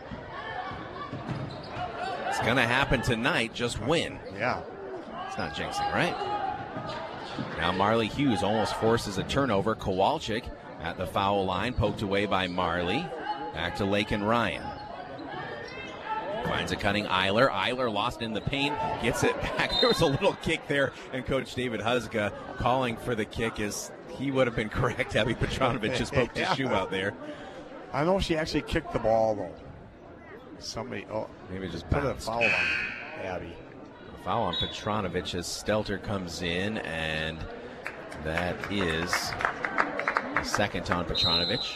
It's going to happen tonight. Just win. Yeah. It's not jinxing, right? Now Marley Hughes almost forces a turnover. Kowalczyk at the foul line, poked away by Marley. Back to Lakin Ryan. Finds a cutting Eiler. Eiler lost in the paint, gets it back. There was a little kick there, and Coach David Huziga calling for the kick as he would have been correct. Abby Petronovich just poked his shoe out there. I know she actually kicked the ball, though. Somebody, maybe just put a bounced. foul on Abby. A foul on Petronovich as Stelter comes in, and that is the second on Petronovich.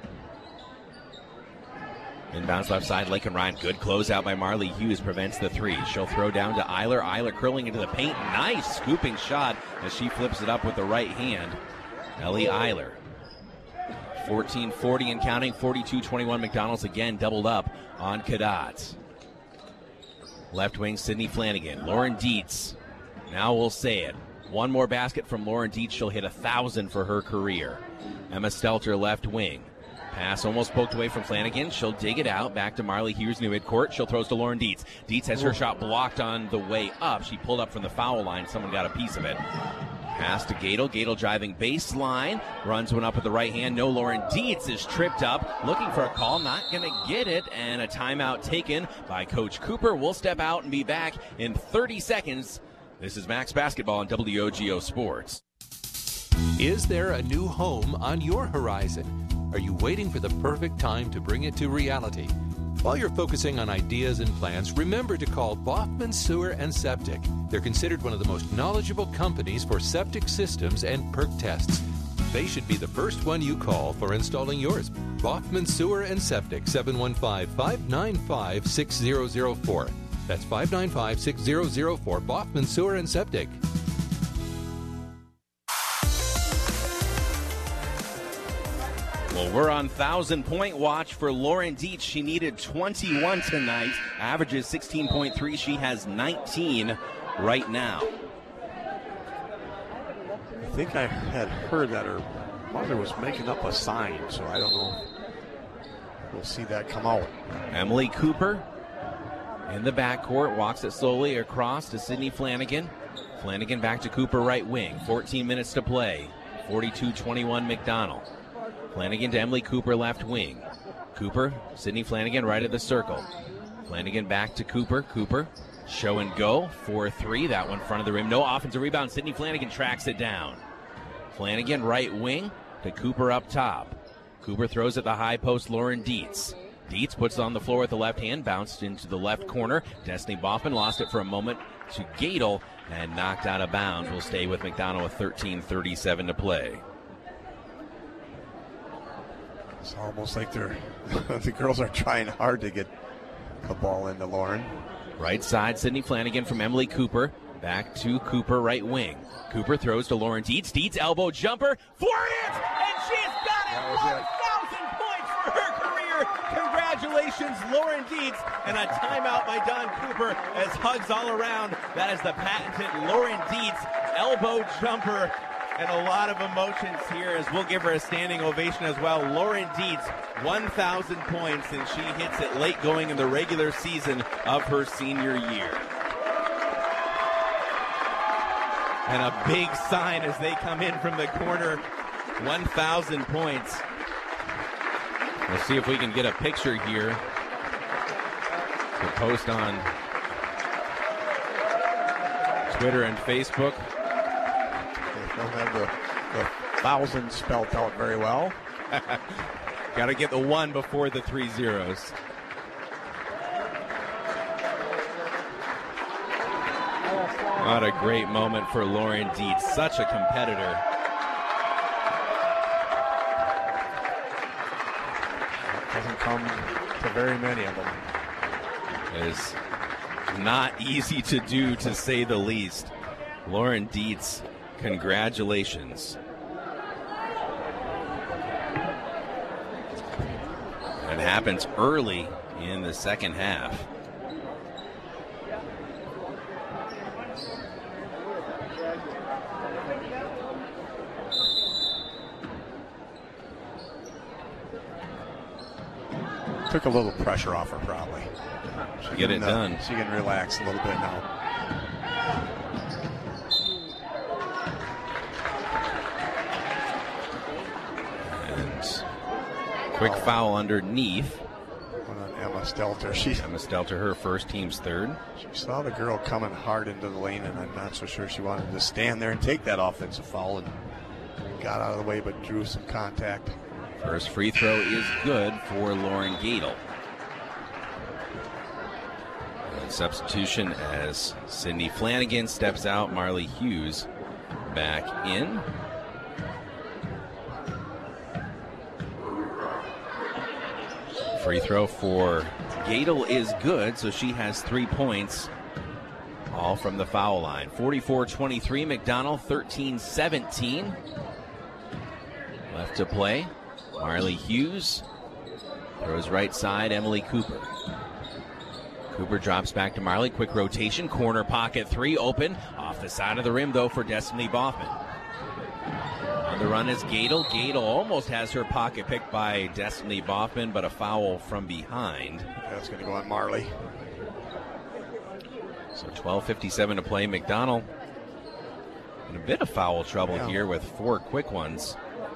Inbounds left side, Lakin Ryan. Good closeout by Marley Hughes prevents the three. She'll throw down to Eiler. Eiler curling into the paint. Nice scooping shot as she flips it up with the right hand. Ellie Eiler. 14-40 and counting. 42-21. McDonald's again doubled up on Cadets. Left wing, Sydney Flanagan. Lauren Dietz. Now we'll say it. One more basket from Lauren Dietz. She'll hit 1,000 for her career. Emma Stelter, left wing. Pass almost poked away from Flanagan. She'll dig it out. Back to Marley Hughes, new midcourt. She'll throws to Lauren Dietz. Dietz has her shot blocked on the way up. She pulled up from the foul line. Someone got a piece of it. Pass to Gadel. Gadel driving baseline. Runs one up with the right hand. No, Lauren Dietz is tripped up. Looking for a call. Not going to get it. And a timeout taken by Coach Cooper. We'll step out and be back in 30 seconds. This is Max Basketball on WOGO Sports. Is there a new home on your horizon? Are you waiting for the perfect time to bring it to reality? While you're focusing on ideas and plans, remember to call Baughman Sewer and Septic. They're considered one of the most knowledgeable companies for septic systems and perk tests. They should be the first one you call for installing yours. Baughman Sewer and Septic, 715-595-6004. That's 595-6004, Baughman Sewer and Septic. Well, we're on 1,000-point watch for Lauren Dietz. She needed 21 tonight. Averages 16.3. She has 19 right now. I think I had heard that her mother was making up a sign, so I don't know. We'll see that come out. Emily Cooper in the backcourt. Walks it slowly across to Sydney Flanagan. Flanagan back to Cooper, right wing. 14 minutes to play. 42-21 McDonald. Flanagan to Emily Cooper, left wing. Cooper, Sydney Flanagan right of the circle. Flanagan back to Cooper. Cooper, show and go. 4-3, that one front of the rim. No offensive rebound. Sydney Flanagan tracks it down. Flanagan right wing to Cooper up top. Cooper throws at the high post, Lauren Dietz. Dietz puts it on the floor with the left hand, bounced into the left corner. Destiny Baughman lost it for a moment to Gadel and knocked out of bounds. Will stay with McDonald with 13:37 to play. It's almost like the girls are trying hard to get the ball into Lauren. Right side, Sydney Flanagan from Emily Cooper. Back to Cooper, right wing. Cooper throws to Lauren Dietz. Dietz elbow jumper for it, and she's got it. 1,000 points for her career. Congratulations, Lauren Dietz, and a timeout by Don Cooper as hugs all around. That is the patented Lauren Dietz elbow jumper. And a lot of emotions here as we'll give her a standing ovation as well. Lauren Dietz, 1,000 points, and she hits it late going in the regular season of her senior year. And a big sign as they come in from the corner, 1,000 points. We'll see if we can get a picture here to post on Twitter and Facebook. Don't have the 1,000 spelled out very well. Got to get the 1 before the 3 zeros. What a great moment for Lauren Dietz. Such a competitor. Doesn't come to very many of them. It is not easy to do, to say the least. Lauren Dietz, congratulations. It happens early in the second half. Took a little pressure off her, probably. Get it done. She can relax a little bit now. Quick foul underneath. One on Emma Stelter. Emma Stelter, her first, team's third. She saw the girl coming hard into the lane, and I'm not so sure she wanted to stand there and take that offensive foul, and got out of the way but drew some contact. First free throw is good for Lauren Gadel. Substitution as Sydney Flanagan steps out. Marley Hughes back in. Free throw for Gadel is good, so she has 3 points, all from the foul line. 44-23, McDonell 13-17. Left to play. Marley Hughes throws right side, Emily Cooper. Cooper drops back to Marley. Quick rotation. Corner pocket three. Open. Off the side of the rim, though, for Destiny Boffman. On the run is Gadel. Gadel almost has her pocket picked by Destiny Boffman, but a foul from behind. That's going to go on Marley. So 12:57 to play. McDonell in a bit of foul trouble here with 4 quick ones.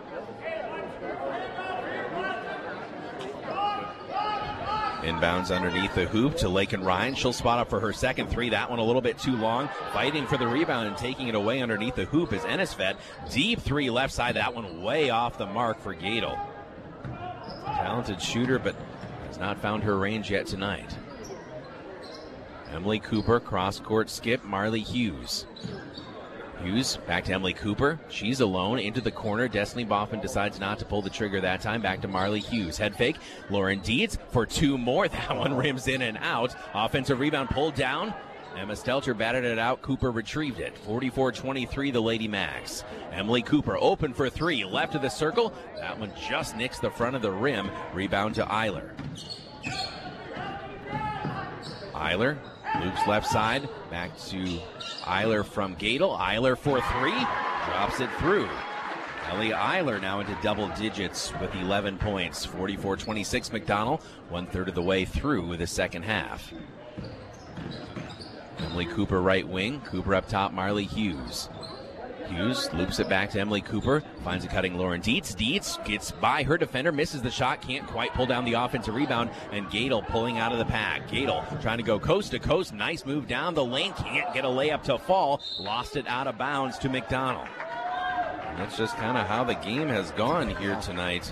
Inbounds underneath the hoop to Lakin Ryan. She'll spot up for her second three. That one a little bit too long. Fighting for the rebound and taking it away underneath the hoop is Ennisfet. Deep three left side. That one way off the mark for Gadel. Talented shooter, but has not found her range yet tonight. Emily Cooper, cross-court skip. Marley Hughes. Hughes back to Emily Cooper. She's alone into the corner. Destiny Boffman decides not to pull the trigger that time. Back to Marley Hughes. Head fake. Lauren Dietz for 2 more. That one rims in and out. Offensive rebound pulled down. Emma Stelter batted it out. Cooper retrieved it. 44-23, the Lady Max. Emily Cooper open for 3. Left of the circle. That one just nicks the front of the rim. Rebound to Eiler. Eiler loops left side. Back to Eiler from Gadel. Eiler for 3. Drops it through. Ellie Eiler now into double digits with 11 points. 44-26 McDonell. 1/3 of the way through the second half. Emily Cooper right wing. Cooper up top. Marley Hughes. Hughes loops it back to Emily Cooper. Finds a cutting Lauren Dietz. Dietz gets by her defender. Misses the shot. Can't quite pull down the offensive rebound. And Gadel pulling out of the pack. Gadel trying to go coast to coast. Nice move down the lane. Can't get a layup to fall. Lost it out of bounds to McDonell. And that's just kind of how the game has gone here tonight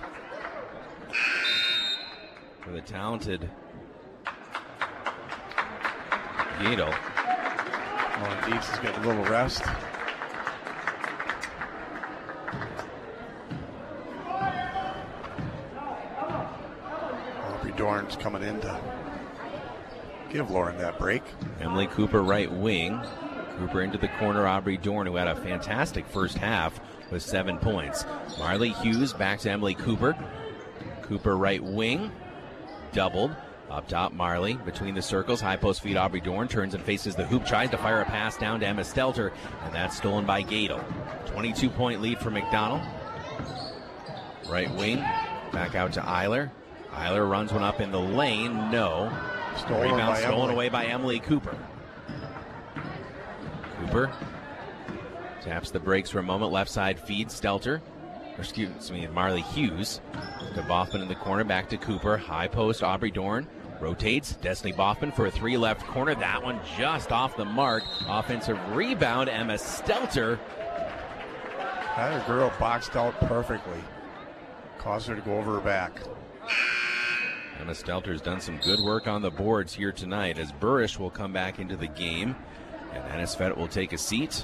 for the talented Gadel. Lauren Dietz is getting a little rest. Dorn's coming in to give Lauren that break. Emily Cooper right wing. Cooper into the corner. Aubrey Dorn, who had a fantastic first half with 7 points. Marley Hughes back to Emily Cooper. Cooper right wing. Doubled. Up top, Marley between the circles. High post feed. Aubrey Dorn turns and faces the hoop. Tries to fire a pass down to Emma Stelter. And that's stolen by Gadel. 22-point lead for McDonell. Right wing. Back out to Eiler. Eiler runs one up in the lane. No. Rebound stolen away by Emily Cooper. Cooper taps the brakes for a moment. Left side feed. Stelter. Marley Hughes. To Boffman in the corner. Back to Cooper. High post. Aubrey Dorn. Rotates. Destiny Boffman for a 3 left corner. That one just off the mark. Offensive rebound. Emma Stelter. That girl boxed out perfectly. Caused her to go over her back. Emma Stelter's done some good work on the boards here tonight as Burrish will come back into the game and Ennisfet will take a seat.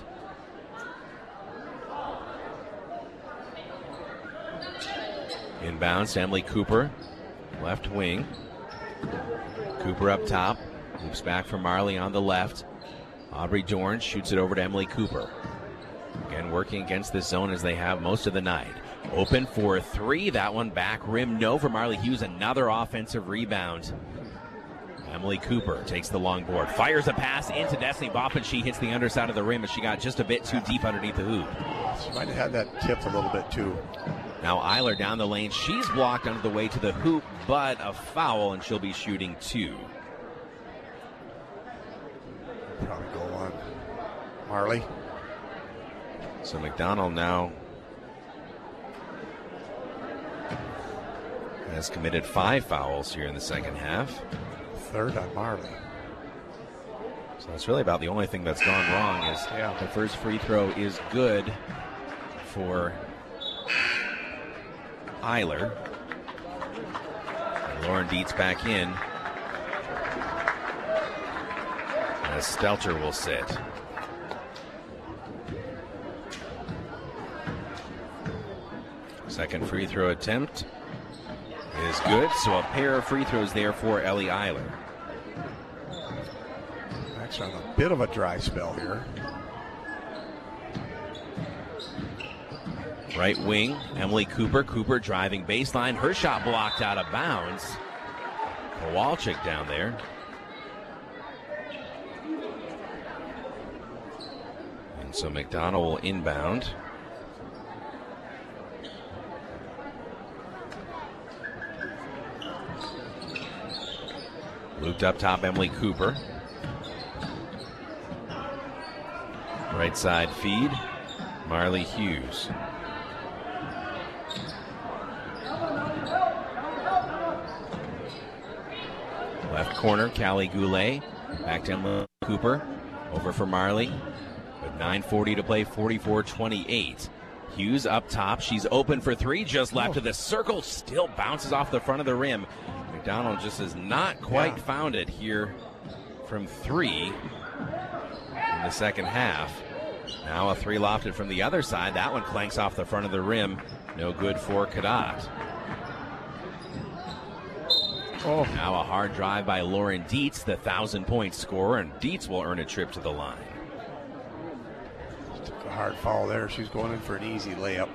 Inbounds to Emily Cooper, left wing. Cooper up top, loops back for Marley on the left. Aubrey Dorn shoots it over to Emily Cooper. Again, working against this zone as they have most of the night. Open for 3. That one back rim. No for Marley Hughes. Another offensive rebound. Emily Cooper takes the long board. Fires a pass into Destiny Boffman. She hits the underside of the rim, but she got just a bit too deep underneath the hoop. She might have had that tipped a little bit too. Now Eiler down the lane. She's blocked under the way to the hoop, but a foul, and she'll be shooting 2. Probably go on Marley. So McDonell now has committed 5 fouls here in the second half. 3rd on Marley. So that's really about the only thing that's gone wrong is the first free throw is good for Eiler. And Lauren Dietz back in. as Stelter will sit. Second free throw attempt is good, so a pair of free throws there for Ellie Eiler. Actually on a bit of a dry spell here. Right wing, Emily Cooper. Cooper driving baseline. Her shot blocked out of bounds. Kowalczyk down there. And so McDonald will inbound. Looped up top, Emily Cooper. Right side feed, Marley Hughes. Left corner, Callie Goulet. Back to Emily Cooper. Over for Marley. With 9:40 to play, 44-28. Hughes up top. She's open for three. Just left of the circle. Still bounces off the front of the rim. McDonald just has not quite found it here from three in the second half. Now a three lofted from the other side. That one clanks off the front of the rim. No good for Cadott. Now a hard drive by Lauren Dietz, the 1,000-point scorer, and Dietz will earn a trip to the line. Took a hard foul there. She's going in for an easy layup.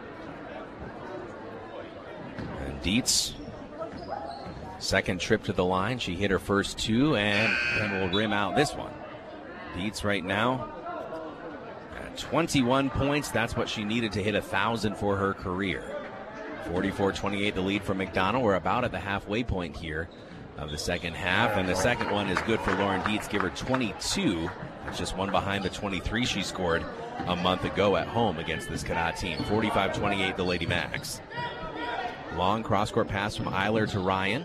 And Dietz, second trip to the line. She hit her first two and then will rim out this one. Dietz right now at 21 points. That's what she needed to hit 1,000 for her career. 44-28 the lead for McDonald. We're about at the halfway point here of the second half, and the second one is good for Lauren Dietz. Give her 22. It's just one behind the 23 she scored a month ago at home against this Cadott team. 45-28 the Lady Macs. Long cross-court pass from Eiler to Ryan.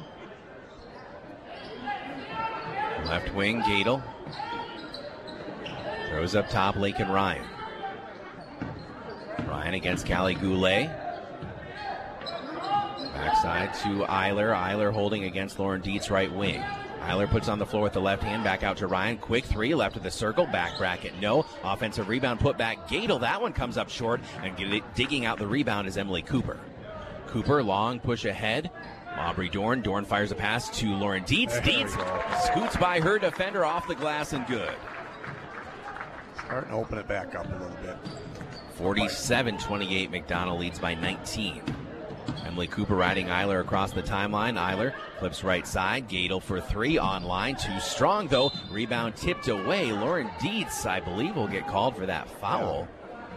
Left wing, Gadel. Throws up top, Lakin Ryan. Ryan against Callie Goulet. Backside to Eiler. Eiler holding against Lauren Dietz right wing. Eiler puts on the floor with the left hand. Back out to Ryan. Quick three. Left of the circle. Back bracket. No. Offensive rebound. Put back. Gadel. That one comes up short. And digging out the rebound is Emily Cooper. Cooper, long push ahead. Aubrey Dorn. Dorn fires a pass to Lauren Dietz. Dietz scoots by her defender off the glass and good. Starting to open it back up a little bit. 47-28. McDonald leads by 19. Emily Cooper riding Eiler across the timeline. Eiler flips right side. Gadel for three. Online. Too strong, though. Rebound tipped away. Lauren Dietz, I believe, will get called for that foul.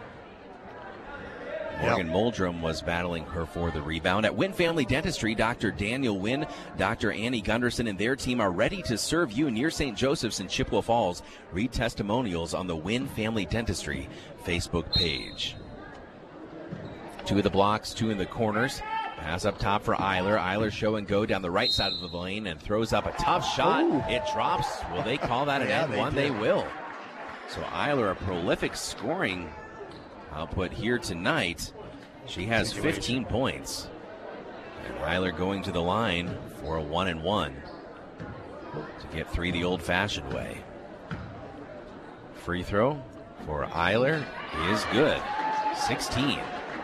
Morgan Muldrum was battling her for the rebound. At Wynn Family Dentistry, Dr. Daniel Wynn, Dr. Annie Gunderson, and their team are ready to serve you near St. Joseph's in Chippewa Falls. Read testimonials on the Wynn Family Dentistry Facebook page. Two of the blocks, two in the corners. Pass up top for Eiler. Eiler show and go down the right side of the lane and throws up a tough shot. Ooh. It drops. Will they call that an end one? They will. So Eiler, a prolific scoring output here tonight. She has 15 points. And Eiler going to the line for a 1-and-1 to get three the old-fashioned way. Free throw for Eiler is good. 16.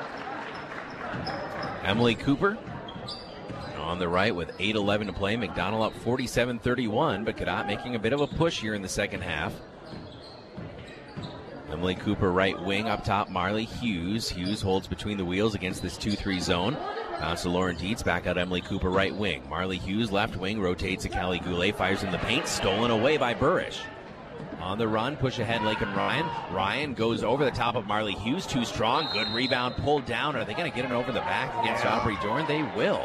Emily Cooper on the right with 8:11 to play. McDonald up 47-31, but Cadott making a bit of a push here in the second half. Emily Cooper right wing up top, Marley Hughes. Hughes holds between the wheels against this 2-3 zone. Bounce to Lauren Dietz, back out Emily Cooper right wing. Marley Hughes left wing, rotates to Callie Goulet, fires in the paint, stolen away by Burrish. On the run, push ahead, Lakin Ryan. Ryan goes over the top of Marley Hughes, too strong, good rebound, pulled down. Are they going to get it over the back against Aubrey Dorn? They will.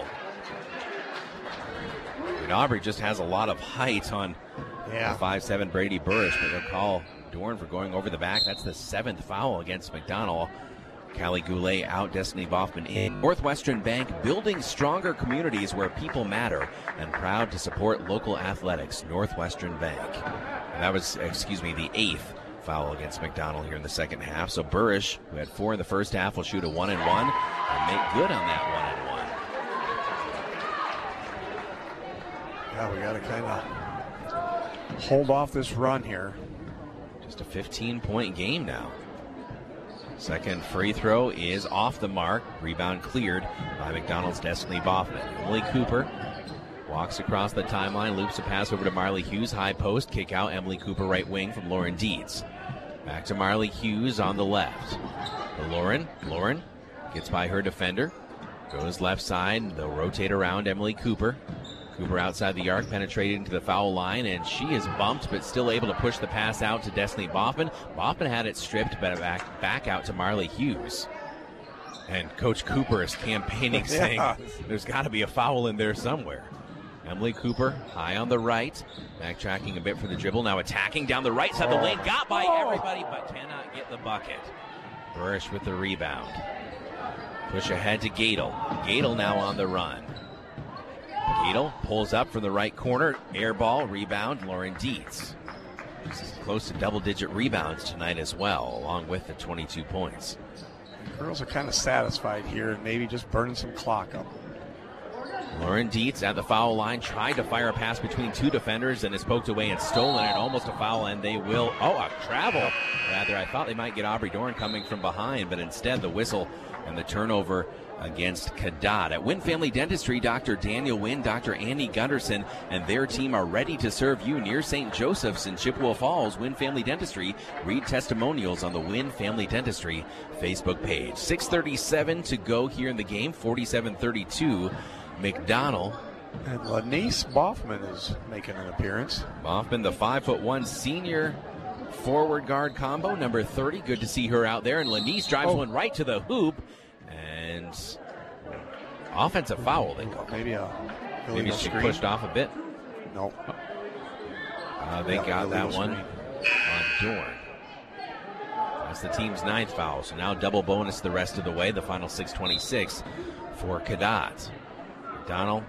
And Aubrey just has a lot of height on 5'7" Brady Burrish, but they'll call Dorn for going over the back. That's the 7th foul against McDonald. Callie Goulet out, Destiny Boffman in. Northwestern Bank, building stronger communities where people matter, and proud to support local athletics. Northwestern Bank. And that was, the 8th foul against McDonald here in the second half. So Burrish, who had 4 in the first half, will shoot a 1-and-1 and make good on that 1-and-1. Yeah, we got to kind of hold off this run here. Just a 15-point game now. Second free throw is off the mark. Rebound cleared by McDonald's Destiny Boffman. Emily Cooper walks across the timeline, loops a pass over to Marley Hughes. High post, kick out. Emily Cooper right wing from Lauren Dietz. Back to Marley Hughes on the left. To Lauren. Lauren gets by her defender. Goes left side. They'll rotate around Emily Cooper. Cooper outside the arc, penetrated into the foul line, and she is bumped, but still able to push the pass out to Destiny Boffman. Boffman had it stripped, but back out to Marley Hughes. And Coach Cooper is campaigning, saying there's got to be a foul in there somewhere. Emily Cooper high on the right, backtracking a bit for the dribble, now attacking down the right side of the lane, got by everybody, but cannot get the bucket. Burish with the rebound. Push ahead to Gadel. Gadel now on the run. Gadel pulls up from the right corner. Air ball, rebound, Lauren Dietz. She's close to double-digit rebounds tonight as well, along with the 22 points. Girls are kind of satisfied here and maybe just burning some clock up. Lauren Dietz at the foul line tried to fire a pass between two defenders and is poked away and stolen, and almost a foul, and they will, a travel. Rather, I thought they might get Aubrey Dorn coming from behind, but instead the whistle and the turnover against Cadott. At Wynn Family Dentistry, Dr. Daniel Wynn, Dr. Annie Gunderson, and their team are ready to serve you near St. Joseph's in Chippewa Falls. Wynn Family Dentistry. Read testimonials on the Wynn Family Dentistry Facebook page. 6:37 to go here in the game. 47-32. McDonald. And Lanice Boffman is making an appearance. Boffman, the 5'1" senior forward guard combo, number 30. Good to see her out there. And Lanice drives one right to the hoop. And offensive foul, they call. Maybe she pushed off a bit. No. They got that one on Dorn. That's the team's 9th foul. So now double bonus the rest of the way. The final 6:26 for Cadott. McDonald.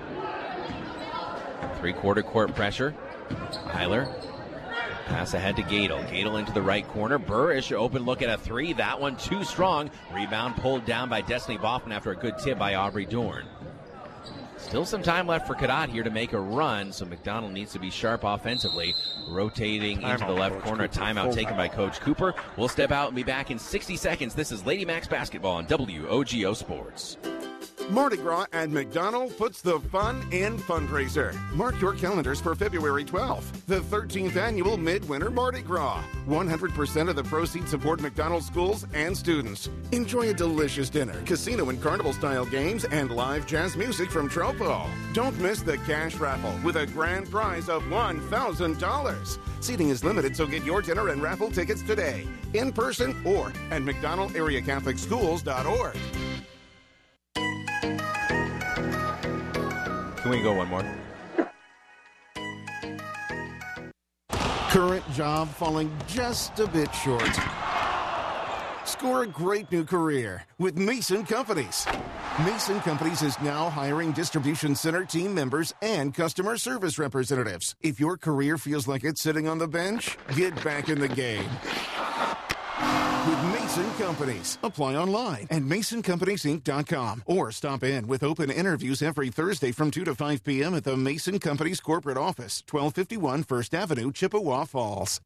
Three-quarter court pressure. Eiler. Pass ahead to Gadel. Gadel into the right corner. Burish, open look at a three. That one too strong. Rebound pulled down by Destiny Boffman after a good tip by Aubrey Dorn. Still some time left for Cadott here to make a run, so McDonald needs to be sharp offensively. Rotating into the left corner. Timeout taken by Coach Cooper. We'll step out and be back in 60 seconds. This is Lady Max Basketball on WOGO Sports. Mardi Gras at McDonald puts the fun in fundraiser. Mark your calendars for February 12th, the 13th annual Midwinter Mardi Gras. 100% of the proceeds support McDonald schools and students. Enjoy a delicious dinner, casino and carnival-style games, and live jazz music from Tropo. Don't miss the cash raffle with a grand prize of $1,000. Seating is limited, so get your dinner and raffle tickets today, in person or at McDonaldAreaCatholicSchools.org. Can we go one more? Current job falling just a bit short. Score a great new career with Mason Companies. Mason Companies is now hiring distribution center team members and customer service representatives. If your career feels like it's sitting on the bench, get back in the game with Mason Companies. Apply online at MasonCompaniesInc.com or stop in with open interviews every Thursday from 2 to 5 p.m. at the Mason Companies Corporate Office, 1251 First Avenue, Chippewa Falls.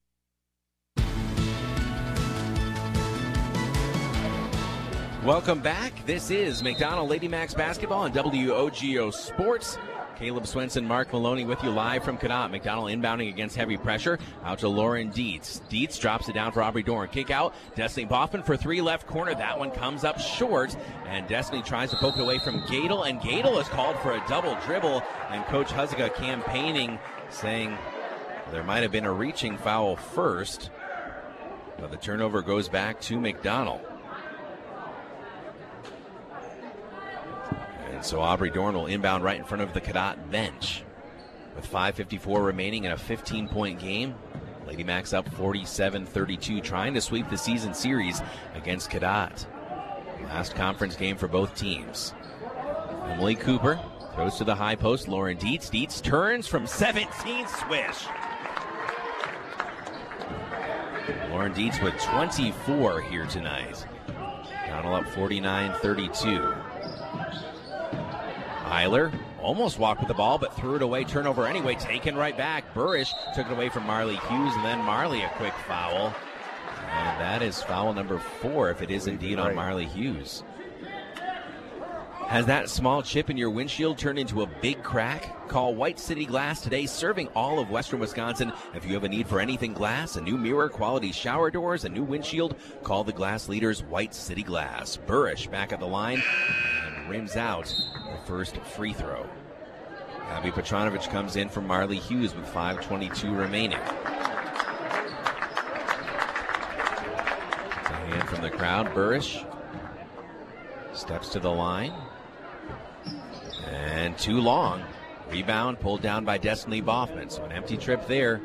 Welcome back. This is McDonald Lady Max Basketball on WOGO Sports. Caleb Swenson, Mark Maloney with you live from Cadott. McDonald inbounding against heavy pressure. Out to Lauren Dietz. Dietz drops it down for Aubrey Dorn. Kick out. Destiny Boffman for three left corner. That one comes up short. And Destiny tries to poke it away from Gadel. And Gadel is called for a double dribble. And Coach Huziga campaigning, saying there might have been a reaching foul first. But the turnover goes back to McDonald. So Aubrey Dorn will inbound right in front of the Cadott bench. With 5:54 remaining in a 15-point game, Lady Max up 47-32, trying to sweep the season series against Cadott. Last conference game for both teams. Emily Cooper throws to the high post. Lauren Dietz. Dietz turns from 17, swish. Lauren Dietz with 24 here tonight. Donald up 49-32. Eiler almost walked with the ball, but threw it away. Turnover anyway, taken right back. Burish took it away from Marley Hughes, and then Marley a quick foul. And that is foul number 4, if it is indeed on Marley Hughes. Has that small chip in your windshield turned into a big crack? Call White City Glass today, serving all of western Wisconsin. If you have a need for anything glass, a new mirror, quality shower doors, a new windshield, call the glass leaders, White City Glass. Burish back at the line and rims out the first free throw. Abby Petronovich comes in from Marley Hughes with 5:22 remaining. It's a hand from the crowd. Burish steps to the line. And too long. Rebound pulled down by Destiny Boffman. So an empty trip there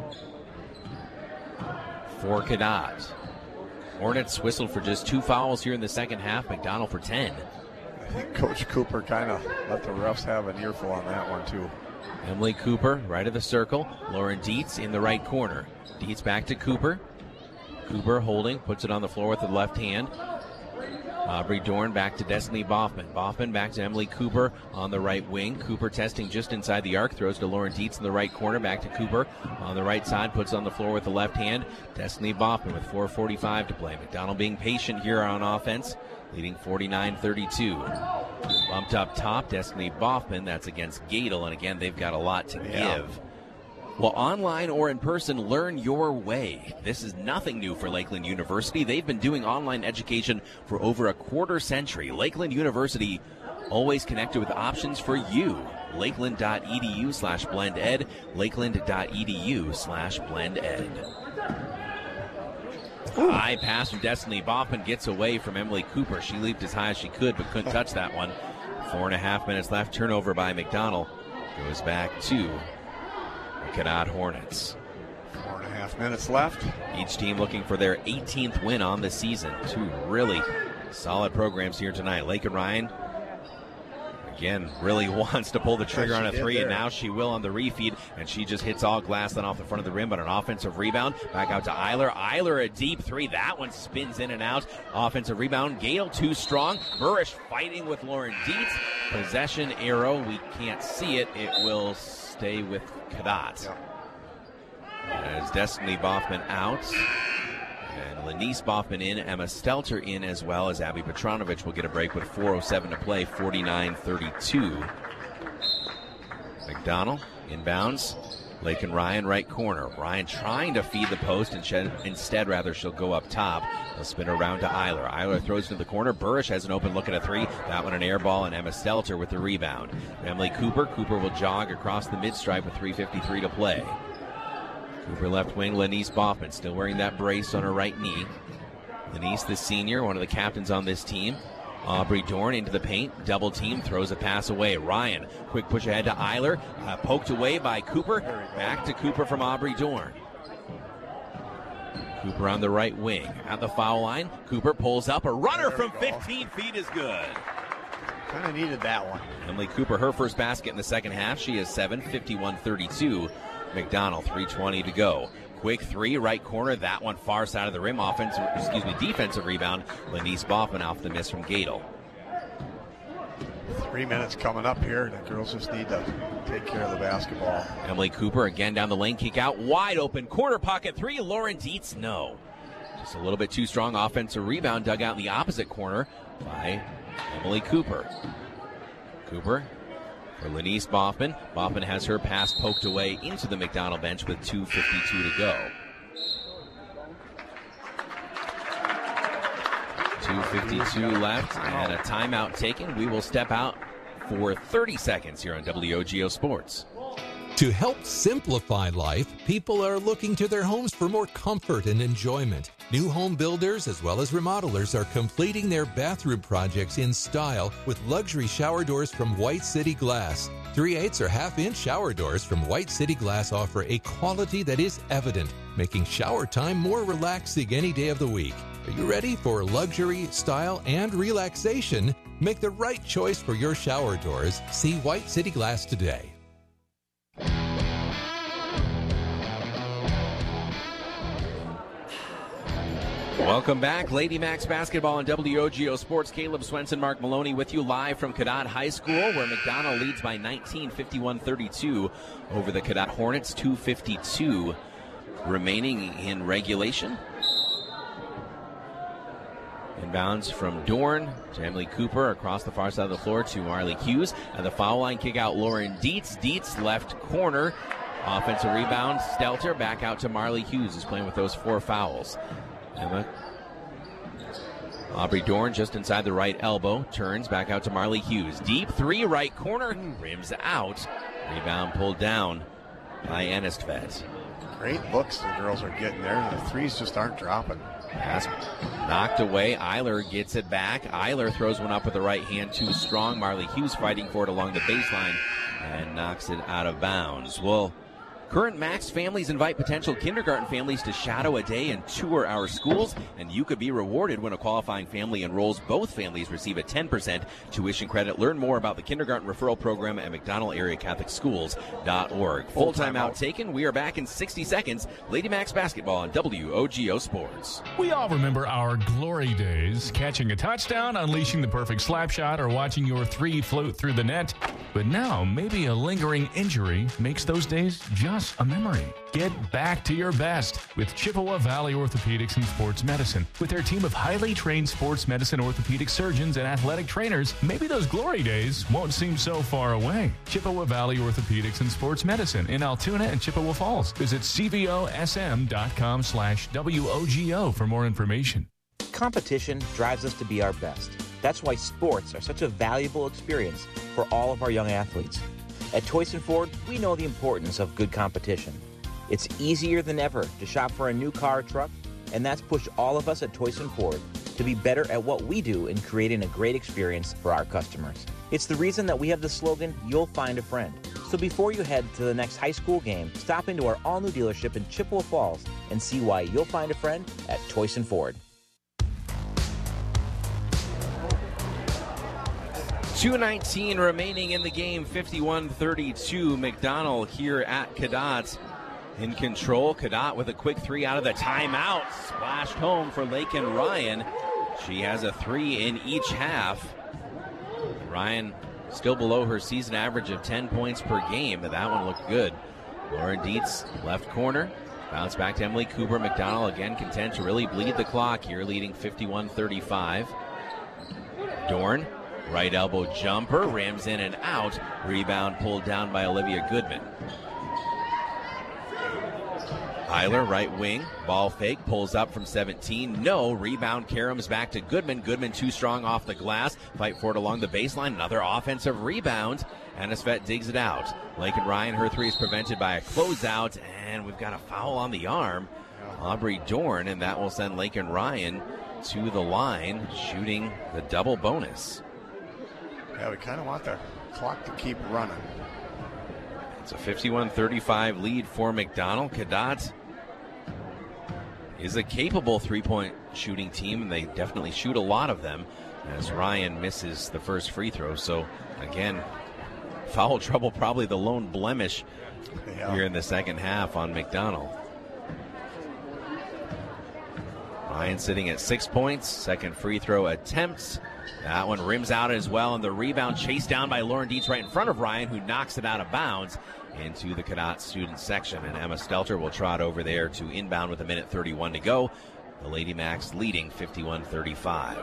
for Cadott. Hornets whistled for just 2 fouls here in the second half. McDonald for 10. I think Coach Cooper kind of let the refs have an earful on that one, too. Emily Cooper, right of the circle. Lauren Dietz in the right corner. Dietz back to Cooper. Cooper holding, puts it on the floor with the left hand. Aubrey Dorn back to Destiny Boffman. Boffman back to Emily Cooper on the right wing. Cooper testing just inside the arc. Throws to Lauren Dietz in the right corner. Back to Cooper on the right side. Puts on the floor with the left hand. Destiny Boffman with 4:45 to play. McDonald being patient here on offense. Leading 49-32. Bumped up top. Destiny Boffman. That's against Gadel. And again, they've got a lot to give. Well, online or in person, learn your way. This is nothing new for Lakeland University. They've been doing online education for over a quarter century. Lakeland University, always connected with options for you. Lakeland.edu/blended. Lakeland.edu/blended. High pass from Destiny Boffman gets away from Emily Cooper. She leaped as high as she could, but couldn't touch that one. 4.5 minutes left. Turnover by McDonald. Goes back to Cadott Hornets. 4.5 minutes left. Each team looking for their 18th win on the season. 2 really solid programs here tonight. Lakin Ryan, again, really wants to pull the trigger on a 3, and now she will on the refeed, and she just hits all glass then off the front of the rim, but an offensive rebound. Back out to Eiler. Eiler, a deep 3. That one spins in and out. Offensive rebound. Gale too strong. Burish fighting with Lauren Dietz. Possession arrow. We can't see it. It will stay with Cadott. As Destiny Boffman out. And Lanice Boffman in. Emma Stelter in, as well as Abby Petronovich will get a break with 4:07 to play. 49-32. McDonald inbounds. Lakin Ryan right corner. Ryan trying to feed the post. Instead, she'll go up top. They'll spin around to Eiler. Eiler throws to the corner. Burish has an open look at a 3. That one an air ball, and Emma Stelter with the rebound. Emily Cooper. Cooper will jog across the mid-stripe with 3:53 to play. Cooper left wing. Lanice Boffman still wearing that brace on her right knee. Lanice, the senior, one of the captains on this team. Aubrey Dorn into the paint, double team, throws a pass away. Ryan, quick push ahead to Eiler, poked away by Cooper. Back to Cooper from Aubrey Dorn. Cooper on the right wing. At the foul line, Cooper pulls up. A runner from 15 feet is good. Kind of needed that one. Emily Cooper, her first basket in the second half. She is 7, 51-32. McDonald, 3:20 to go. Quick 3, right corner. That one far side of the rim. Defensive rebound. Lanice Boffman off the miss from Gadel. 3 minutes coming up here. The girls just need to take care of the basketball. Emily Cooper again down the lane. Kick out. Wide open. Corner pocket 3. Lauren Dietz, no. Just a little bit too strong. Offensive rebound dug out in the opposite corner by Emily Cooper. Cooper for Lanice Boffman. Boffman has her pass poked away into the McDonald bench with 2:52 to go. 2:52 left and a timeout taken. We will step out for 30 seconds here on WOGO Sports. To help simplify life, people are looking to their homes for more comfort and enjoyment. New home builders as well as remodelers are completing their bathroom projects in style with luxury shower doors from White City Glass. 3/8 or half-inch shower doors from White City Glass offer a quality that is evident, making shower time more relaxing any day of the week. Are you ready for luxury, style, and relaxation? Make the right choice for your shower doors. See White City Glass today. Welcome back. Lady Max basketball on WOGO Sports. Caleb Swenson, Mark Maloney with you live from Cadott High School, where McDonell leads by 19, 51-32 over the Cadott Hornets. 2:52 remaining in regulation. Inbounds from Dorn to Emily Cooper across the far side of the floor to Marley Hughes. At the foul line, kick out Lauren Dietz. Dietz left corner. Offensive rebound, Stelter back out to Marley Hughes, who's playing with those 4 fouls. Aubrey Dorn just inside the right elbow. Turns back out to Marley Hughes. Deep 3, right corner. Rims out. Rebound pulled down by Enistvedt. Great looks the girls are getting there. The threes just aren't dropping. Pass knocked away. Eiler gets it back. Eiler throws one up with the right hand, too strong. Marley Hughes fighting for it along the baseline and knocks it out of bounds. Well, current Max families invite potential kindergarten families to shadow a day and tour our schools, and you could be rewarded when a qualifying family enrolls. Both families receive a 10% tuition credit. Learn more about the kindergarten referral program at McDonell-area-Catholic-Schools.org. Full-time out taken. We are back in 60 seconds. Lady Max basketball on WOGO Sports. We all remember our glory days, catching a touchdown, unleashing the perfect slap shot, or watching your 3 float through the net. But now, maybe a lingering injury makes those days just a memory. Get back to your best with Chippewa Valley Orthopedics and Sports Medicine. With their team of highly trained sports medicine orthopedic surgeons and athletic trainers, maybe those glory days won't seem so far away. Chippewa Valley Orthopedics and Sports Medicine in Altoona and Chippewa Falls. Visit cvosm.com/WOGO for more information. Competition drives us to be our best. That's why sports are such a valuable experience for all of our young athletes. At Toyson Ford, we know the importance of good competition. It's easier than ever to shop for a new car or truck, and that's pushed all of us at Toyson Ford to be better at what we do in creating a great experience for our customers. It's the reason that we have the slogan, "You'll find a friend." So before you head to the next high school game, stop into our all-new dealership in Chippewa Falls and see why you'll find a friend at Toyson Ford. 2:19 remaining in the game, 51-32. McDonell here at Cadott in control. Cadott with a quick 3 out of the timeout. Splashed home for Lakin Ryan. She has a 3 in each half. Ryan still below her season average of 10 points per game, but that one looked good. Lauren Dietz, left corner. Bounce back to Emily Cooper. McDonell again content to really bleed the clock here, leading 51-35. Dorn. Right elbow jumper, rims in and out. Rebound pulled down by Olivia Goodman. Eiler, right wing, ball fake, pulls up from 17. No, rebound caroms back to Goodman. Goodman too strong off the glass. Fight for it along the baseline. Another offensive rebound. Ennisvedt digs it out. Lakin Ryan, her 3 is prevented by a closeout, and we've got a foul on the arm. Aubrey Dorn, and that will send Lakin Ryan to the line, shooting the double bonus. Yeah, we kind of want the clock to keep running. It's a 51-35 lead for McDonell. Cadott is a capable three-point shooting team, and they definitely shoot a lot of them as Ryan misses the first free throw. So, again, foul trouble probably the lone blemish here in the second half on McDonell. Ryan sitting at 6 points. Second free throw attempts. That one rims out as well, and the rebound chased down by Lauren Dietz right in front of Ryan, who knocks it out of bounds into the Cadott student section. And Emma Stelter will trot over there to inbound with 1:31 to go. The Lady Max leading 51-35.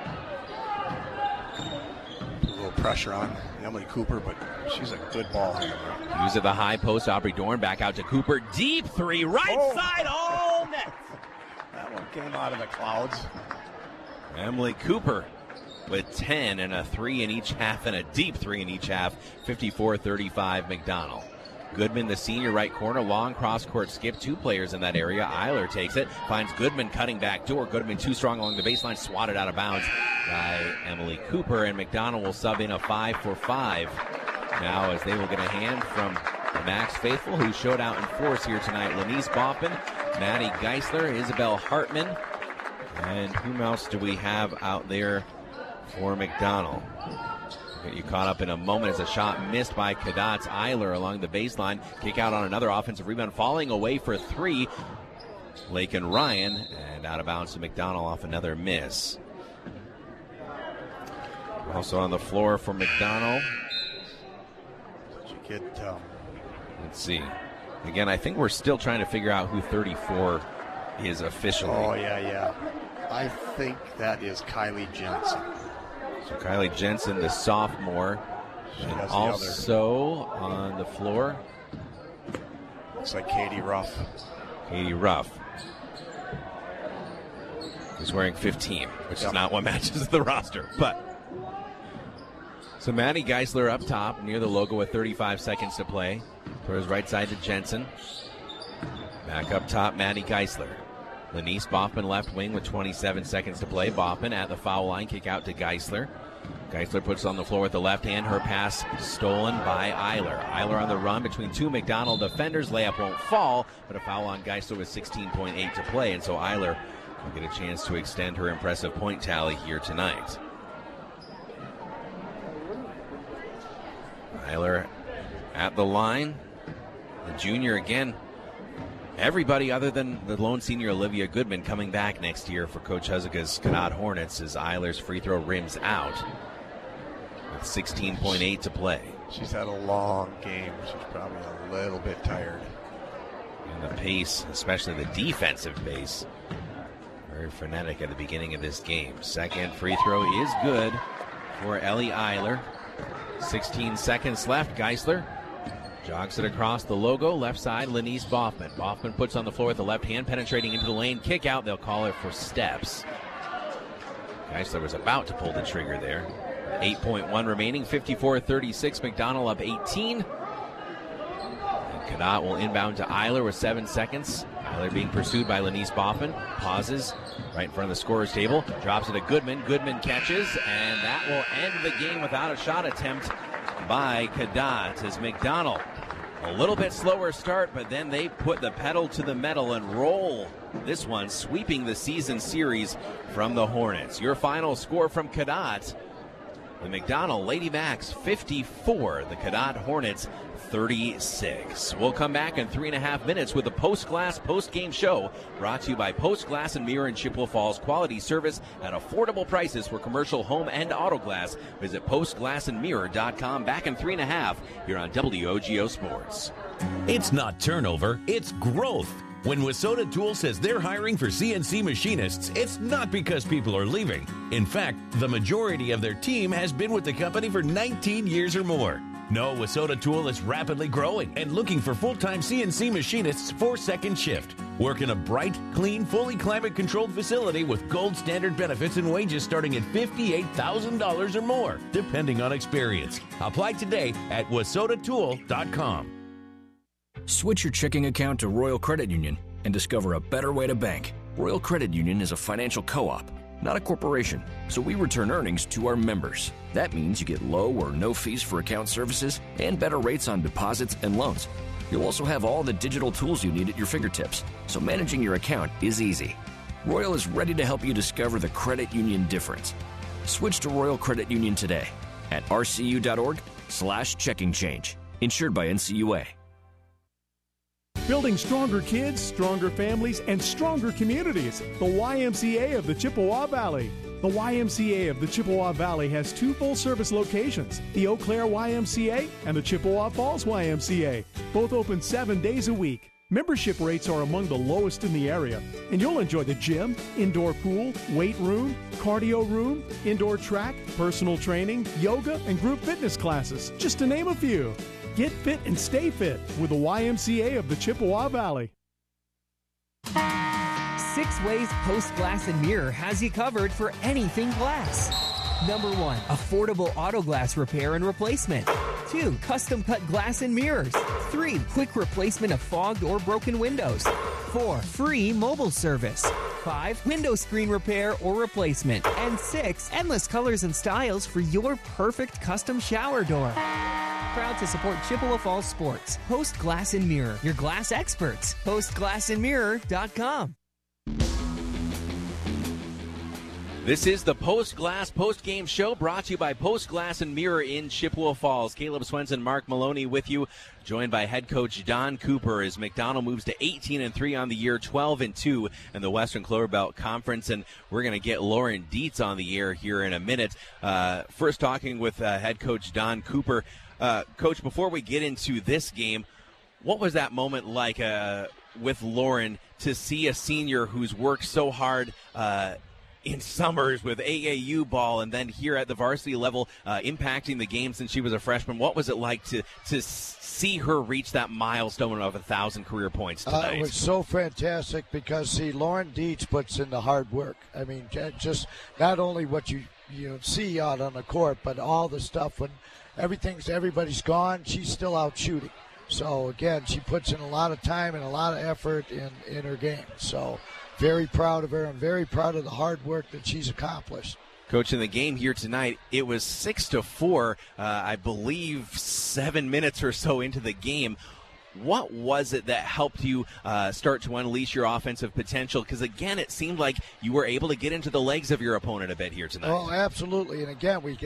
A little pressure on Emily Cooper, but she's a good ball handler. Use of the high post. Aubrey Dorn back out to Cooper. Deep 3, right side, all net. That one came out of the clouds. Emily Cooper with 10 and a 3 in each half and a deep 3 in each half. 54-35 McDonell. Goodman, the senior, right corner, long cross-court skip. 2 players in that area. Eiler takes it, finds Goodman cutting back door. Goodman too strong along the baseline, swatted out of bounds by Emily Cooper, and McDonell will sub in a 5-for-5 now as they will get a hand from the Max faithful who showed out in force here tonight. Lenise Boppin, Maddie Geisler, Isabel Hartman, and whom else do we have out there for McDonell? Get you caught up in a moment as a shot missed by Cadott's Eiler along the baseline. Kick out on another offensive rebound, falling away for 3. Lake and Ryan, and out of bounds to McDonald off another miss. Also on the floor for McDonald. Did you get, let's see. Again, I think we're still trying to figure out who 34 is officially. Oh, yeah. I think that is Kylie Jensen. So Kylie Jensen, the sophomore. And also on the floor. Looks like Katie Ruff. Katie Ruff. Who's wearing 15, which is not what matches the roster. But so Maddie Geisler up top near the logo with 35 seconds to play. Throws right side to Jensen. Back up top, Maddie Geisler. Lanice Boffman left wing with 27 seconds to play. Boffman at the foul line, kick out to Geisler. Geisler puts it on the floor with the left hand. Her pass stolen by Eiler. Eiler on the run between two McDonald defenders. Layup won't fall, but a foul on Geisler with 16.8 to play. And so Eiler will get a chance to extend her impressive point tally here tonight. Eiler at the line. The junior again. Everybody other than the lone senior Olivia Goodman coming back next year for Coach Huzzika's Cadott Hornets as Eiler's free throw rims out with 16.8 to play. She's had a long game. She's probably a little bit tired. And the pace, especially the defensive pace, very frenetic at the beginning of this game. Second free throw is good for Ellie Eiler. 16 seconds left. Geisler jogs it across the logo, left side, Lanice Boffman. Boffman puts on the floor with the left hand, penetrating into the lane, kick out. They'll call it for steps. Geisler was about to pull the trigger there. 8.1 remaining, 54-36, McDonald up 18. And Cadott will inbound to Eiler with 7 seconds. Eiler being pursued by Lanice Boffman. Pauses right in front of the scorer's table. Drops it to Goodman. Goodman catches, and that will end the game without a shot attempt by Cadott as McDonald. A little bit slower start, but then they put the pedal to the metal and roll this one, sweeping the season series from the Hornets. Your final score from Cadott, the McDonald Lady Macs 54, the Cadott Hornets 36. We'll come back in 3.5 minutes with the Post Glass post-game show brought to you by Post Glass and Mirror in Chippewa Falls. Quality service at affordable prices for commercial, home, and auto glass. Visit postglassandmirror.com. Back in 3.5 here on WOGO Sports. It's not turnover, it's growth. When Wissota Tool says they're hiring for CNC machinists, it's not because people are leaving. In fact, the majority of their team has been with the company for 19 years or more. No, Wissota Tool is rapidly growing and looking for full-time CNC machinists for second shift. Work in a bright, clean, fully climate-controlled facility with gold standard benefits and wages starting at $58,000 or more, depending on experience. Apply today at WissotaTool.com. Switch your checking account to Royal Credit Union and discover a better way to bank. Royal Credit Union is a financial co-op, not a corporation, so we return earnings to our members. That means you get low or no fees for account services and better rates on deposits and loans. You'll also have all the digital tools you need at your fingertips, so managing your account is easy. Royal is ready to help you discover the credit union difference. Switch to Royal Credit Union today at rcu.org/checking change. Insured by NCUA. Building stronger kids, stronger families, and stronger communities. The YMCA of the Chippewa Valley. The YMCA of the Chippewa Valley has 2 full-service locations, the Eau Claire YMCA and the Chippewa Falls YMCA, both open 7 days a week. Membership rates are among the lowest in the area, and you'll enjoy the gym, indoor pool, weight room, cardio room, indoor track, personal training, yoga, and group fitness classes, just to name a few. Get fit and stay fit with the YMCA of the Chippewa Valley. 6 Ways Post Glass and Mirror has you covered for anything glass. Number 1, affordable auto glass repair and replacement. 2, custom cut glass and mirrors. 3, quick replacement of fogged or broken windows. 4, free mobile service. 5, window screen repair or replacement. And 6, endless colors and styles for your perfect custom shower door. Proud to support Chippewa Falls sports. Post Glass and Mirror, your glass experts. PostGlassandMirror.com. This is the Post Glass post-game show brought to you by Post Glass and Mirror in Chippewa Falls. Caleb Swenson, Mark Maloney with you, joined by head coach Don Cooper as McDonell moves to 18-3 on the year, 12-2 in the Western Clover Belt Conference. And we're going to get Lauren Dietz on the air here in a minute. First talking with head coach Don Cooper. Coach, before we get into this game, what was that moment like with Lauren to see a senior who's worked so hard in summers with AAU ball and then here at the varsity level impacting the game since she was a freshman? What was it like to see her reach that milestone of 1,000 career points tonight? It was so fantastic because, see, Lauren Dietz puts in the hard work. I mean, just not only what you see out on the court, but all the stuff when everybody's gone, she's still out shooting. So, again, she puts in a lot of time and a lot of effort in her game. So, very proud of her. I'm very proud of the hard work that she's accomplished. Coach, in the game here tonight, it was 6-4, I believe 7 minutes or so into the game. What was it that helped you start to unleash your offensive potential? Because, again, it seemed like you were able to get into the legs of your opponent a bit here tonight. Oh, absolutely. And, again, we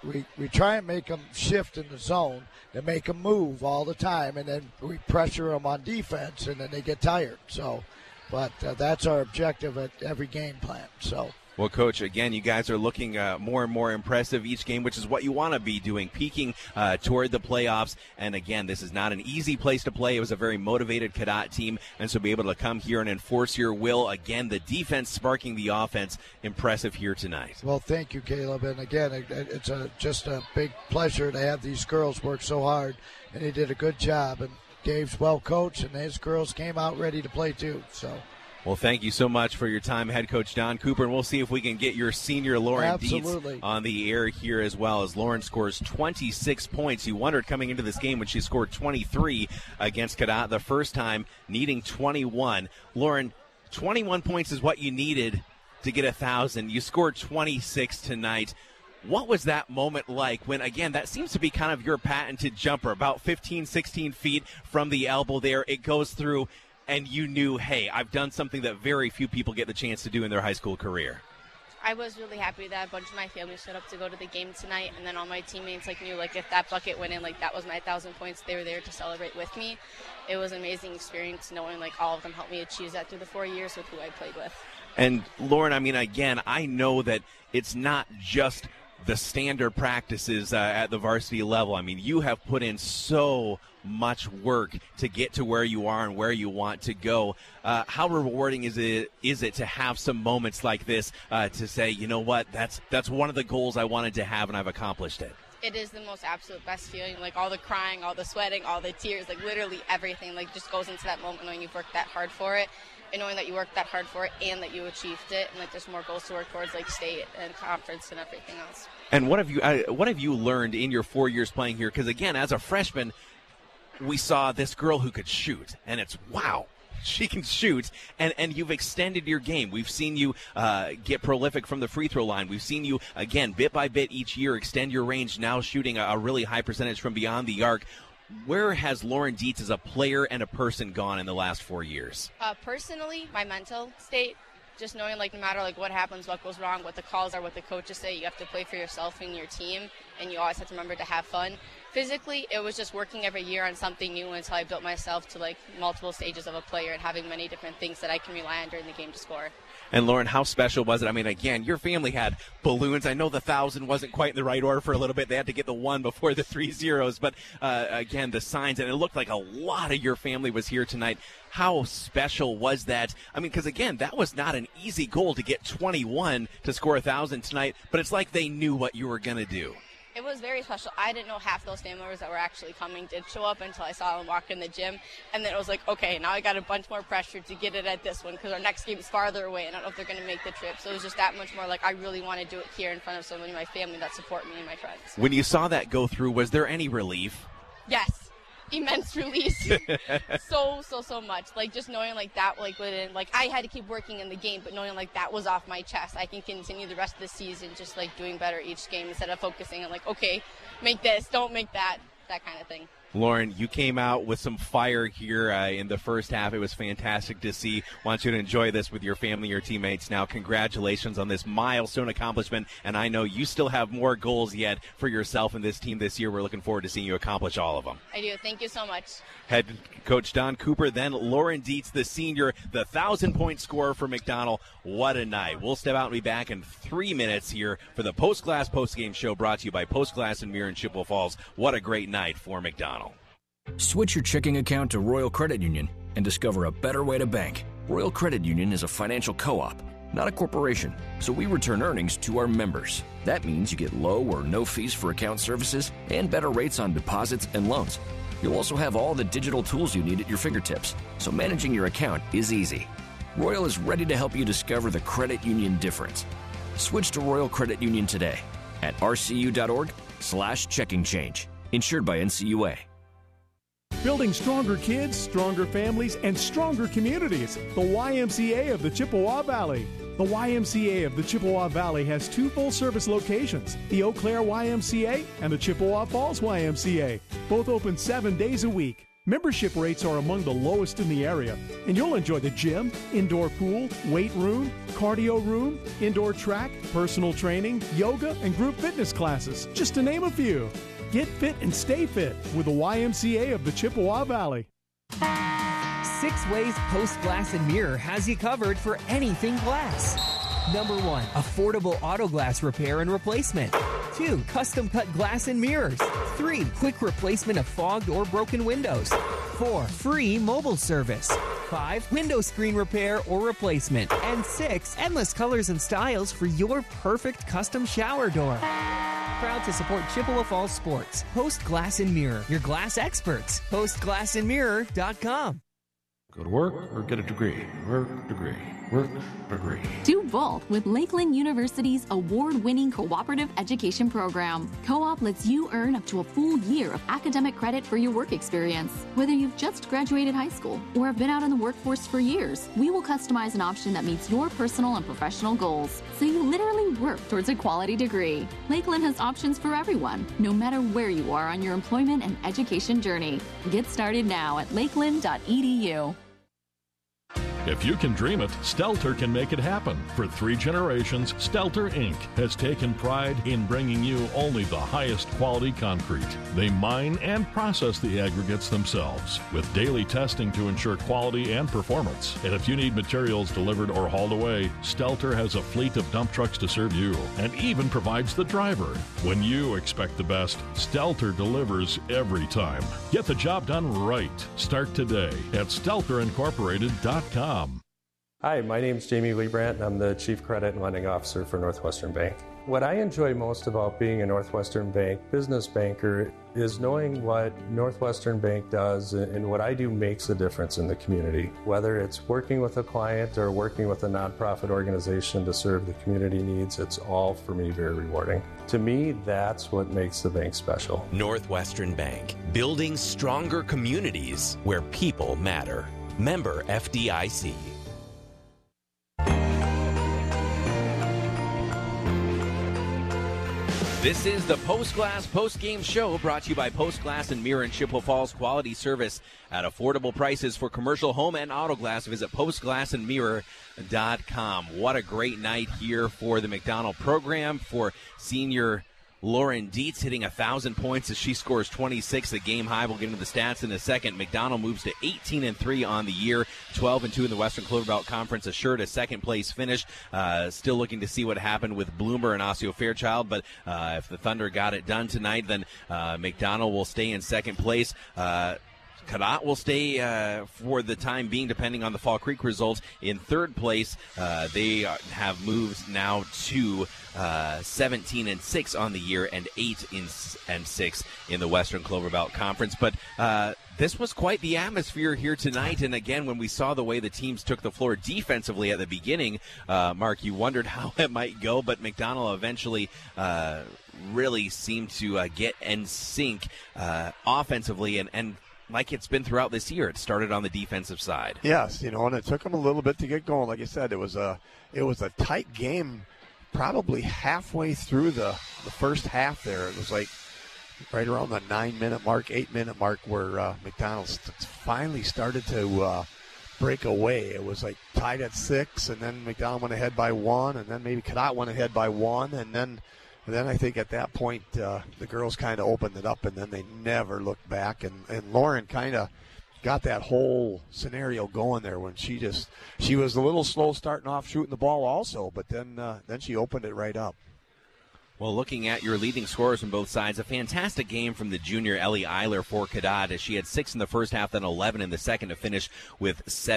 try and make them shift in the zone and make them move all the time, and then we pressure them on defense, and then they get tired. But that's our objective at every game plan. Well, Coach, again, you guys are looking more and more impressive each game, which is what you want to be doing, peaking toward the playoffs. And, again, this is not an easy place to play. It was a very motivated Cadott team, and so be able to come here and enforce your will. Again, the defense sparking the offense. Impressive here tonight. Well, thank you, Caleb. And, again, it's just a big pleasure to have these girls work so hard, and they did a good job. And Dave's well coached, and his girls came out ready to play too. Well, thank you so much for your time, head coach Don Cooper, and we'll see if we can get your senior Lauren Dietz on the air here as well, as Lauren scores 26 points. You wondered coming into this game when she scored 23 against Cadott the first time, needing 21. Lauren, 21 points is what you needed to get 1,000. You scored 26 tonight. What was that moment like when, again, that seems to be kind of your patented jumper, about 15, 16 feet from the elbow there. It goes through, and you knew, hey, I've done something that very few people get the chance to do in their high school career. I was really happy that a bunch of my family showed up to go to the game tonight, and then all my teammates knew if that bucket went in, that was my 1,000 points. They were there to celebrate with me. It was an amazing experience knowing all of them helped me achieve that through the 4 years with who I played with. And Lauren, again, I know that it's not just the standard practices at the varsity level. You have put in so much work to get to where you are and where you want to go. How rewarding is it to have some moments like this to say, you know what, that's one of the goals I wanted to have and I've accomplished it? It is the most absolute best feeling. All the crying, all the sweating, all the tears, literally everything just goes into that moment knowing you've worked that hard for it. And knowing that you worked that hard for it and that you achieved it, and there's more goals to work towards, state and conference and everything else. And what have you learned in your 4 years playing here? Because again, as a freshman, we saw this girl who could shoot, and it's wow, she can shoot, and you've extended your game. We've seen you get prolific from the free throw line. We've seen you again bit by bit each year extend your range. Now shooting a really high percentage from beyond the arc. Where has Lauren Dietz as a player and a person gone in the last 4 years? Personally, my mental state, just knowing no matter what happens, what goes wrong, what the calls are, what the coaches say, you have to play for yourself and your team, and you always have to remember to have fun. Physically, it was just working every year on something new until I built myself to multiple stages of a player and having many different things that I can rely on during the game to score. And Lauren, how special was it? Again, your family had balloons. I know the 1,000 wasn't quite in the right order for a little bit. They had to get the 1 before the 3 zeros. But again, the signs, and it looked like a lot of your family was here tonight. How special was that? Because again, that was not an easy goal to get 21 to score 1,000 tonight. But it's like they knew what you were going to do. It was very special. I didn't know half those family members that were actually coming did show up until I saw them walk in the gym. And then it was okay, now I got a bunch more pressure to get it at this one because our next game is farther away and I don't know if they're going to make the trip. So it was just that much more I really want to do it here in front of so many of my family that support me and my friends. When you saw that go through, was there any relief? Yes. Immense release. so much. Just knowing that I had to keep working in the game, but knowing that was off my chest. I can continue the rest of the season just doing better each game instead of focusing on okay, make this, don't make that kind of thing. Lauren, you came out with some fire here in the first half. It was fantastic to see. Want you to enjoy this with your family, your teammates. Now, congratulations on this milestone accomplishment, and I know you still have more goals yet for yourself and this team this year. We're looking forward to seeing you accomplish all of them. I do. Thank you so much. Head coach Don Cooper, then Lauren Dietz, the senior, the 1,000-point scorer for McDonell. What a night. We'll step out and be back in 3 minutes here for the Post Glass Postgame Show brought to you by Post Glass and Mirror in Chippewa Falls. What a great night for McDonell. Switch your checking account to Royal Credit Union and discover a better way to bank. Royal Credit Union is a financial co-op, not a corporation, so we return earnings to our members. That means you get low or no fees for account services and better rates on deposits and loans. You'll also have all the digital tools you need at your fingertips, so managing your account is easy. Royal is ready to help you discover the credit union difference. Switch to Royal Credit Union today at rcu.org/checking change. Insured by NCUA. Building stronger kids, stronger families, and stronger communities. The YMCA of the Chippewa Valley. The YMCA of the Chippewa Valley has 2 full-service locations, the Eau Claire YMCA and the Chippewa Falls YMCA, both open 7 days a week. Membership rates are among the lowest in the area, and you'll enjoy the gym, indoor pool, weight room, cardio room, indoor track, personal training, yoga, and group fitness classes, just to name a few. Get fit and stay fit with the YMCA of the Chippewa Valley. 6 ways Post Glass and Mirror has you covered for anything glass. Number 1, affordable auto glass repair and replacement. 2, custom cut glass and mirrors. 3, quick replacement of fogged or broken windows. 4, free mobile service. 5, window screen repair or replacement. And 6, endless colors and styles for your perfect custom shower door. Proud to support Chippewa Falls sports. Post Glass and Mirror, your glass experts. PostGlassandMirror.com. Go to work or get a degree. Work, degree. Work, degree. Do both with Lakeland University's award-winning cooperative education program. Co-op lets you earn up to a full year of academic credit for your work experience. Whether you've just graduated high school or have been out in the workforce for years, we will customize an option that meets your personal and professional goals, so you literally work towards a quality degree. Lakeland has options for everyone, no matter where you are on your employment and education journey. Get started now at lakeland.edu. If you can dream it, Stelter can make it happen. For 3 generations, Stelter Inc. has taken pride in bringing you only the highest quality concrete. They mine and process the aggregates themselves with daily testing to ensure quality and performance. And if you need materials delivered or hauled away, Stelter has a fleet of dump trucks to serve you and even provides the driver. When you expect the best, Stelter delivers every time. Get the job done right. Start today at StelterIncorporated.com. Hi, my name is Jamie Liebrandt, and I'm the Chief Credit and Lending Officer for Northwestern Bank. What I enjoy most about being a Northwestern Bank business banker is knowing what Northwestern Bank does, and what I do makes a difference in the community. Whether it's working with a client or working with a nonprofit organization to serve the community needs, it's all, for me, very rewarding. To me, that's what makes the bank special. Northwestern Bank, building stronger communities where people matter. Member FDIC. This is the Post Glass Post-Game Show brought to you by Post Glass and Mirror in Chippewa Falls. Quality service at affordable prices for commercial, home, and auto glass. Visit PostGlassandMirror.com. What a great night here for the McDonell program, for senior Lauren Dietz hitting 1,000 points as she scores 26, the game high. We'll get into the stats in a second. McDonell moves to 18-3 on the year, 12-2 in the Western Clover Belt Conference, assured a second-place finish. Still looking to see what happened with Bloomer and Osseo Fairchild, but if the Thunder got it done tonight, then McDonell will stay in second place. Cadott will stay for the time being, depending on the Fall Creek results, in third place. They have moved now to 17-6 on the year and 8-6 in the Western Clover Belt Conference. But this was quite the atmosphere here tonight. And again, when we saw the way the teams took the floor defensively at the beginning, Mark, you wondered how it might go, but McDonell eventually really seemed to get in sync offensively, and like it's been throughout this year, it started on the defensive side. Yes, and it took them a little bit to get going. Like I said, it was a tight game probably halfway through the first half there. It was like, right around the 9-minute mark, 8-minute mark, where McDonald's finally started to break away. It was like tied at 6, and then McDonald went ahead by 1, and then maybe Cadott went ahead by 1, and then I think at that point the girls kind of opened it up, and then they never looked back. And Lauren kind of got that whole scenario going there when she was a little slow starting off shooting the ball also, but then she opened it right up. Well, looking at your leading scorers on both sides, a fantastic game from the junior Ellie Eiler for Cadott, as she had 6 in the first half, then 11 in the second to finish with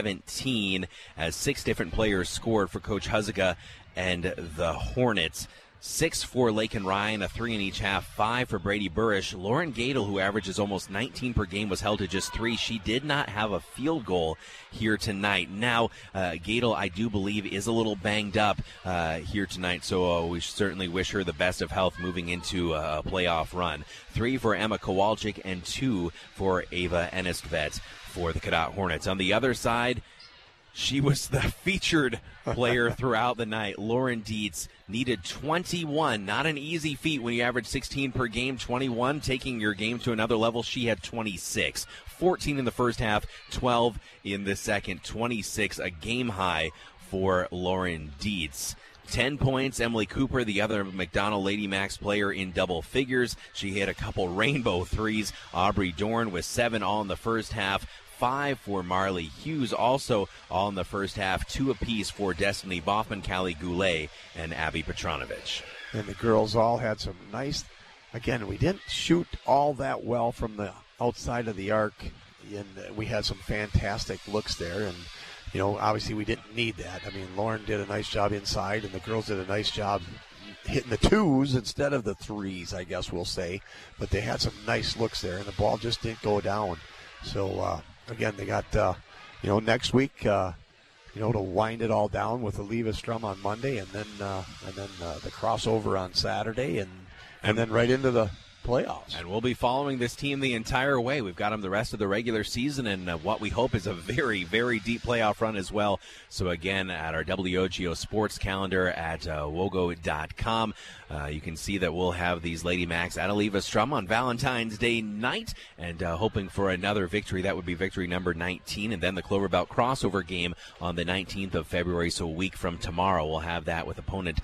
17, as 6 different players scored for Coach Huziga and the Hornets. 6 for Lakin Ryan, a 3 in each half, 5 for Brady Burrish. Lauren Gadel, who averages almost 19 per game, was held to just 3. She did not have a field goal here tonight. Now, Gadel, I do believe, is a little banged up here tonight, so we certainly wish her the best of health moving into a playoff run. 3 for Emma Kowalczyk and 2 for Ava Enistvedt for the Cadott Hornets. On the other side, she was the featured player throughout the night. Lauren Dietz needed 21. Not an easy feat when you average 16 per game. 21, taking your game to another level. She had 26. 14 in the first half, 12 in the second. 26, a game high for Lauren Dietz. 10 points, Emily Cooper, the other McDonald Lady Max player, in double figures. She hit a couple rainbow threes. Aubrey Dorn with 7 all in the first half. 5 for Marley Hughes, also all in the first half. 2 apiece for Destiny Boffman, Callie Goulet, and Abby Petronovich. And the girls all had some nice, again, we didn't shoot all that well from the outside of the arc, and we had some fantastic looks there. And, you know, obviously we didn't need that. I mean, Lauren did a nice job inside, and the girls did a nice job hitting the 2s instead of the 3s, I guess we'll say. But they had some nice looks there, and the ball just didn't go down. So, again, they got, next week, to wind it all down with Oliva Strum on Monday, and then the crossover on Saturday, and then right into the playoffs. And we'll be following this team the entire way. We've got them the rest of the regular season, and what we hope is a very, very deep playoff run as well. So again, at our WOGO sports calendar at wogo.com, you can see that we'll have these Lady Macs at Oliva Strum on Valentine's Day night, and hoping for another victory. That would be victory number 19, and then the Clover Belt crossover game on the 19th of February, so a week from tomorrow. We'll have that with opponent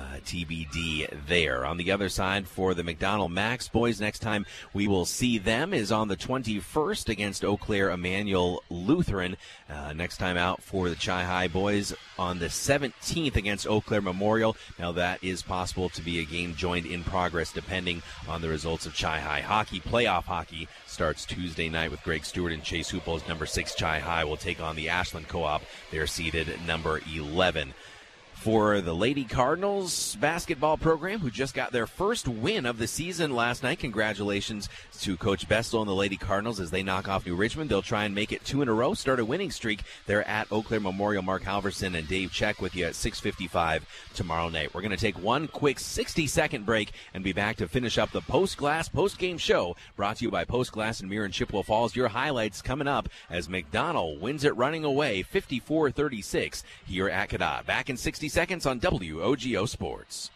TBD there. On the other side, for the McDonald Macs boys, next time we will see them is on the 21st against Eau Claire Emmanuel Lutheran. Next time out for the Chi-Hi boys on the 17th against Eau Claire Memorial. Now that is possible to be a game joined in progress depending on the results of Chi-Hi hockey. Playoff hockey starts Tuesday night with Greg Stewart and Chase Hupos. Number 6 Chi-Hi will take on the Ashland Co-op. They're seeded number 11. For the Lady Cardinals basketball program, who just got their first win of the season last night. Congratulations to Coach Bestel and the Lady Cardinals as they knock off New Richmond. They'll try and make it 2 in a row, start a winning streak. They're at Eau Claire Memorial. Mark Halverson and Dave Check with you at 6:55 tomorrow night. We're going to take one quick 60-second break and be back to finish up the Post Glass post-game show, brought to you by Post Glass and Mirror in Chippewa Falls. Your highlights coming up as McDonald wins it running away 54-36 here at Cadott. Back in 60 seconds on WOGO Sports.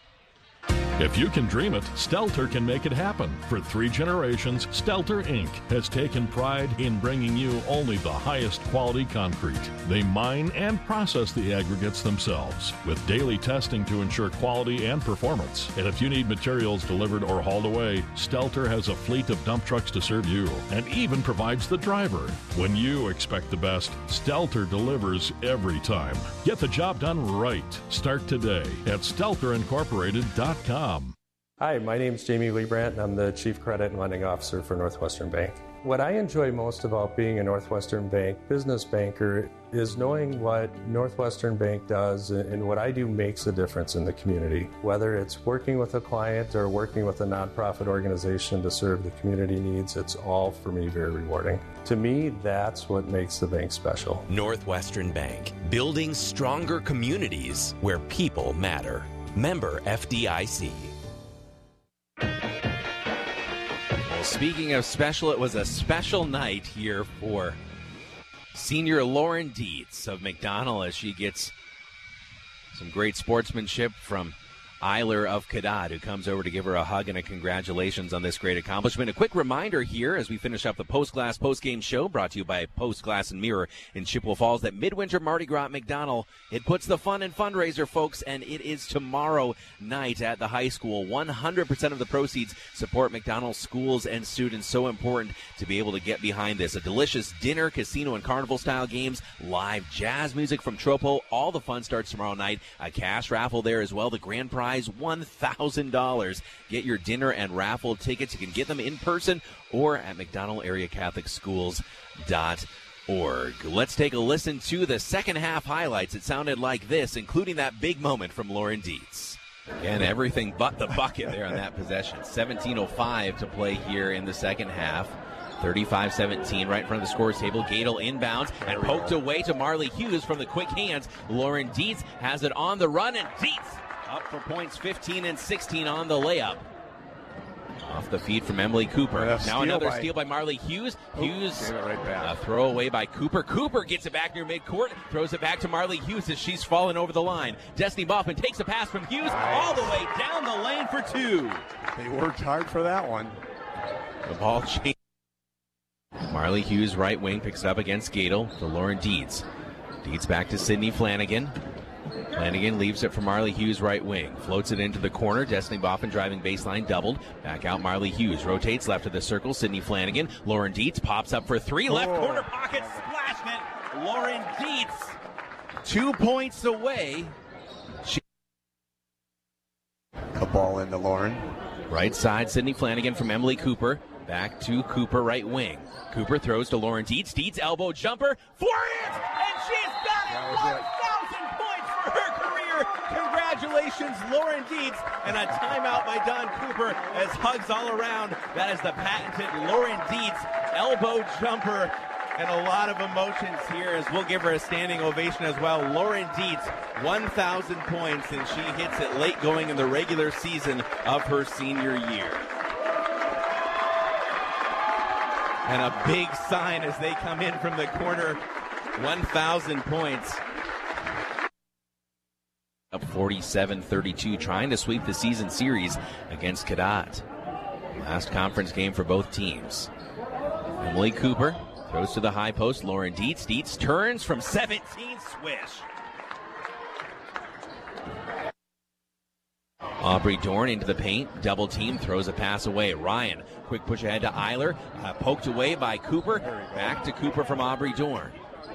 If you can dream it, Stelter can make it happen. For 3 generations, Stelter Inc. has taken pride in bringing you only the highest quality concrete. They mine and process the aggregates themselves with daily testing to ensure quality and performance. And if you need materials delivered or hauled away, Stelter has a fleet of dump trucks to serve you and even provides the driver. When you expect the best, Stelter delivers every time. Get the job done right. Start today at StelterIncorporated.com. Hi, my name is Jamie Liebrandt, and I'm the Chief Credit and Lending Officer for Northwestern Bank. What I enjoy most about being a Northwestern Bank business banker is knowing what Northwestern Bank does, and what I do makes a difference in the community. Whether it's working with a client or working with a nonprofit organization to serve the community needs, it's all, for me, very rewarding. To me, that's what makes the bank special. Northwestern Bank, building stronger communities where people matter. Member FDIC. Well, speaking of special, it was a special night here for senior Lauren Dietz of McDonald as she gets some great sportsmanship from Eiler of Cadott, who comes over to give her a hug and a congratulations on this great accomplishment. A quick reminder here as we finish up the Post Glass post-game show brought to you by Post Glass and Mirror in Chippewa Falls that Midwinter Mardi Gras at McDonald, it puts the fun in fundraiser, folks, and it is tomorrow night at the high school. 100% of the proceeds support McDonald's schools and students. So important to be able to get behind this. A delicious dinner, casino, and carnival-style games, live jazz music from Tropo. All the fun starts tomorrow night. A cash raffle there as well. The grand prize, $1,000. Get your dinner and raffle tickets. You can get them in person or at McDonaldAreaCatholicSchools.org. Let's take a listen to the second half highlights. It sounded like this, including that big moment from Lauren Dietz. Again, everything but the bucket there on that possession. 17:05 to play here in the second half. 35-17 right in front of the scores table. Gadel inbounds and poked away to Marley Hughes from the quick hands. Lauren Dietz has it on the run, and Dietz up for points, 15 and 16 on the layup. Off the feed from Emily Cooper. Now another steal by Marley Hughes. Hughes, a throwaway by Cooper. Cooper gets it back near midcourt, throws it back to Marley Hughes as she's fallen over the line. Destiny Boffman takes a pass from Hughes all the way down the lane for two. They worked hard for that one. The ball changed. Marley Hughes, right wing, picks it up against Gadel to Lauren Dietz. Dietz back to Sydney Flanagan. Flanagan leaves it for Marley Hughes, right wing. Floats it into the corner. Destiny Boffin driving baseline, doubled. Back out Marley Hughes. Rotates left of the circle. Sydney Flanagan. Lauren Dietz pops up for three. Left corner pocket. Splash net. Lauren Dietz 2 points away. A ball into Lauren. Right side, Sydney Flanagan from Emily Cooper. Back to Cooper, right wing. Cooper throws to Lauren Dietz. Dietz elbow jumper for it! And she's got 1,000 points for her career. Congratulations, Lauren Dietz. And a timeout by Don Cooper as hugs all around. That is the patented Lauren Dietz elbow jumper. And a lot of emotions here as we'll give her a standing ovation as well. Lauren Dietz, 1,000 points, and she hits it late going in the regular season of her senior year. And a big sign as they come in from the corner. 1,000 points. Up 47-32, trying to sweep the season series against Cadott. Last conference game for both teams. Emily Cooper throws to the high post. Lauren Dietz. Dietz turns from 17. Swish. Aubrey Dorn into the paint. Double team. Throws a pass away. Ryan. Quick push ahead to Eiler. Poked away by Cooper. Back to Cooper from Aubrey Dorn.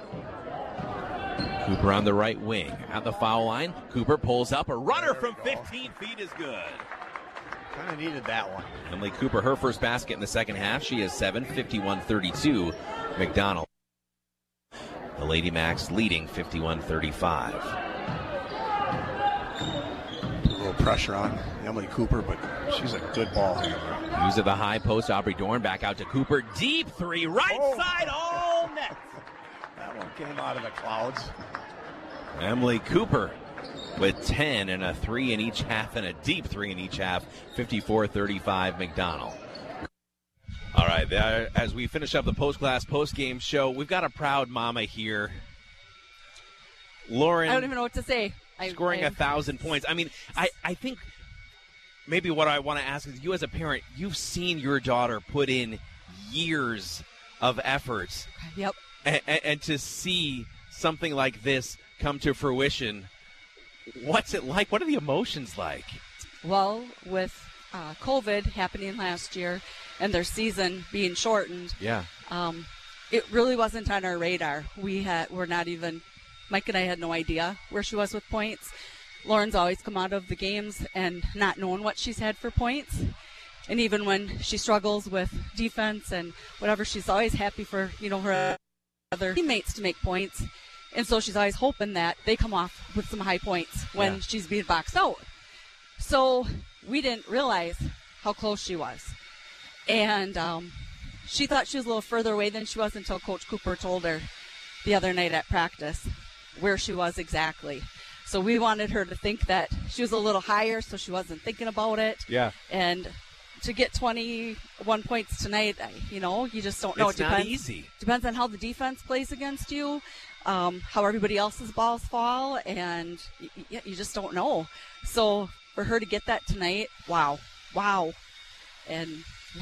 Cooper on the right wing. At the foul line. Cooper pulls up. A runner from 15 feet is good. Kind of needed that one. Emily Cooper, her first basket in the second half. She is 7, 51-32. McDonald. The Lady Macs leading 51-35. Pressure on Emily Cooper, but she's a good ball handler. Use of the high post. Aubrey Dorn back out to Cooper. Deep three, right side, all net. That one came out of the clouds. Emily Cooper with 10 and a 3 in each half and a deep 3 in each half. 54-35 McDonald. All right, as we finish up the post-class post-game show, we've got a proud mama here. Lauren. I don't even know what to say. Scoring 1,000 points. I mean, I think maybe what I want to ask is, you as a parent, you've seen your daughter put in years of effort. Yep. And to see something like this come to fruition, what's it like? What are the emotions like? Well, with COVID happening last year and their season being shortened, it really wasn't on our radar. We're not even... Mike and I had no idea where she was with points. Lauren's always come out of the games and not known what she's had for points. And even when she struggles with defense and whatever, she's always happy for, her other teammates to make points. And so she's always hoping that they come off with some high points when she's being boxed out. So we didn't realize how close she was. And she thought she was a little further away than she was until Coach Cooper told her the other night at practice where she was exactly. So we wanted her to think that she was a little higher so she wasn't thinking about it. Yeah. And to get 21 points tonight, you just don't know. It's not easy. Depends on how the defense plays against you. how everybody else's balls fall, and you just don't know. So for her to get that tonight, wow. And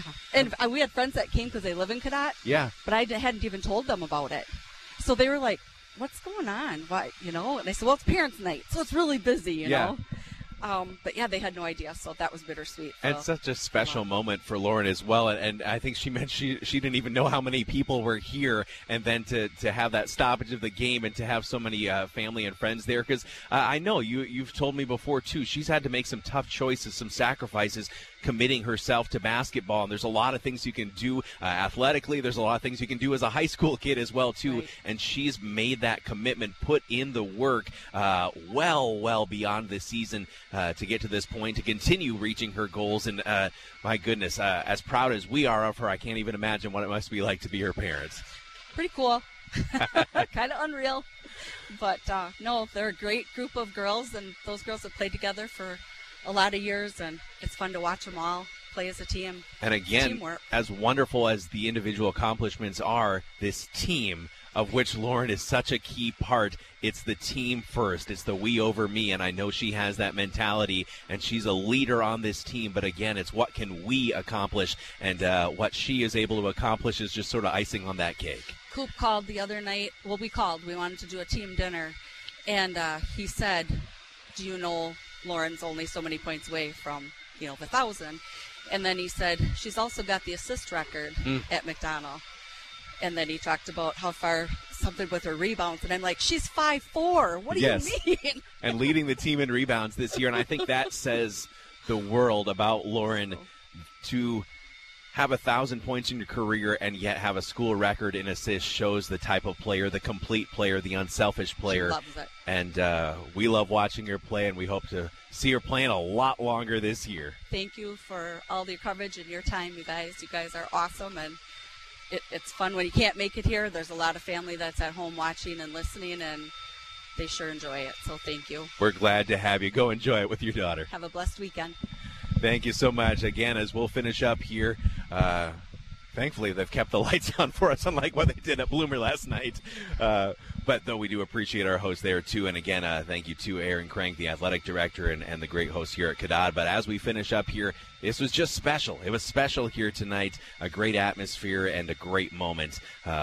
we had friends that came because they live in Cadott. Yeah. But I hadn't even told them about it. So they were like, what's going on? Why, And I said, well, it's parents' night, so it's really busy, you know. But yeah, they had no idea, so that was bittersweet. And such a special moment for Lauren as well. And I think she meant she didn't even know how many people were here, and then to have that stoppage of the game and to have so many family and friends there. Because I know you've told me before too, she's had to make some tough choices, some sacrifices, committing herself to basketball. And there's a lot of things you can do athletically. There's a lot of things you can do as a high school kid as well too. Right. And she's made that commitment, put in the work well beyond this season to get to this point, to continue reaching her goals. And my goodness, as proud as we are of her, I can't even imagine what it must be like to be her parents. Pretty cool. Kind of unreal. But no, they're a great group of girls, and those girls have played together for a lot of years, and it's fun to watch them all play as a team. And again, teamwork. As wonderful as the individual accomplishments are, this team, of which Lauren is such a key part, it's the team first. It's the we over me, and I know she has that mentality, and she's a leader on this team. But again, it's what can we accomplish, and what she is able to accomplish is just sort of icing on that cake. Coop called the other night. Well, we wanted to do a team dinner, and he said, do you know Lauren's only so many points away from, the 1,000. And then he said, she's also got the assist record at McDonell. And then he talked about how far something with her rebounds. And I'm like, she's 5'4". What do you mean? And leading the team in rebounds this year. And I think that says the world about Lauren, to have 1,000 points in your career and yet have a school record in assists shows the type of player, the complete player, the unselfish player. She loves it. And we love watching her play, and we hope to see her playing a lot longer this year. Thank you for all your coverage and your time, you guys. You guys are awesome, and it's fun when you can't make it here. There's a lot of family that's at home watching and listening, and they sure enjoy it. So thank you. We're glad to have you. Go enjoy it with your daughter. Have a blessed weekend. Thank you so much. Again, as we'll finish up here, thankfully they've kept the lights on for us, unlike what they did at Bloomer last night. But though we do appreciate our host there, too. And again, thank you to Aaron Crank, the athletic director, and the great host here at Cadott. But as we finish up here, this was just special. It was special here tonight, a great atmosphere and a great moment.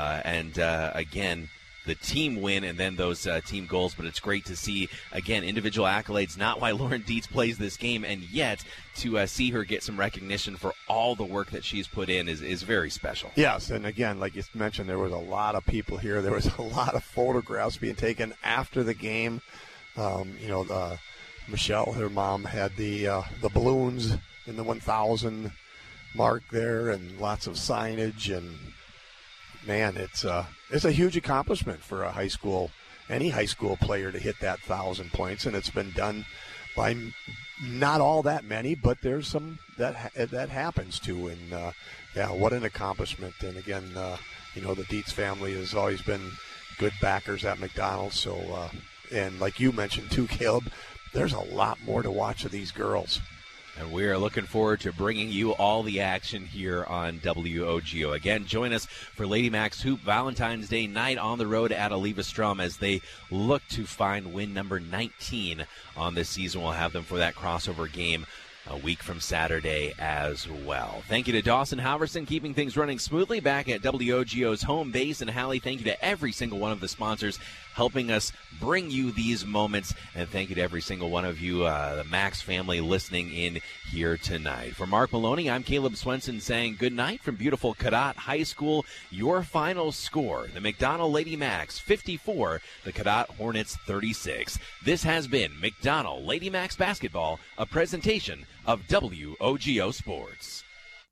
Again, the team win and then those team goals, but it's great to see, again, individual accolades, not why Lauren Dietz plays this game, and yet to see her get some recognition for all the work that she's put in is very special. Yes, and again, like you mentioned, there was a lot of people here. There was a lot of photographs being taken after the game. Michelle, her mom, had the balloons in the 1,000 mark there and lots of signage, and man, it's a huge accomplishment for any high school player to hit that 1,000 points, and it's been done by not all that many, but there's some that happens too. And what an accomplishment! And again, the Dietz family has always been good backers at McDonald's. So, and like you mentioned too, Caleb, there's a lot more to watch of these girls. And we are looking forward to bringing you all the action here on WOGO. Again, join us for Lady Macs Hoop Valentine's Day night on the road at Oliva Strom as they look to find win number 19 on this season. We'll have them for that crossover game a week from Saturday as well. Thank you to Dawson Halverson, keeping things running smoothly back at WOGO's home base. And Hallie, thank you to every single one of the sponsors helping us bring you these moments. And thank you to every single one of you, the Max family, listening in here tonight. For Mark Maloney, I'm Caleb Swenson saying good night from beautiful Cadott High School. Your final score, the McDonell Lady Macs 54, the Cadott Hornets 36. This has been McDonell Lady Macs Basketball, a presentation of WOGO Sports.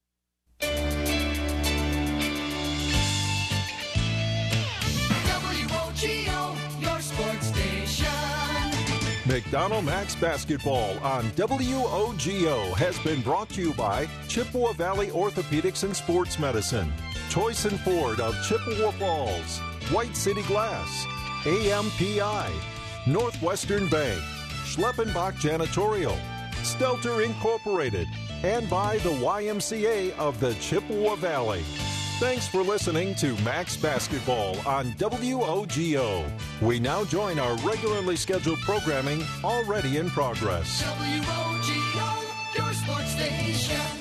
McDonell Max Basketball on WOGO has been brought to you by Chippewa Valley Orthopedics and Sports Medicine, Choice and Ford of Chippewa Falls, White City Glass, AMPI, Northwestern Bank, Schleppenbach Janitorial, Stelter Incorporated, and by the YMCA of the Chippewa Valley. Thanks for listening to Max Basketball on WOGO. We now join our regularly scheduled programming already in progress. WOGO, your sports station.